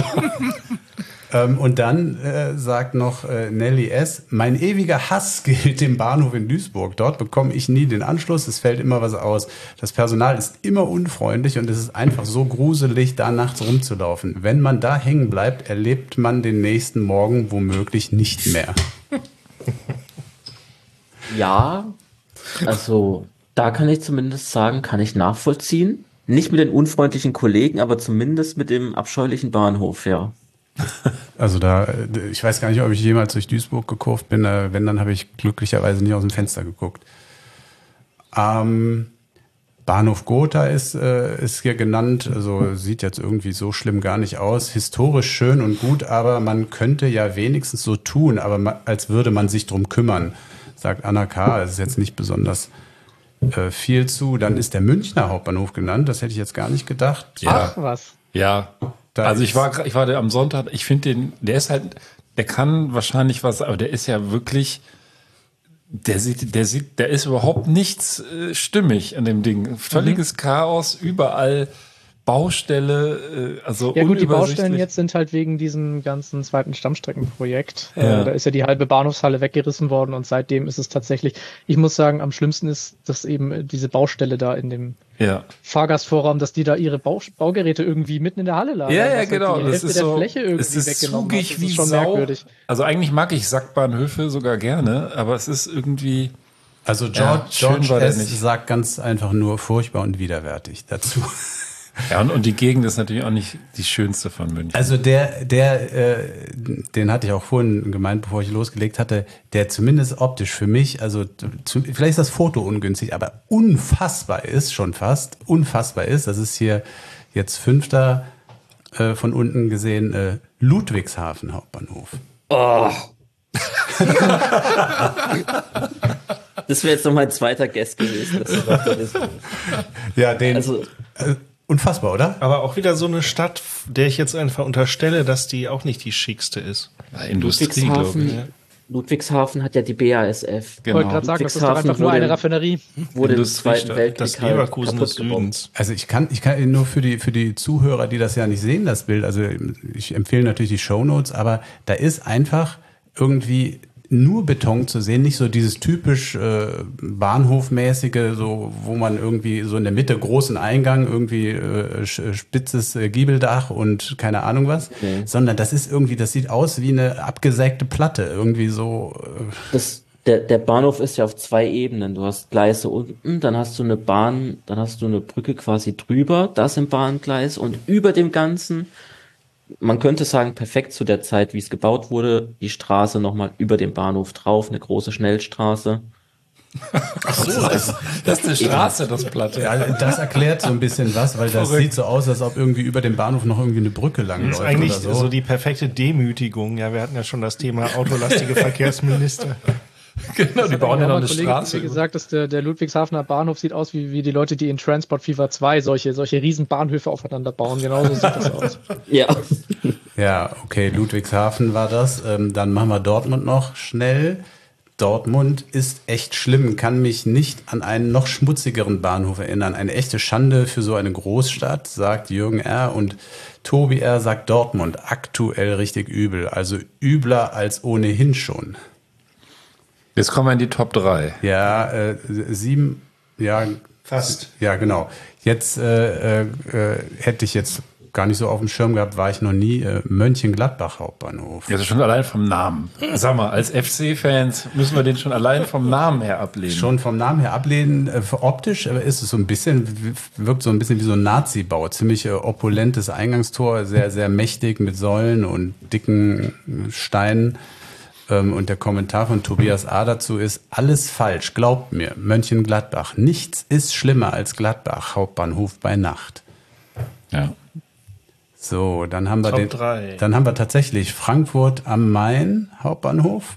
ähm, und dann äh, sagt noch äh, Nelly S., mein ewiger Hass gilt dem Bahnhof in Duisburg. Dort bekomme ich nie den Anschluss, es fällt immer was aus. Das Personal ist immer unfreundlich und es ist einfach so gruselig, da nachts rumzulaufen. Wenn man da hängen bleibt, erlebt man den nächsten Morgen womöglich nicht mehr. Ja, also da kann ich zumindest sagen, kann ich nachvollziehen. Nicht mit den unfreundlichen Kollegen, aber zumindest mit dem abscheulichen Bahnhof, ja. Also da, äh, ich weiß gar nicht, ob ich jemals durch Duisburg gekurvt bin. Äh, Wenn, dann habe ich glücklicherweise nicht aus dem Fenster geguckt. Ähm, Bahnhof Gotha ist, äh, ist hier genannt. Also sieht jetzt irgendwie so schlimm gar nicht aus. Historisch schön und gut, aber man könnte ja wenigstens so tun, aber ma- als würde man sich drum kümmern, sagt Anna K. Das ist jetzt nicht besonders äh, viel zu. Dann ist der Münchner Hauptbahnhof genannt. Das hätte ich jetzt gar nicht gedacht. Ja. Ach was. Ja, Da also ich ist- war, ich war der am Sonntag, ich finde den, der ist halt, der kann wahrscheinlich was, aber der ist ja wirklich, der sieht, der sieht, der ist überhaupt nichts äh, stimmig an dem Ding. Völliges Mhm. Chaos, überall Baustelle, äh, also Ja gut, die Baustellen unübersichtlich. jetzt sind halt wegen diesem ganzen zweiten Stammstreckenprojekt. Ja. Äh, da ist ja die halbe Bahnhofshalle weggerissen worden und seitdem ist es tatsächlich, ich muss sagen, am schlimmsten ist, dass eben diese Baustelle da in dem Ja. Fahrgastvorraum, dass die da ihre Bau Baugeräte irgendwie mitten in der Halle lagern. Ja, ja, was halt genau. Die Das Hälfte ist der so, Fläche irgendwie es ist weggenommen zugig hat. Das wie ist schon Sau. merkwürdig. Also eigentlich mag ich Sackbahnhöfe sogar gerne, aber es ist irgendwie, Also George, Ja, schön George war der S. nicht. sagt ganz einfach nur furchtbar und widerwärtig dazu. ja, und, und die Gegend ist natürlich auch nicht die schönste von München. Also der, der, äh, den hatte ich auch vorhin gemeint, bevor ich losgelegt hatte, der zumindest optisch für mich, also zu, vielleicht ist das Foto ungünstig, aber unfassbar ist, schon fast, unfassbar ist, das ist hier jetzt fünfter äh, von unten gesehen, äh, Ludwigshafen Hauptbahnhof. Oh. Das wäre jetzt noch mein zweiter Guest gewesen. Das ist, das ist, Ja, den, also, äh, unfassbar, oder? Aber auch wieder so eine Stadt, der ich jetzt einfach unterstelle, dass die auch nicht die schickste ist. Ja, Industrie, glaube ich. Ludwigshafen, Ludwigshafen hat ja die B A S F. Ich wollte gerade sagen, das ist doch Ludwigshafen einfach nur wurde- eine Raffinerie. Wurde im Industriestadt. Zweiten Weltkrieg Das halt Leverkusen des kaputt gebombt. Südens. Also ich kann, ich kann nur für die, für die Zuhörer, die das ja nicht sehen, das Bild, also ich empfehle natürlich die Shownotes, aber da ist einfach irgendwie nur Beton zu sehen, nicht so dieses typisch äh, Bahnhofmäßige, so wo man irgendwie so in der Mitte großen Eingang, irgendwie äh, spitzes äh, Giebeldach und keine Ahnung was, Okay. sondern das ist irgendwie, das sieht aus wie eine abgesägte Platte, irgendwie so. Äh, Das, der, der Bahnhof ist ja auf zwei Ebenen. Du hast Gleise unten, dann hast du eine Bahn, dann hast du eine Brücke quasi drüber, das im Bahngleis und über dem Ganzen, man könnte sagen, perfekt zu der Zeit, wie es gebaut wurde, die Straße nochmal über dem Bahnhof drauf, eine große Schnellstraße. Ach so, das, das ist eine Straße, das Platte. ja, das erklärt so ein bisschen was, weil das Verrückt. sieht so aus, als ob irgendwie über dem Bahnhof noch irgendwie eine Brücke Das langläuft ist eigentlich oder so. so. die perfekte Demütigung. Ja, wir hatten ja schon das Thema autolastige Verkehrsminister. Genau, die bauen ja noch eine Kollege Straße. Wie gesagt, dass der, der Ludwigshafener Bahnhof sieht aus wie, wie die Leute, die in Transport Fever zwei solche, solche riesen Bahnhöfe aufeinander bauen. Genauso sieht das aus. Ja. Ja, okay, Ludwigshafen war das. Ähm, dann machen wir Dortmund noch schnell. Dortmund ist echt schlimm, kann mich nicht an einen noch schmutzigeren Bahnhof erinnern. Eine echte Schande für so eine Großstadt, sagt Jürgen R. Und Tobi R. sagt Dortmund aktuell richtig übel. Also übler als ohnehin schon. Jetzt kommen wir in die Top drei. Ja, äh, sieben, ja. Fast. Ja, genau. Jetzt äh, äh, hätte ich jetzt gar nicht so auf dem Schirm gehabt, war ich noch nie. Äh, Mönchengladbach Hauptbahnhof. Also schon allein vom Namen. Sag mal, als F C-Fans müssen wir den schon allein vom Namen her ablehnen. Schon vom Namen her ablehnen. Äh, optisch äh, ist es so ein bisschen, wirkt so ein bisschen wie so ein Nazi-Bau. Ziemlich äh, opulentes Eingangstor, sehr, sehr mächtig mit Säulen und dicken äh, Steinen. Ähm, und der Kommentar von Tobias A. dazu ist, alles falsch, glaubt mir, Mönchengladbach. Nichts ist schlimmer als Gladbach, Hauptbahnhof bei Nacht. Ja. So, dann haben wir Top den, drei. dann haben wir tatsächlich Frankfurt am Main Hauptbahnhof.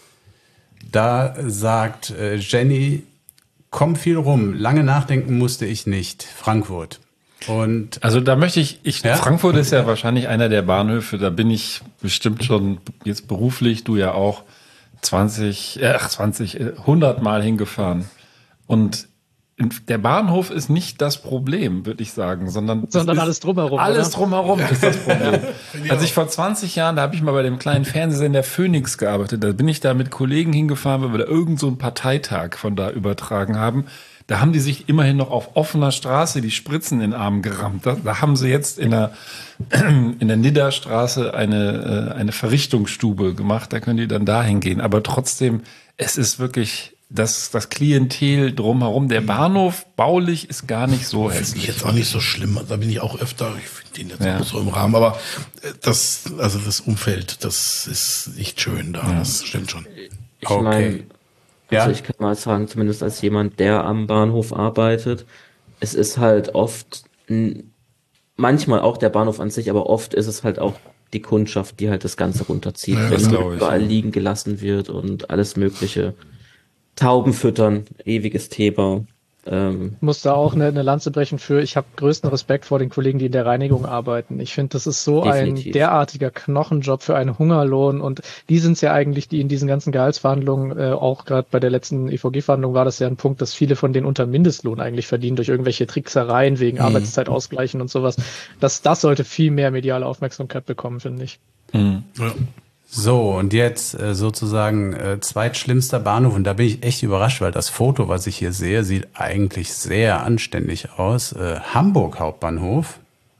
Da sagt äh, Jenny, komm viel rum, lange nachdenken musste ich nicht. Frankfurt. Und also da möchte ich, ich ja? Frankfurt ist ja wahrscheinlich einer der Bahnhöfe, da bin ich bestimmt schon jetzt beruflich, du ja auch, zwanzig, äh, zwanzig, hundert Mal hingefahren. Und der Bahnhof ist nicht das Problem, würde ich sagen, sondern, sondern alles drumherum. Alles oder? drumherum ist das Problem. Als ich vor zwanzig Jahren, da habe ich mal bei dem kleinen Fernsehsender Phoenix gearbeitet, da bin ich da mit Kollegen hingefahren, weil wir da irgend so einen Parteitag von da übertragen haben. Da haben die sich immerhin noch auf offener Straße die Spritzen in den Arm gerammt. Da, da haben sie jetzt in der, in der Nidderstraße eine, eine Verrichtungsstube gemacht, da können die dann dahin gehen. Aber trotzdem, es ist wirklich das, das Klientel drumherum. Der Bahnhof baulich ist gar nicht so hässlich. Finde ich jetzt auch nicht so schlimm. Da bin ich auch öfter. Ich finde den jetzt Ja. auch so im Rahmen. Aber das, also das Umfeld, das ist nicht schön da. Ja. Das stimmt schon. Ich Okay. meine, Ja. also ich kann mal sagen, zumindest als jemand, der am Bahnhof arbeitet, es ist halt oft, n- manchmal auch der Bahnhof an sich, aber oft ist es halt auch die Kundschaft, die halt das Ganze runterzieht, Ja, wenn das glaub ich, überall ja. liegen gelassen wird und alles mögliche. Tauben füttern, ewiges Thema. Ähm, Ich muss da auch eine, eine Lanze brechen für, ich habe größten Respekt vor den Kollegen, die in der Reinigung arbeiten. Ich finde, das ist so Definitiv. ein derartiger Knochenjob für einen Hungerlohn und die sind es ja eigentlich, die in diesen ganzen Gehaltsverhandlungen, äh, auch gerade bei der letzten E V G-Verhandlung war das ja ein Punkt, dass viele von denen unter Mindestlohn eigentlich verdienen durch irgendwelche Tricksereien wegen Mhm. Arbeitszeitausgleichen und sowas. Das, das sollte viel mehr mediale Aufmerksamkeit bekommen, finde ich. Mhm. Ja. So, und jetzt äh, sozusagen äh, zweitschlimmster Bahnhof. Und da bin ich echt überrascht, weil das Foto, was ich hier sehe, sieht eigentlich sehr anständig aus. Äh, Hamburg Hauptbahnhof.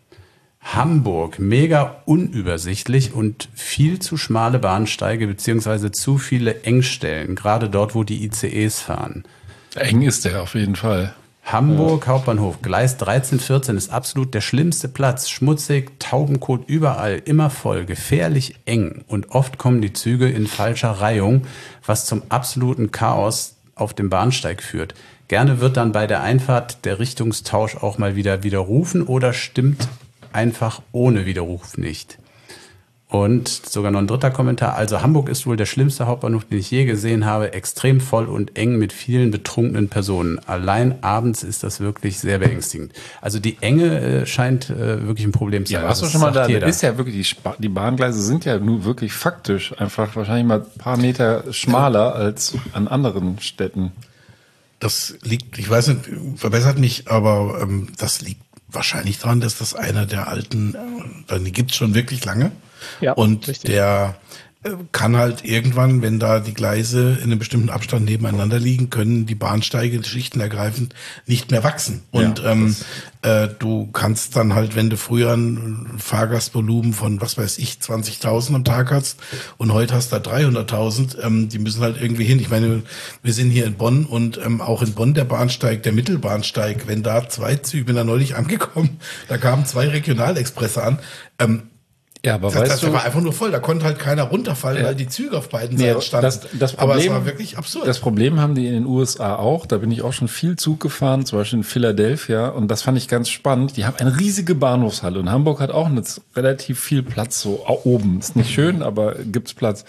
Hamburg, mega unübersichtlich und viel zu schmale Bahnsteige beziehungsweise zu viele Engstellen, gerade dort, wo die I C Es fahren. Eng ist der auf jeden Fall. Hamburg Hauptbahnhof, Gleis dreizehn, vierzehn ist absolut der schlimmste Platz. Schmutzig, Taubenkot überall, immer voll, gefährlich eng und oft kommen die Züge in falscher Reihung, was zum absoluten Chaos auf dem Bahnsteig führt. Gerne wird dann bei der Einfahrt der Richtungstausch auch mal wieder widerrufen oder stimmt einfach ohne Widerruf nicht. Und sogar noch ein dritter Kommentar. Also Hamburg ist wohl der schlimmste Hauptbahnhof, den ich je gesehen habe. Extrem voll und eng mit vielen betrunkenen Personen. Allein abends ist das wirklich sehr beängstigend. Also die Enge äh, scheint äh, wirklich ein Problem zu sein. Ja, warst du Das schon mal sagt da? jeder. Das ist ja wirklich, die, Spa die Bahngleise sind ja nur wirklich faktisch einfach wahrscheinlich mal ein paar Meter schmaler als an anderen Städten. Das liegt, ich weiß nicht, verbessert mich, aber ähm, das liegt wahrscheinlich daran, dass das einer der alten, äh, die gibt's schon wirklich lange. Ja, Und richtig. der äh, kann halt irgendwann, wenn da die Gleise in einem bestimmten Abstand nebeneinander liegen, können die Bahnsteige schichtenergreifend nicht mehr wachsen. Und Ja, ähm, äh, du kannst dann halt, wenn du früher ein Fahrgastvolumen von, was weiß ich, zwanzigtausend am Tag hast und heute hast du da dreihunderttausend, ähm, die müssen halt irgendwie hin. Ich meine, wir sind hier in Bonn und ähm, auch in Bonn der Bahnsteig, der Mittelbahnsteig, wenn da zwei Züge, bin da neulich angekommen, da kamen zwei Regionalexpresse an, ähm, Ja, aber das, weißt das du, war einfach nur voll. Da konnte halt keiner runterfallen, Ja. weil die Züge auf beiden Nee, Seiten standen. das, das Aber es Problem, war wirklich absurd. Das Problem haben die in den U S A auch. Da bin ich auch schon viel Zug gefahren, zum Beispiel in Philadelphia. Und das fand ich ganz spannend. Die haben eine riesige Bahnhofshalle. Und Hamburg hat auch eine, relativ viel Platz so oben. Ist nicht schön, aber gibt's Platz.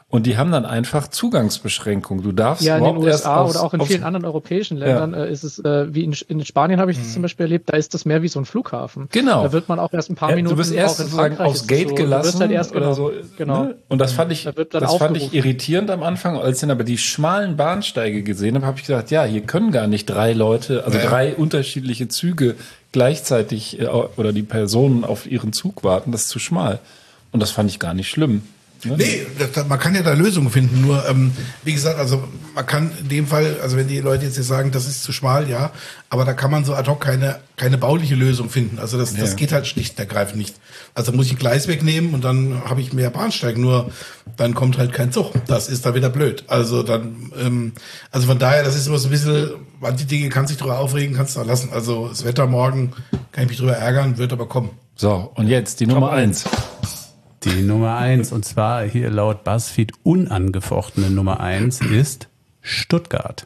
Und die haben dann einfach Zugangsbeschränkungen. Du darfst ja, in den überhaupt U S erst A aufs, oder auch in aufs, vielen anderen europäischen Ländern Ja. äh, ist es, äh, wie in, in Spanien habe ich das zum Beispiel erlebt, da ist das mehr wie so ein Flughafen. Genau. Da wird man auch erst ein paar Ja, Minuten du wirst erst auch in sozusagen Frankreich aufs ist es Gate so, gelassen Du wirst halt erst, genau, oder so. genau. Ne? Und das fand ich, Da wird dann das fand ich aufgerufen. irritierend am Anfang. Als ich dann aber die schmalen Bahnsteige gesehen habe, habe ich gedacht, ja, hier können gar nicht drei Leute, also Ja. drei unterschiedliche Züge gleichzeitig äh, oder die Personen auf ihren Zug warten. Das ist zu schmal. Und das fand ich gar nicht schlimm. Ne? Nee, das, man kann ja da Lösungen finden. Nur, ähm, wie gesagt, also man kann in dem Fall, also wenn die Leute jetzt hier sagen, das ist zu schmal, ja, aber da kann man so ad hoc keine, keine bauliche Lösung finden. Also das, das Ja. geht halt schlicht und ergreifend nicht. Also muss ich ein Gleis wegnehmen und dann habe ich mehr Bahnsteig, nur dann kommt halt kein Zug. Das ist dann wieder blöd. Also dann, ähm, also von daher, das ist immer so ein bisschen, manche Dinge kannst du dich drüber aufregen, kannst du auch lassen. Also das Wetter morgen kann ich mich drüber ärgern, wird aber kommen. So, und jetzt die Nummer eins. Die Nummer eins, und zwar hier laut BuzzFeed unangefochtene Nummer eins, ist Stuttgart.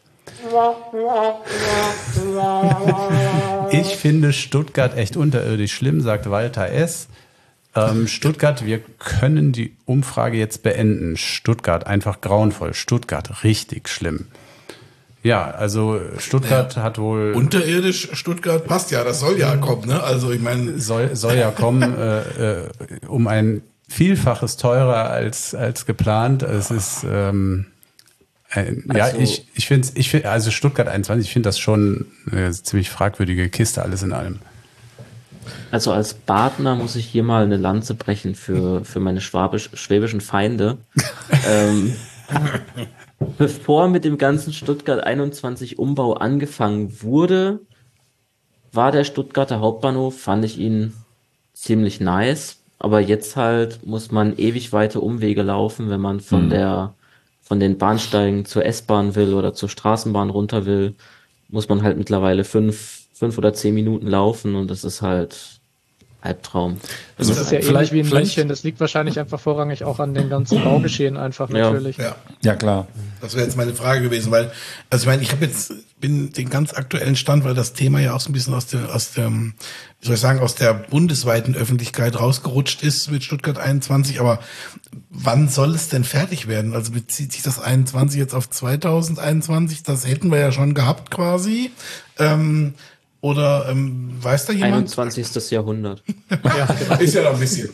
Ich finde Stuttgart echt unterirdisch schlimm, sagt Walter S. Ähm, Stuttgart, wir können die Umfrage jetzt beenden. Stuttgart, einfach grauenvoll. Stuttgart, richtig schlimm. Ja, also Stuttgart Ja. hat wohl... Unterirdisch Stuttgart passt ja, das soll ja kommen, ne? Also ich meine... Soll, soll ja kommen, äh, äh, um ein Vielfaches teurer als, als geplant. Es ist, ähm, ein, ja, Also- ich, ich finde, ich find, also Stuttgart einundzwanzig, ich finde das schon eine ziemlich fragwürdige Kiste, alles in allem. Also als Badner muss ich hier mal eine Lanze brechen für, für meine schwabisch, schwäbischen Feinde. ähm, bevor mit dem ganzen Stuttgart einundzwanzig Umbau angefangen wurde, war der Stuttgarter Hauptbahnhof, fand ich ihn ziemlich nice. Aber jetzt halt muss man ewig weite Umwege laufen, wenn man von Mhm. der, von den Bahnsteigen zur S-Bahn will oder zur Straßenbahn runter will, muss man halt mittlerweile fünf, fünf oder zehn Minuten laufen und das ist halt Albtraum. Das ist ja ähnlich vielleicht- wie in vielleicht- München. Das liegt wahrscheinlich einfach vorrangig auch an den ganzen Baugeschehen einfach Ja. natürlich. Ja. Ja, klar. Das wäre jetzt meine Frage gewesen, weil, also ich meine, ich habe jetzt, bin den ganz aktuellen Stand, weil das Thema ja auch so ein bisschen aus der, aus dem, wie soll ich sagen, aus der bundesweiten Öffentlichkeit rausgerutscht ist mit Stuttgart einundzwanzig, aber wann soll es denn fertig werden? Also bezieht sich das einundzwanzig jetzt auf zweitausendeinundzwanzig? Das hätten wir ja schon gehabt quasi. Ähm, oder ähm, weiß da jemand? einundzwanzigstes Jahrhundert. Ja, genau. Ist ja noch ein bisschen.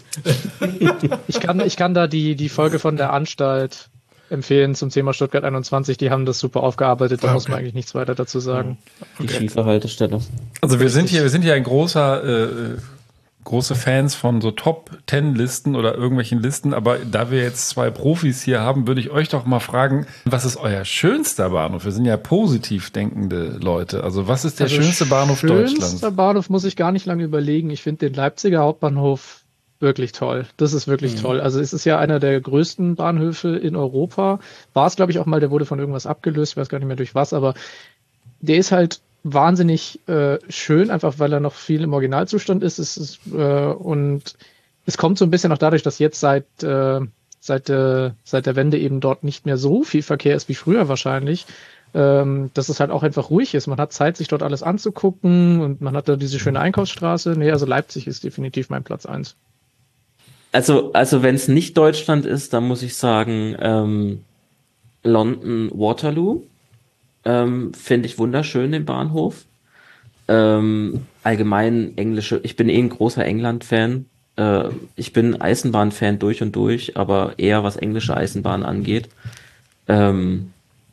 Ich kann, ich kann da die, die Folge von der Anstalt empfehlen zum Thema Stuttgart einundzwanzig. Die haben das super aufgearbeitet. Da Ah, muss okay. man eigentlich nichts weiter dazu sagen. Die schiefe Haltestelle. Also wir sind hier, wir sind hier ein großer, äh, große Fans von so Top-Ten-Listen oder irgendwelchen Listen, aber da wir jetzt zwei Profis hier haben, würde ich euch doch mal fragen, was ist euer schönster Bahnhof? Wir sind ja positiv denkende Leute. Also was ist der Also schönste Bahnhof schönster Deutschlands? Bahnhof muss ich gar nicht lange überlegen. Ich finde den Leipziger Hauptbahnhof wirklich toll. Das ist wirklich Mhm. toll. Also es ist ja einer der größten Bahnhöfe in Europa. War es, glaube ich, auch mal, der wurde von irgendwas abgelöst, ich weiß gar nicht mehr durch was, aber der ist halt wahnsinnig äh, schön, einfach weil er noch viel im Originalzustand ist. Es ist äh, und es kommt so ein bisschen auch dadurch, dass jetzt seit äh, seit, äh, seit der Wende eben dort nicht mehr so viel Verkehr ist wie früher wahrscheinlich, ähm, dass es halt auch einfach ruhig ist. Man hat Zeit, sich dort alles anzugucken und man hat da diese schöne Einkaufsstraße. Nee, also Leipzig ist definitiv mein Platz eins. Also, also wenn es nicht Deutschland ist, dann muss ich sagen, ähm, London Waterloo. Ähm, finde ich wunderschön, den Bahnhof. Ähm, allgemein englische, ich bin eh ein großer England-Fan. Äh, ich bin Eisenbahn-Fan durch und durch, aber eher was englische Eisenbahn angeht. Ähm,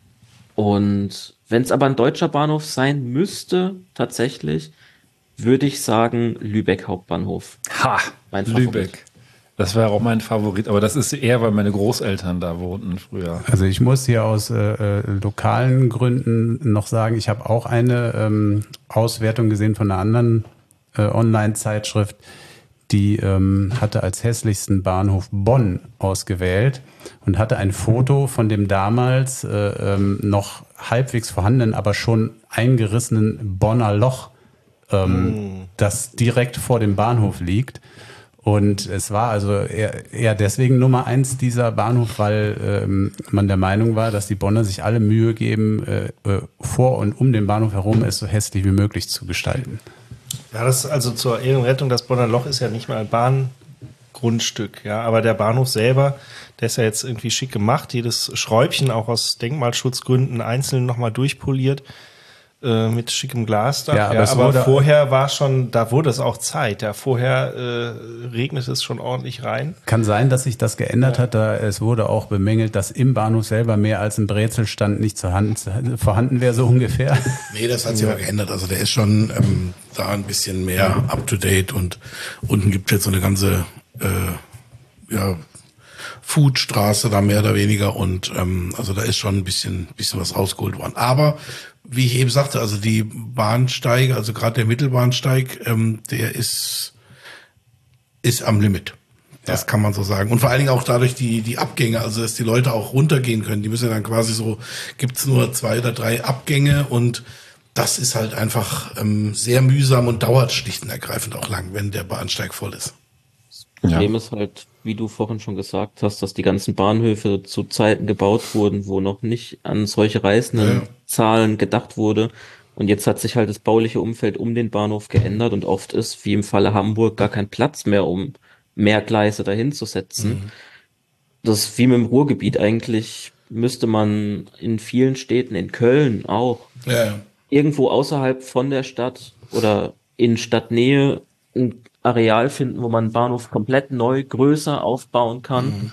und wenn es aber ein deutscher Bahnhof sein müsste, tatsächlich, würde ich sagen Lübeck Hauptbahnhof. Ha, Mein Favorit. Lübeck. Das wäre auch mein Favorit, aber das ist eher, weil meine Großeltern da wohnten früher. Also ich muss hier aus äh, äh, lokalen Gründen noch sagen, ich habe auch eine ähm, Auswertung gesehen von einer anderen äh, Online-Zeitschrift, die ähm, hatte als hässlichsten Bahnhof Bonn ausgewählt und hatte ein Foto von dem damals äh, ähm, noch halbwegs vorhandenen, aber schon eingerissenen Bonner Loch, ähm, mm. das direkt vor dem Bahnhof liegt. Und es war also eher, eher deswegen Nummer eins dieser Bahnhof, weil ähm, man der Meinung war, dass die Bonner sich alle Mühe geben, äh, äh, vor und um den Bahnhof herum es so hässlich wie möglich zu gestalten. Ja, das also zur Ehrenrettung, das Bonner Loch ist ja nicht mal Bahn, Grundstück, ja. Aber der Bahnhof selber, der ist ja jetzt irgendwie schick gemacht. Jedes Schräubchen auch aus Denkmalschutzgründen einzeln nochmal durchpoliert. Mit schickem Glasdach. Ja, aber, ja, aber vorher war schon, da wurde es auch Zeit. Ja, vorher äh, regnet es schon ordentlich rein. Kann sein, dass sich das geändert ja. hat. Da es wurde auch bemängelt, dass im Bahnhof selber mehr als ein Brezelstand nicht zur Hand, vorhanden wäre, so ungefähr. Nee, das hat sich ja. aber geändert. Also der ist schon ähm, da ein bisschen mehr up to date und unten gibt es jetzt so eine ganze äh, ja, Foodstraße da mehr oder weniger und ähm, also da ist schon ein bisschen, bisschen was rausgeholt worden. Aber wie ich eben sagte, also die Bahnsteige, also gerade der Mittelbahnsteig, ähm, der ist ist am Limit. Das ja. kann man so sagen. Und vor allen Dingen auch dadurch die die Abgänge, also dass die Leute auch runtergehen können. Die müssen ja dann quasi so, gibt's nur zwei oder drei Abgänge und das ist halt einfach ähm, sehr mühsam und dauert schlicht und ergreifend auch lang, wenn der Bahnsteig voll ist. Das Problem ja. ist halt, wie du vorhin schon gesagt hast, dass die ganzen Bahnhöfe zu Zeiten gebaut wurden, wo noch nicht an solche reißenden ja. Zahlen gedacht wurde. Und jetzt hat sich halt das bauliche Umfeld um den Bahnhof geändert und oft ist, wie im Falle Hamburg, gar kein Platz mehr, um mehr Gleise dahin zu setzen. Mhm. Das ist wie mit dem Ruhrgebiet eigentlich, müsste man in vielen Städten, in Köln auch, ja. irgendwo außerhalb von der Stadt oder in Stadtnähe ein Areal finden, wo man einen Bahnhof komplett neu, größer aufbauen kann. Mhm.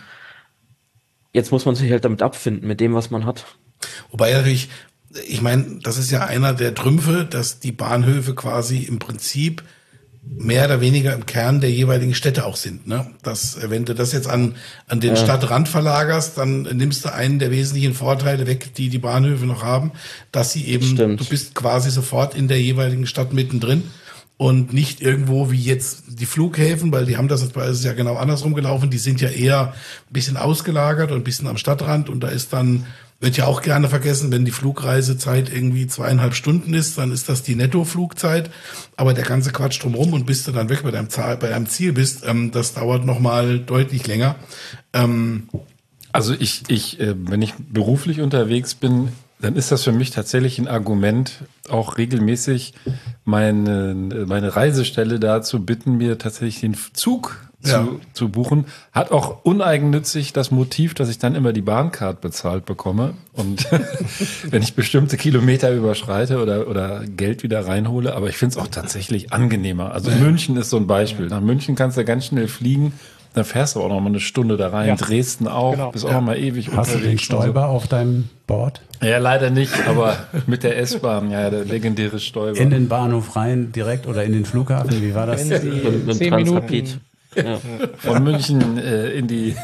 Jetzt muss man sich halt damit abfinden, mit dem, was man hat. Wobei natürlich, ich meine, das ist ja einer der Trümpfe, dass die Bahnhöfe quasi im Prinzip mehr oder weniger im Kern der jeweiligen Städte auch sind. Ne? Das, wenn du das jetzt an, an den ja. Stadtrand verlagerst, dann nimmst du einen der wesentlichen Vorteile weg, die die Bahnhöfe noch haben, dass sie eben, Stimmt. du bist quasi sofort in der jeweiligen Stadt mittendrin. Und nicht irgendwo wie jetzt die Flughäfen, weil die haben das, das ist ja genau andersrum gelaufen, die sind ja eher ein bisschen ausgelagert und ein bisschen am Stadtrand und da ist dann, wird ja auch gerne vergessen, wenn die Flugreisezeit irgendwie zweieinhalb Stunden ist, dann ist das die Nettoflugzeit, aber der ganze Quatsch drumherum und bis du dann weg bei deinem, Zahl, bei deinem Ziel bist, ähm, das dauert nochmal deutlich länger. Ähm, also ich, ich, äh, wenn ich beruflich unterwegs bin, dann ist das für mich tatsächlich ein Argument, auch regelmäßig meine, meine Reisestelle da zu bitten, mir tatsächlich den Zug ja. zu, zu buchen. Hat auch uneigennützig das Motiv, dass ich dann immer die Bahncard bezahlt bekomme. Und wenn ich bestimmte Kilometer überschreite oder, oder Geld wieder reinhole. Aber ich finde es auch tatsächlich angenehmer. Also München ist so ein Beispiel. Nach München kannst du ganz schnell fliegen. Dann fährst du auch noch mal eine Stunde da rein. Ja. Dresden auch. Genau. Bist auch ja. noch mal ewig Hast unterwegs. Hast du den Stoiber auf deinem Board? Ja, leider nicht, aber mit der S-Bahn, ja, der legendäre Stoiber. In den Bahnhof rein direkt oder in den Flughafen, wie war das? Mit, mit zehn Transrapid. Ja. Von München äh, in die...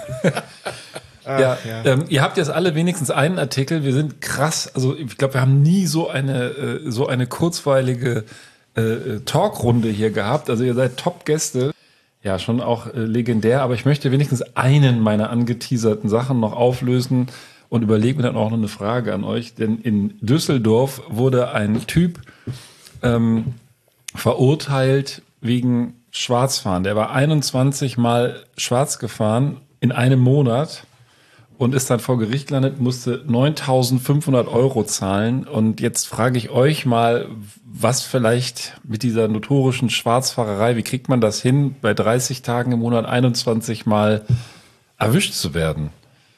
Ah, ja, ja. Ähm, ihr habt jetzt alle wenigstens einen Artikel. Wir sind krass, also ich glaube, wir haben nie so eine, äh, so eine kurzweilige äh, Talkrunde hier gehabt. Also ihr seid Top-Gäste. Ja, schon auch äh, legendär, aber ich möchte wenigstens einen meiner angeteaserten Sachen noch auflösen und überlege mir dann auch noch eine Frage an euch, denn in Düsseldorf wurde ein Typ ähm, verurteilt wegen Schwarzfahren. Der war einundzwanzig Mal schwarz gefahren in einem Monat und ist dann vor Gericht gelandet, musste neuntausendfünfhundert Euro zahlen. Und jetzt frage ich euch mal, was vielleicht mit dieser notorischen Schwarzfahrerei, wie kriegt man das hin, bei dreißig Tagen im Monat einundzwanzig Mal erwischt zu werden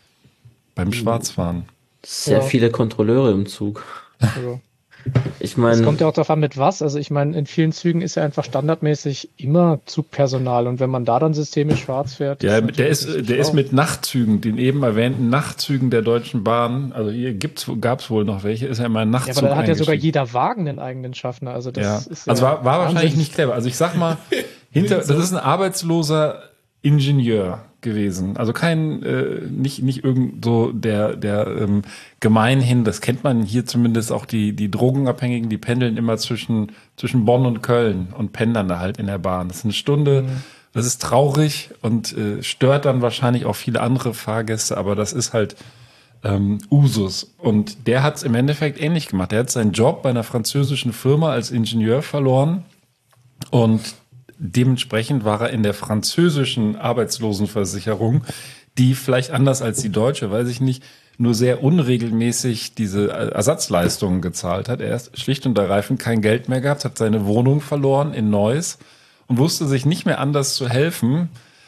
beim Schwarzfahren? Sehr ja. viele Kontrolleure im Zug. Also. Ich meine, es kommt ja auch darauf an, mit was. Also ich meine, in vielen Zügen ist ja einfach standardmäßig immer Zugpersonal und wenn man da dann systemisch schwarz fährt. Ja, der ist, der ist mit Nachtzügen, den eben erwähnten Nachtzügen der Deutschen Bahn. Also hier gibt's, gab's wohl noch welche. Ist ja immer ein Nachtzug. Ja, aber da hat ja sogar jeder Wagen einen eigenen Schaffner. Also das ja. ist ja also war, war wahrscheinlich nicht clever. Also ich sag mal, hinter, das ist ein arbeitsloser Ingenieur gewesen. Also kein, äh, nicht, nicht irgend so der, der ähm, gemeinhin, das kennt man hier zumindest auch die, die Drogenabhängigen, die pendeln immer zwischen, zwischen Bonn und Köln und pendern da halt in der Bahn. Das ist eine Stunde, mhm. das ist traurig und äh, stört dann wahrscheinlich auch viele andere Fahrgäste, aber das ist halt ähm, Usus. Und der hat es im Endeffekt ähnlich gemacht. Der hat seinen Job bei einer französischen Firma als Ingenieur verloren und dementsprechend war er in der französischen Arbeitslosenversicherung, die vielleicht anders als die deutsche, weiß ich nicht, nur sehr unregelmäßig diese Ersatzleistungen gezahlt hat. Er ist schlicht und ergreifend kein Geld mehr gehabt, hat seine Wohnung verloren in Neuss und wusste sich nicht mehr anders zu helfen,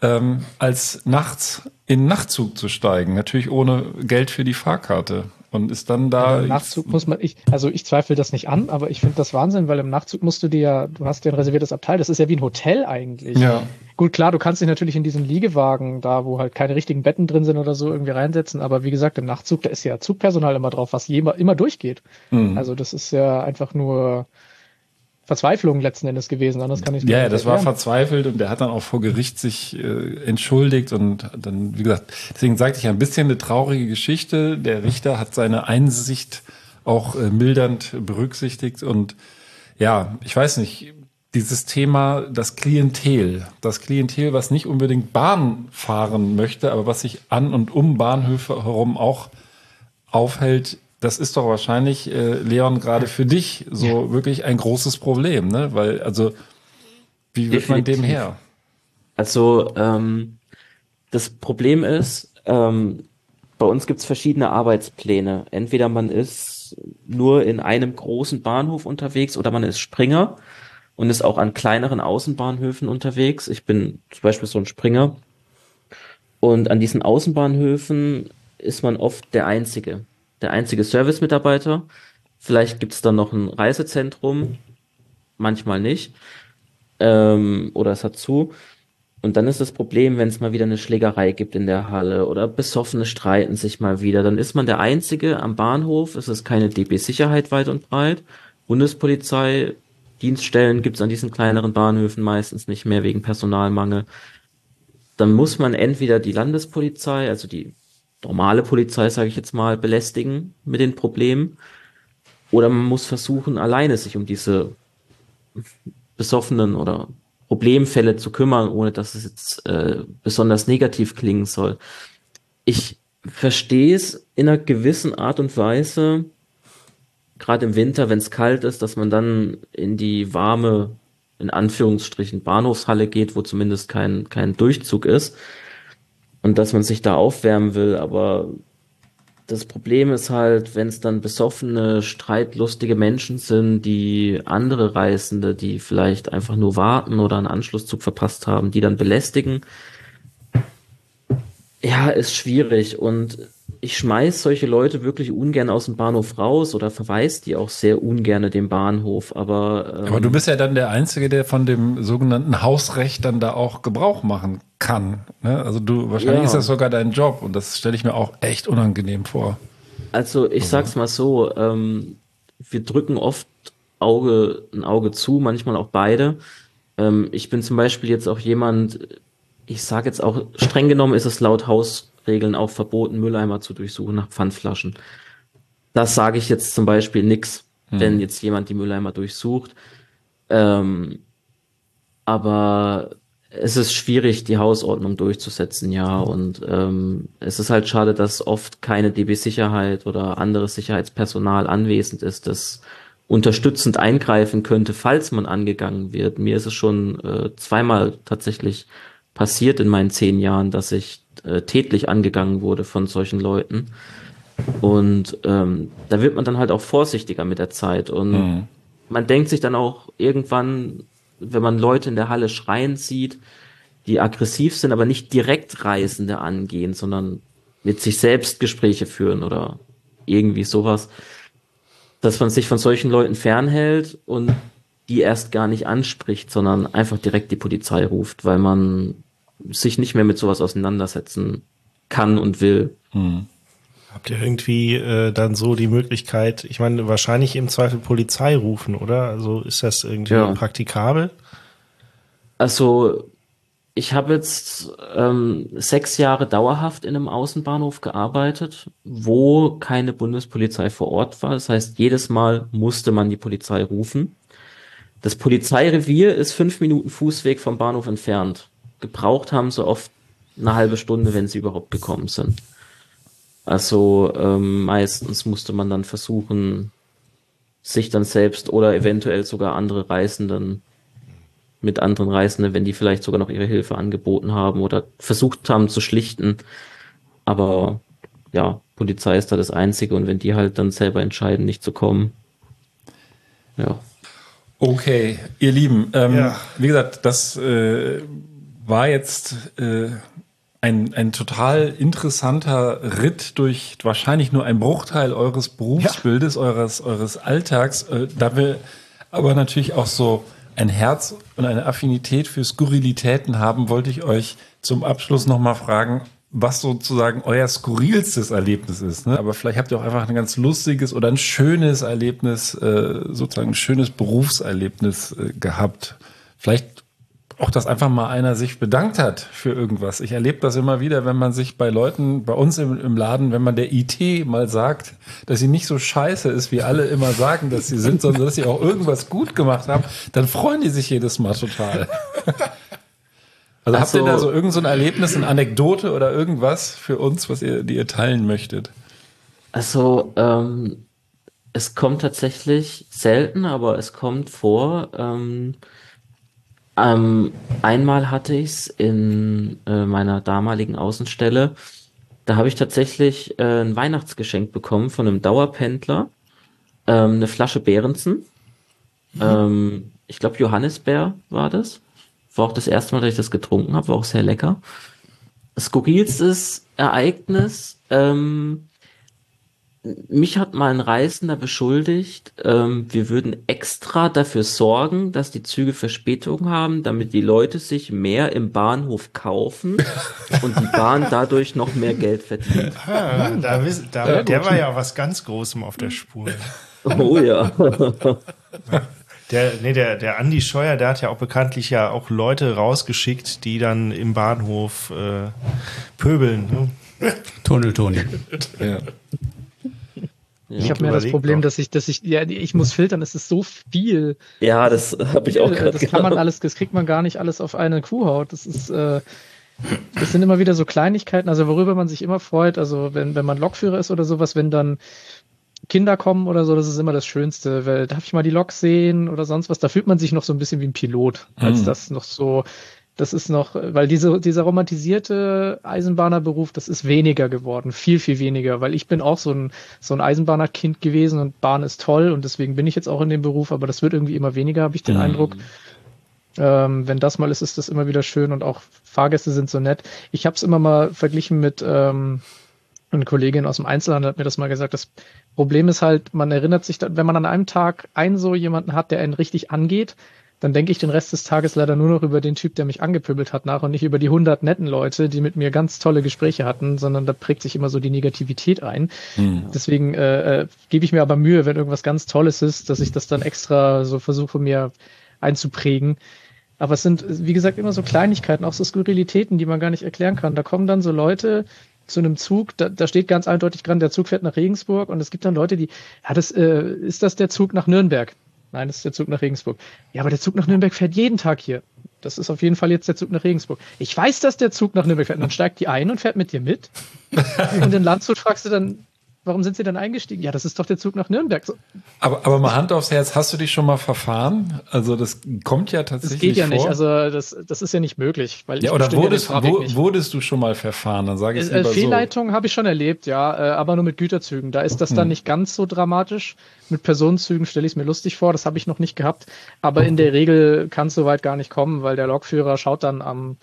ähm, als nachts in den Nachtzug zu steigen, natürlich ohne Geld für die Fahrkarte. Und ist dann da. Ja, im Nachtzug muss man, ich, also ich zweifle das nicht an, aber ich finde das Wahnsinn, weil im Nachtzug musst du dir ja, du hast ja ein reserviertes Abteil, das ist ja wie ein Hotel eigentlich. Ja. Gut, klar, du kannst dich natürlich in diesen Liegewagen, da wo halt keine richtigen Betten drin sind oder so, irgendwie reinsetzen, aber wie gesagt, im Nachtzug, da ist ja Zugpersonal immer drauf, was jema, immer durchgeht. Mhm. Also das ist ja einfach nur Verzweiflung letzten Endes gewesen, anders kann ich es Ja, nicht ja, das erklären. war verzweifelt und der hat dann auch vor Gericht sich äh, entschuldigt und dann, wie gesagt, deswegen sagte ich ein bisschen eine traurige Geschichte. Der Richter hat seine Einsicht auch äh, mildernd berücksichtigt und ja, ich weiß nicht, dieses Thema, das Klientel, das Klientel, was nicht unbedingt Bahn fahren möchte, aber was sich an und um Bahnhöfe herum auch aufhält, das ist doch wahrscheinlich, äh, Leon, gerade für dich so ja. wirklich ein großes Problem, ne? Weil, also, wie wird man dem her? Also, ähm, das Problem ist, ähm, bei uns gibt's verschiedene Arbeitspläne. Entweder man ist nur in einem großen Bahnhof unterwegs oder man ist Springer und ist auch an kleineren Außenbahnhöfen unterwegs. Ich bin zum Beispiel so ein Springer. Und an diesen Außenbahnhöfen ist man oft der Einzige. Der einzige Service-Mitarbeiter. Vielleicht gibt es dann noch ein Reisezentrum, manchmal nicht. Ähm, oder es hat zu. Und dann ist das Problem, wenn es mal wieder eine Schlägerei gibt in der Halle oder Besoffene streiten sich mal wieder, dann ist man der Einzige am Bahnhof. Es ist keine D B-Sicherheit weit und breit. Bundespolizei, Dienststellen gibt es an diesen kleineren Bahnhöfen meistens nicht mehr wegen Personalmangel. Dann muss man entweder die Landespolizei, also die normale Polizei, sage ich jetzt mal, belästigen mit den Problemen. Oder man muss versuchen, alleine sich um diese besoffenen oder Problemfälle zu kümmern, ohne dass es jetzt äh, besonders negativ klingen soll. Ich verstehe es in einer gewissen Art und Weise, gerade im Winter, wenn es kalt ist, dass man dann in die warme, in Anführungsstrichen, Bahnhofshalle geht, wo zumindest kein, kein Durchzug ist. Und dass man sich da aufwärmen will, aber das Problem ist halt, wenn es dann besoffene, streitlustige Menschen sind, die andere Reisende, die vielleicht einfach nur warten oder einen Anschlusszug verpasst haben, die dann belästigen. Ja, ist schwierig und ich schmeiß solche Leute wirklich ungern aus dem Bahnhof raus oder verweise die auch sehr ungern den Bahnhof, aber... Ähm, aber du bist ja dann der Einzige, der von dem sogenannten Hausrecht dann da auch Gebrauch machen kann. Ne? Also du, wahrscheinlich ja. ist das sogar dein Job und das stelle ich mir auch echt unangenehm vor. Also ich sag's mal so, ähm, wir drücken oft Auge, ein Auge zu, manchmal auch beide. Ähm, ich bin zum Beispiel jetzt auch jemand, ich sage jetzt auch, streng genommen ist es laut Hausregeln auch verboten, Mülleimer zu durchsuchen nach Pfandflaschen. Das sage ich jetzt zum Beispiel nix, hm. wenn jetzt jemand die Mülleimer durchsucht. Ähm, aber es ist schwierig, die Hausordnung durchzusetzen, ja. Und ähm, es ist halt schade, dass oft keine D B-Sicherheit oder anderes Sicherheitspersonal anwesend ist, das unterstützend eingreifen könnte, falls man angegangen wird. Mir ist es schon äh, zweimal tatsächlich passiert in meinen zehn Jahren, dass ich äh, tätlich angegangen wurde von solchen Leuten. Und ähm, da wird man dann halt auch vorsichtiger mit der Zeit. Und mhm. man denkt sich dann auch irgendwann, wenn man Leute in der Halle schreien sieht, die aggressiv sind, aber nicht direkt Reisende angehen, sondern mit sich selbst Gespräche führen oder irgendwie sowas, dass man sich von solchen Leuten fernhält und die erst gar nicht anspricht, sondern einfach direkt die Polizei ruft, weil man sich nicht mehr mit sowas auseinandersetzen kann und will. Hm. Habt ihr irgendwie äh, dann so die Möglichkeit, ich meine, wahrscheinlich im Zweifel Polizei rufen, oder? Also ist das irgendwie ja. praktikabel? Also ich habe jetzt ähm, sechs Jahre dauerhaft in einem Außenbahnhof gearbeitet, wo keine Bundespolizei vor Ort war. Das heißt, jedes Mal musste man die Polizei rufen. Das Polizeirevier ist fünf Minuten Fußweg vom Bahnhof entfernt. Gebraucht haben sie oft eine halbe Stunde, wenn sie überhaupt gekommen sind. Also ähm, meistens musste man dann versuchen, sich dann selbst oder eventuell sogar andere Reisenden mit anderen Reisenden, wenn die vielleicht sogar noch ihre Hilfe angeboten haben oder versucht haben zu schlichten. Aber ja, Polizei ist da das Einzige und wenn die halt dann selber entscheiden, nicht zu kommen. Ja. Okay, ihr Lieben, ähm, ja. wie gesagt, das äh, war jetzt äh, ein, ein total interessanter Ritt durch wahrscheinlich nur ein Bruchteil eures Berufsbildes, ja. eures, eures Alltags. Äh, da wir aber natürlich auch so ein Herz und eine Affinität für Skurrilitäten haben, wollte ich euch zum Abschluss nochmal fragen, was sozusagen euer skurrilstes Erlebnis ist. Ne? Aber vielleicht habt ihr auch einfach ein ganz lustiges oder ein schönes Erlebnis, äh, sozusagen ein schönes Berufserlebnis äh, gehabt. Vielleicht auch, dass einfach mal einer sich bedankt hat für irgendwas. Ich erlebe das immer wieder, wenn man sich bei Leuten, bei uns im, im Laden, wenn man der I T mal sagt, dass sie nicht so scheiße ist, wie alle immer sagen, dass sie sind, sondern dass sie auch irgendwas gut gemacht haben, dann freuen die sich jedes Mal total. Also, also habt ihr da so irgend so ein Erlebnis, eine Anekdote oder irgendwas für uns, was ihr, die ihr teilen möchtet? Also ähm, es kommt tatsächlich selten, aber es kommt vor. Ähm, ähm, einmal hatte ich es in äh, meiner damaligen Außenstelle. Da habe ich tatsächlich äh, ein Weihnachtsgeschenk bekommen von einem Dauerpendler, ähm, eine Flasche Behrensen. Mhm. Ähm, ich glaube Johannisbeer war das. War auch das erste Mal, dass ich das getrunken habe, war auch sehr lecker. Skurrilstes Ereignis, ähm, mich hat mal ein Reisender beschuldigt, ähm, wir würden extra dafür sorgen, dass die Züge Verspätung haben, damit die Leute sich mehr im Bahnhof kaufen und die Bahn dadurch noch mehr Geld verdient. Ah, da, da, der war ja was ganz Großem auf der Spur. Oh ja. Der, nee, der, der Andi Scheuer, der hat ja auch bekanntlich ja auch Leute rausgeschickt, die dann im Bahnhof äh, pöbeln. Ne? Tunnel Toni. Ja. Ich habe mir das Problem, dass ich, dass ich, ja, ich muss filtern, es ist so viel. Ja, das habe ich auch gerade. Das kann man alles, das kriegt man gar nicht alles auf eine Kuhhaut. Das ist, äh, das sind immer wieder so Kleinigkeiten, also worüber man sich immer freut, also wenn, wenn man Lokführer ist oder sowas, wenn dann Kinder kommen oder so, das ist immer das Schönste, weil darf ich mal die Lok sehen oder sonst was, da fühlt man sich noch so ein bisschen wie ein Pilot, als mhm. das noch so, das ist noch, weil diese, dieser romantisierte Eisenbahnerberuf, das ist weniger geworden, viel, viel weniger, weil ich bin auch so ein, so ein Eisenbahnerkind gewesen und Bahn ist toll und deswegen bin ich jetzt auch in dem Beruf, aber das wird irgendwie immer weniger, habe ich den mhm. Eindruck. Ähm, wenn das mal ist, ist das immer wieder schön und auch Fahrgäste sind so nett. Ich habe es immer mal verglichen mit, ähm, eine Kollegin aus dem Einzelhandel hat mir das mal gesagt, das Problem ist halt, man erinnert sich, wenn man an einem Tag einen so jemanden hat, der einen richtig angeht, dann denke ich den Rest des Tages leider nur noch über den Typ, der mich angepöbelt hat nach und nicht über die hundert netten Leute, die mit mir ganz tolle Gespräche hatten, sondern da prägt sich immer so die Negativität ein. Mhm. Deswegen äh, äh, gebe ich mir aber Mühe, wenn irgendwas ganz Tolles ist, dass ich das dann extra so versuche, mir einzuprägen. Aber es sind, wie gesagt, immer so Kleinigkeiten, auch so Skurrilitäten, die man gar nicht erklären kann. Da kommen dann so Leute zu einem Zug, da, da steht ganz eindeutig dran, der Zug fährt nach Regensburg und es gibt dann Leute, die, ja, das, äh, ist das der Zug nach Nürnberg? Nein, das ist der Zug nach Regensburg. Ja, aber der Zug nach Nürnberg fährt jeden Tag hier. Das ist auf jeden Fall jetzt der Zug nach Regensburg. Ich weiß, dass der Zug nach Nürnberg fährt. Und dann steigt die ein und fährt mit dir mit. Und in Landshut fragst du dann, warum sind sie denn eingestiegen? Ja, das ist doch der Zug nach Nürnberg. So. Aber, aber mal Hand aufs Herz, hast du dich schon mal verfahren? Also das kommt ja tatsächlich vor. Das geht ja vor. nicht, also das, das ist ja nicht möglich. Weil ja, ich oder wurdest, ja wo, wurdest du schon mal verfahren? Dann sage ich es lieber so. Fehlleitung habe ich schon erlebt, ja, aber nur mit Güterzügen. Da ist das hm. dann nicht ganz so dramatisch. Mit Personenzügen stelle ich es mir lustig vor, das habe ich noch nicht gehabt. Aber in der Regel kann es soweit gar nicht kommen, weil der Lokführer schaut dann am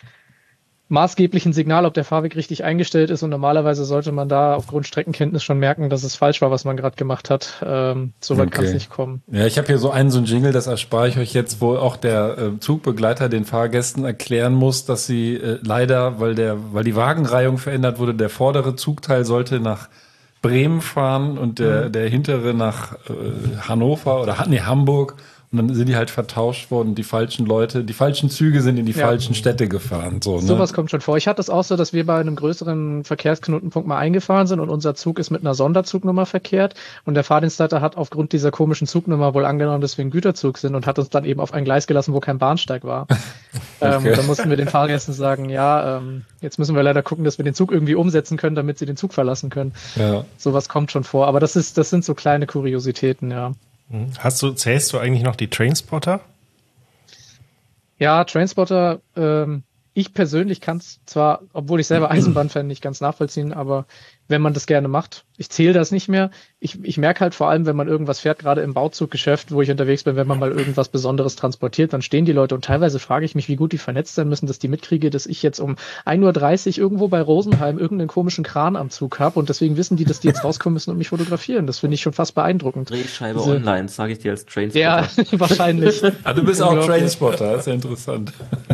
maßgeblichen Signal, ob der Fahrweg richtig eingestellt ist und normalerweise sollte man da aufgrund Streckenkenntnis schon merken, dass es falsch war, was man gerade gemacht hat. Ähm, so weit okay. kann es nicht kommen. Ja, ich habe hier so einen, so einen Jingle, das erspare ich euch jetzt, wo auch der äh, Zugbegleiter den Fahrgästen erklären muss, dass sie äh, leider, weil der, weil die Wagenreihung verändert wurde, der vordere Zugteil sollte nach Bremen fahren und der, mhm. der hintere nach äh, Hannover oder nee, Hamburg. Und dann sind die halt vertauscht worden, die falschen Leute, die falschen Züge sind in die ja. falschen Städte gefahren. So, ne? Sowas kommt schon vor. Ich hatte es auch so, dass wir bei einem größeren Verkehrsknotenpunkt mal eingefahren sind und unser Zug ist mit einer Sonderzugnummer verkehrt und der Fahrdienstleiter hat aufgrund dieser komischen Zugnummer wohl angenommen, dass wir ein Güterzug sind und hat uns dann eben auf ein Gleis gelassen, wo kein Bahnsteig war. okay. ähm, und dann mussten wir den Fahrgästen sagen, ja, ähm, jetzt müssen wir leider gucken, dass wir den Zug irgendwie umsetzen können, damit sie den Zug verlassen können. Ja. Sowas kommt schon vor. Aber das ist, das sind so kleine Kuriositäten, ja. Hast du, zählst du eigentlich noch die Trainspotter? Ja, Trainspotter, ähm, ich persönlich kann es zwar, obwohl ich selber Eisenbahnfan, nicht ganz nachvollziehen, aber wenn man das gerne macht, ich zähle das nicht mehr. Ich, ich merke halt vor allem, wenn man irgendwas fährt, gerade im Bauzuggeschäft, wo ich unterwegs bin, wenn man mal irgendwas Besonderes transportiert, dann stehen die Leute und teilweise frage ich mich, wie gut die vernetzt sein müssen, dass die mitkriege, dass ich jetzt um ein Uhr dreißig irgendwo bei Rosenheim irgendeinen komischen Kran am Zug habe und deswegen wissen die, dass die jetzt rauskommen müssen und mich fotografieren. Das finde ich schon fast beeindruckend. Drehscheibe Diese, online, sage ich dir als Trainspotter. Ja, wahrscheinlich. Ah, du bist auch Trainspotter, das ist ja interessant.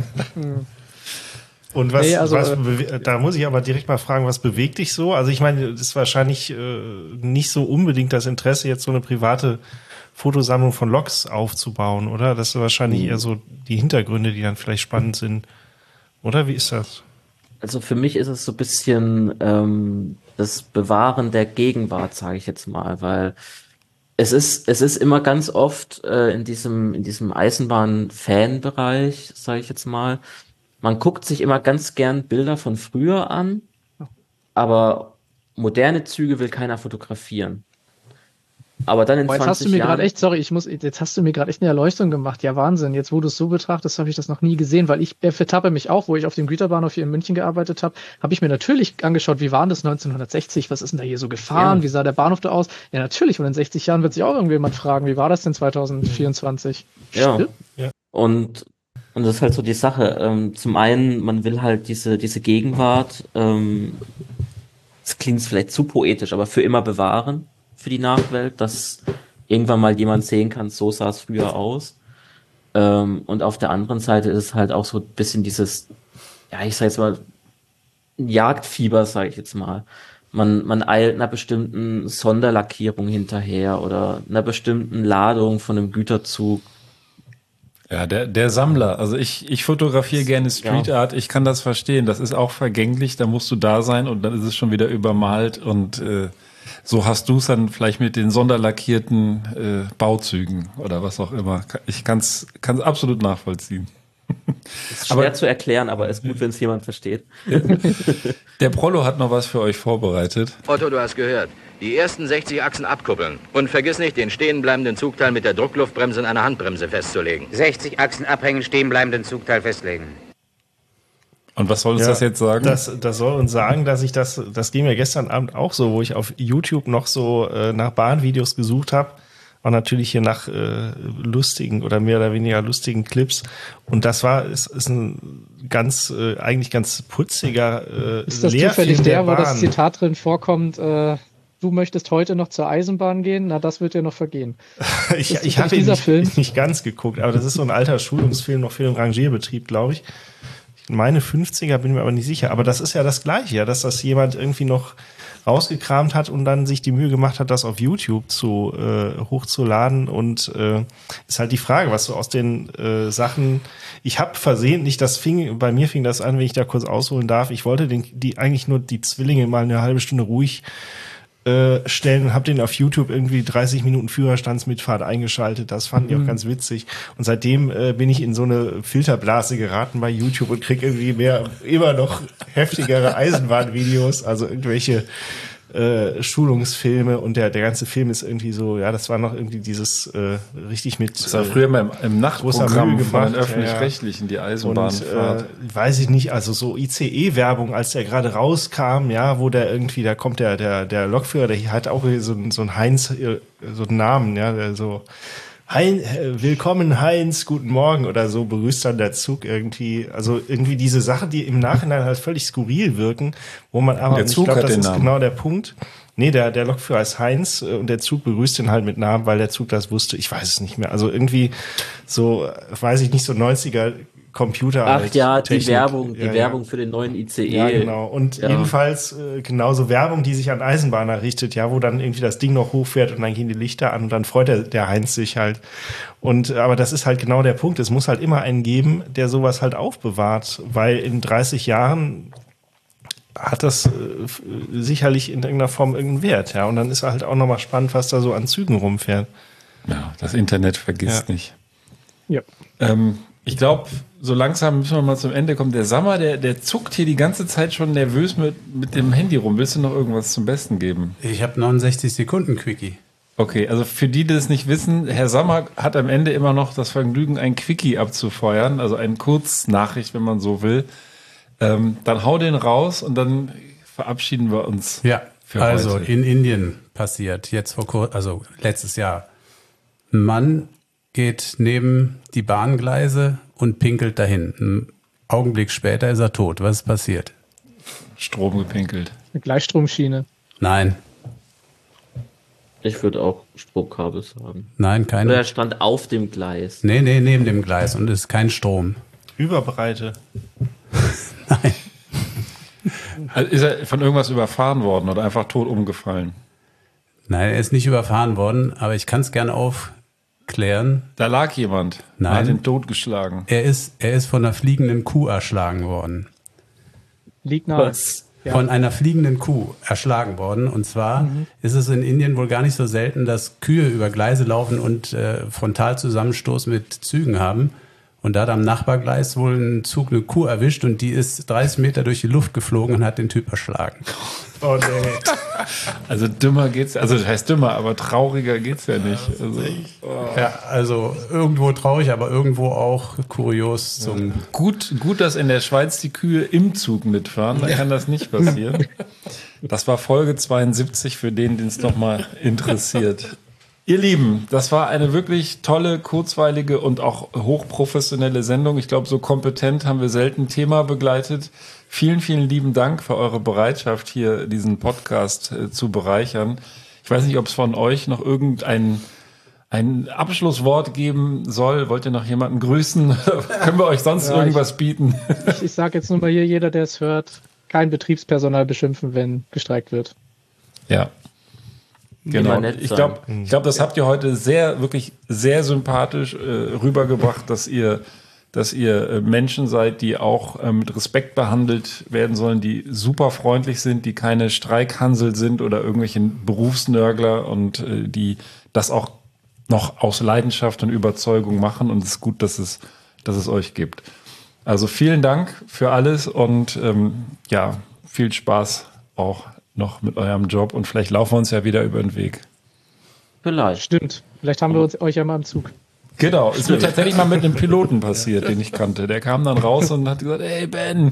Und was, Nee, also, was äh, bewe- da muss ich aber direkt mal fragen, was bewegt dich so? Also ich meine, das ist wahrscheinlich äh, nicht so unbedingt das Interesse, jetzt so eine private Fotosammlung von Loks aufzubauen, oder? Das sind wahrscheinlich eher so die Hintergründe, die dann vielleicht spannend sind. Oder wie ist das? Also für mich ist es so ein bisschen ähm, das Bewahren der Gegenwart, sage ich jetzt mal, weil es ist es ist immer ganz oft äh, in diesem in diesem Eisenbahn-Fan-Bereich, sage ich jetzt mal, man guckt sich immer ganz gern Bilder von früher an, aber moderne Züge will keiner fotografieren. Aber dann in Boah, jetzt hast du zwanzig mir Jahren gerade echt, sorry, ich muss, jetzt hast du mir gerade echt eine Erleuchtung gemacht. Ja, Wahnsinn. Jetzt, wo du es so betrachtest, habe ich das noch nie gesehen, weil ich äh, vertappe mich auch, wo ich auf dem Güterbahnhof hier in München gearbeitet habe, habe ich mir natürlich angeschaut, wie war das neunzehnhundertsechzig? Was ist denn da hier so gefahren? Ja. Wie sah der Bahnhof da aus? Ja, natürlich. Und in sechzig Jahren wird sich auch irgendjemand fragen, wie war das denn zwanzig vierundzwanzig? Ja. Stimmt? Und, und das ist halt so die Sache. Ähm, zum einen, man will halt diese, diese Gegenwart, ähm, das klingt vielleicht zu poetisch, aber für immer bewahren für die Nachwelt, dass irgendwann mal jemand sehen kann, so sah es früher aus. Ähm, und auf der anderen Seite ist es halt auch so ein bisschen dieses, ja, ich sag jetzt mal, Jagdfieber, sage ich jetzt mal. Man, man eilt einer bestimmten Sonderlackierung hinterher oder einer bestimmten Ladung von einem Güterzug. Ja, der, der Sammler. Also ich, ich fotografiere gerne Street Art. Ich kann das verstehen. Das ist auch vergänglich. Da musst du da sein und dann ist es schon wieder übermalt. Und äh, so hast du es dann vielleicht mit den sonderlackierten äh, Bauzügen oder was auch immer. Ich kann es absolut nachvollziehen. Ist schwer aber, zu erklären, aber ist gut, wenn es jemand versteht. Der Prollo hat noch was für euch vorbereitet. Otto, du hast gehört. Die ersten sechzig Achsen abkuppeln. Und vergiss nicht, den stehenbleibenden Zugteil mit der Druckluftbremse in einer Handbremse festzulegen. sechzig Achsen abhängen, stehenbleibenden Zugteil festlegen. Und was soll uns ja, das jetzt sagen? Das, das soll uns sagen, dass ich das, das ging mir gestern Abend auch so, wo ich auf YouTube noch so äh, nach Bahnvideos gesucht habe. Und natürlich hier nach äh, lustigen oder mehr oder weniger lustigen Clips. Und das war, ist, ist ein ganz, äh, eigentlich ganz putziger äh, Ist das Leerfilm zufällig der, der wo das Bahn. Zitat drin vorkommt, äh, du möchtest heute noch zur Eisenbahn gehen? Na, das wird dir noch vergehen. ich ist ich habe ihn dieser nicht, Film? nicht ganz geguckt, aber das ist so ein alter Schulungsfilm noch für den Rangierbetrieb, glaube ich. Ich meine fünfziger, bin mir aber nicht sicher. Aber das ist ja das Gleiche, ja, dass das jemand irgendwie noch rausgekramt hat und dann sich die Mühe gemacht hat, das auf YouTube zu äh, hochzuladen. Und äh, ist halt die Frage, was so aus den äh, Sachen. Ich habe versehentlich, das fing, bei mir fing das an, wenn ich da kurz ausholen darf. Ich wollte den, die eigentlich nur die Zwillinge mal eine halbe Stunde ruhig äh, stellen und habe den auf YouTube irgendwie dreißig Minuten Führerstandsmitfahrt eingeschaltet. Das fand ich auch ganz witzig. Und seitdem äh, bin ich in so eine Filterblase geraten bei YouTube und krieg irgendwie mehr, immer noch heftigere Eisenbahnvideos, also irgendwelche äh, Schulungsfilme und der der ganze Film ist irgendwie so, ja, das war noch irgendwie dieses äh, richtig mit. Das war früher mal im, im Nachtprogramm von den ja, Öffentlich-Rechtlichen, die Eisenbahnfahrt. Und, äh, weiß ich nicht, also so I C E-Werbung, als der gerade rauskam, ja, wo der irgendwie, da kommt der der der Lokführer, der hat auch so, so ein Heinz, so einen Namen, ja, der so Hein, willkommen Heinz, guten Morgen oder so, begrüßt dann der Zug irgendwie, also irgendwie diese Sachen, die im Nachhinein halt völlig skurril wirken, wo man aber, der Zug ich glaube, das den ist Namen. genau der Punkt. Nee, der, der Lokführer ist Heinz und der Zug begrüßt ihn halt mit Namen, weil der Zug das wusste. Ich weiß es nicht mehr. Also irgendwie so, weiß ich nicht, so neunziger Computer. Ach ja, die Technik. Werbung, die ja, Werbung ja. für den neuen I C E. Ja, genau. Und ja. jedenfalls äh, genauso Werbung, die sich an Eisenbahner richtet, ja, wo dann irgendwie das Ding noch hochfährt und dann gehen die Lichter an und dann freut der, der Heinz sich halt. Und aber das ist halt genau der Punkt. Es muss halt immer einen geben, der sowas halt aufbewahrt, weil in dreißig Jahren hat das äh, sicherlich in irgendeiner Form irgendeinen Wert, ja. Und dann ist halt auch nochmal spannend, was da so an Zügen rumfährt. Ja, das Internet vergisst Ja. nicht. Ja. Ähm, ich glaube, so langsam müssen wir mal zum Ende kommen. Der Sammer, der, der zuckt hier die ganze Zeit schon nervös mit, mit dem Handy rum. Willst du noch irgendwas zum Besten geben? Ich habe neunundsechzig Sekunden Quickie. Okay, also für die, die das nicht wissen, Herr Sommer hat am Ende immer noch das Vergnügen, ein Quickie abzufeuern, also eine Kurznachricht, wenn man so will. Ähm, dann hau den raus und dann verabschieden wir uns. Ja, für also heute. in Indien passiert, jetzt vor kurzem, also letztes Jahr. Ein Mann geht neben die Bahngleise und pinkelt dahin. Einen Augenblick später ist er tot. Was ist passiert? Strom gepinkelt. Eine Gleichstromschiene. Nein. Ich würde auch Stromkabel sagen. Nein, keine. Oder er stand auf dem Gleis. Nee, nee, neben dem Gleis und es ist kein Strom. Überbreite. Nein. Also ist er von irgendwas überfahren worden oder einfach tot umgefallen? Nein, er ist nicht überfahren worden, aber ich kann es gerne aufklären. Da lag jemand. Nein. Hat ihn totgeschlagen. Er ist, er ist von einer fliegenden Kuh erschlagen worden. Liegt nahe. Was? Ja. Von einer fliegenden Kuh erschlagen worden. Und zwar mhm. ist es in Indien wohl gar nicht so selten, dass Kühe über Gleise laufen und äh, Frontalzusammenstoß mit Zügen haben. Und da hat am Nachbargleis wohl ein Zug eine Kuh erwischt und die ist dreißig Meter durch die Luft geflogen und hat den Typ erschlagen. Oh nee. Also dümmer geht's, also das heißt dümmer, aber trauriger geht's ja nicht. Also, oh. Ja, also irgendwo traurig, aber irgendwo auch kurios zum. Ja. Gut, gut, dass in der Schweiz die Kühe im Zug mitfahren, dann kann das nicht passieren. Das war Folge zweiundsiebzig für den, den es nochmal interessiert. Ihr Lieben, das war eine wirklich tolle, kurzweilige und auch hochprofessionelle Sendung. Ich glaube, so kompetent haben wir selten ein Thema begleitet. Vielen, vielen lieben Dank für eure Bereitschaft, hier diesen Podcast äh, zu bereichern. Ich weiß nicht, ob es von euch noch irgendein ein Abschlusswort geben soll. Wollt ihr noch jemanden grüßen? Können wir euch sonst ja, irgendwas ich, bieten? Ich, ich sage jetzt nur mal hier, jeder, der es hört, kein Betriebspersonal beschimpfen, wenn gestreikt wird. Ja. Genau, ich glaube, ich glaube, das habt ihr heute sehr, wirklich sehr sympathisch äh, rübergebracht, dass ihr, dass ihr äh, Menschen seid, die auch äh, mit Respekt behandelt werden sollen, die super freundlich sind, die keine Streikhansel sind oder irgendwelche Berufsnörgler und äh, die das auch noch aus Leidenschaft und Überzeugung machen. Und es ist gut, dass es, dass es euch gibt. Also vielen Dank für alles und ähm, ja, viel Spaß auch noch mit eurem Job und vielleicht laufen wir uns ja wieder über den Weg. Vielleicht. Stimmt. Vielleicht haben wir uns euch ja mal im Zug. Genau. Es ist tatsächlich mal mit einem Piloten passiert, den ich kannte. Der kam dann raus und hat gesagt, hey Ben.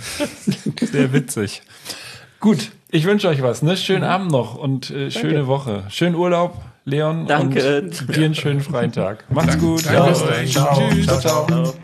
Sehr witzig. Gut, ich wünsche euch was. Ne? Schönen Abend noch und äh, schöne Woche. Schönen Urlaub, Leon. Danke. Und dir einen schönen freien Tag. Macht's Danke. gut. Danke. Ciao. Ciao. Tschüss. Ciao. Ciao. Ciao.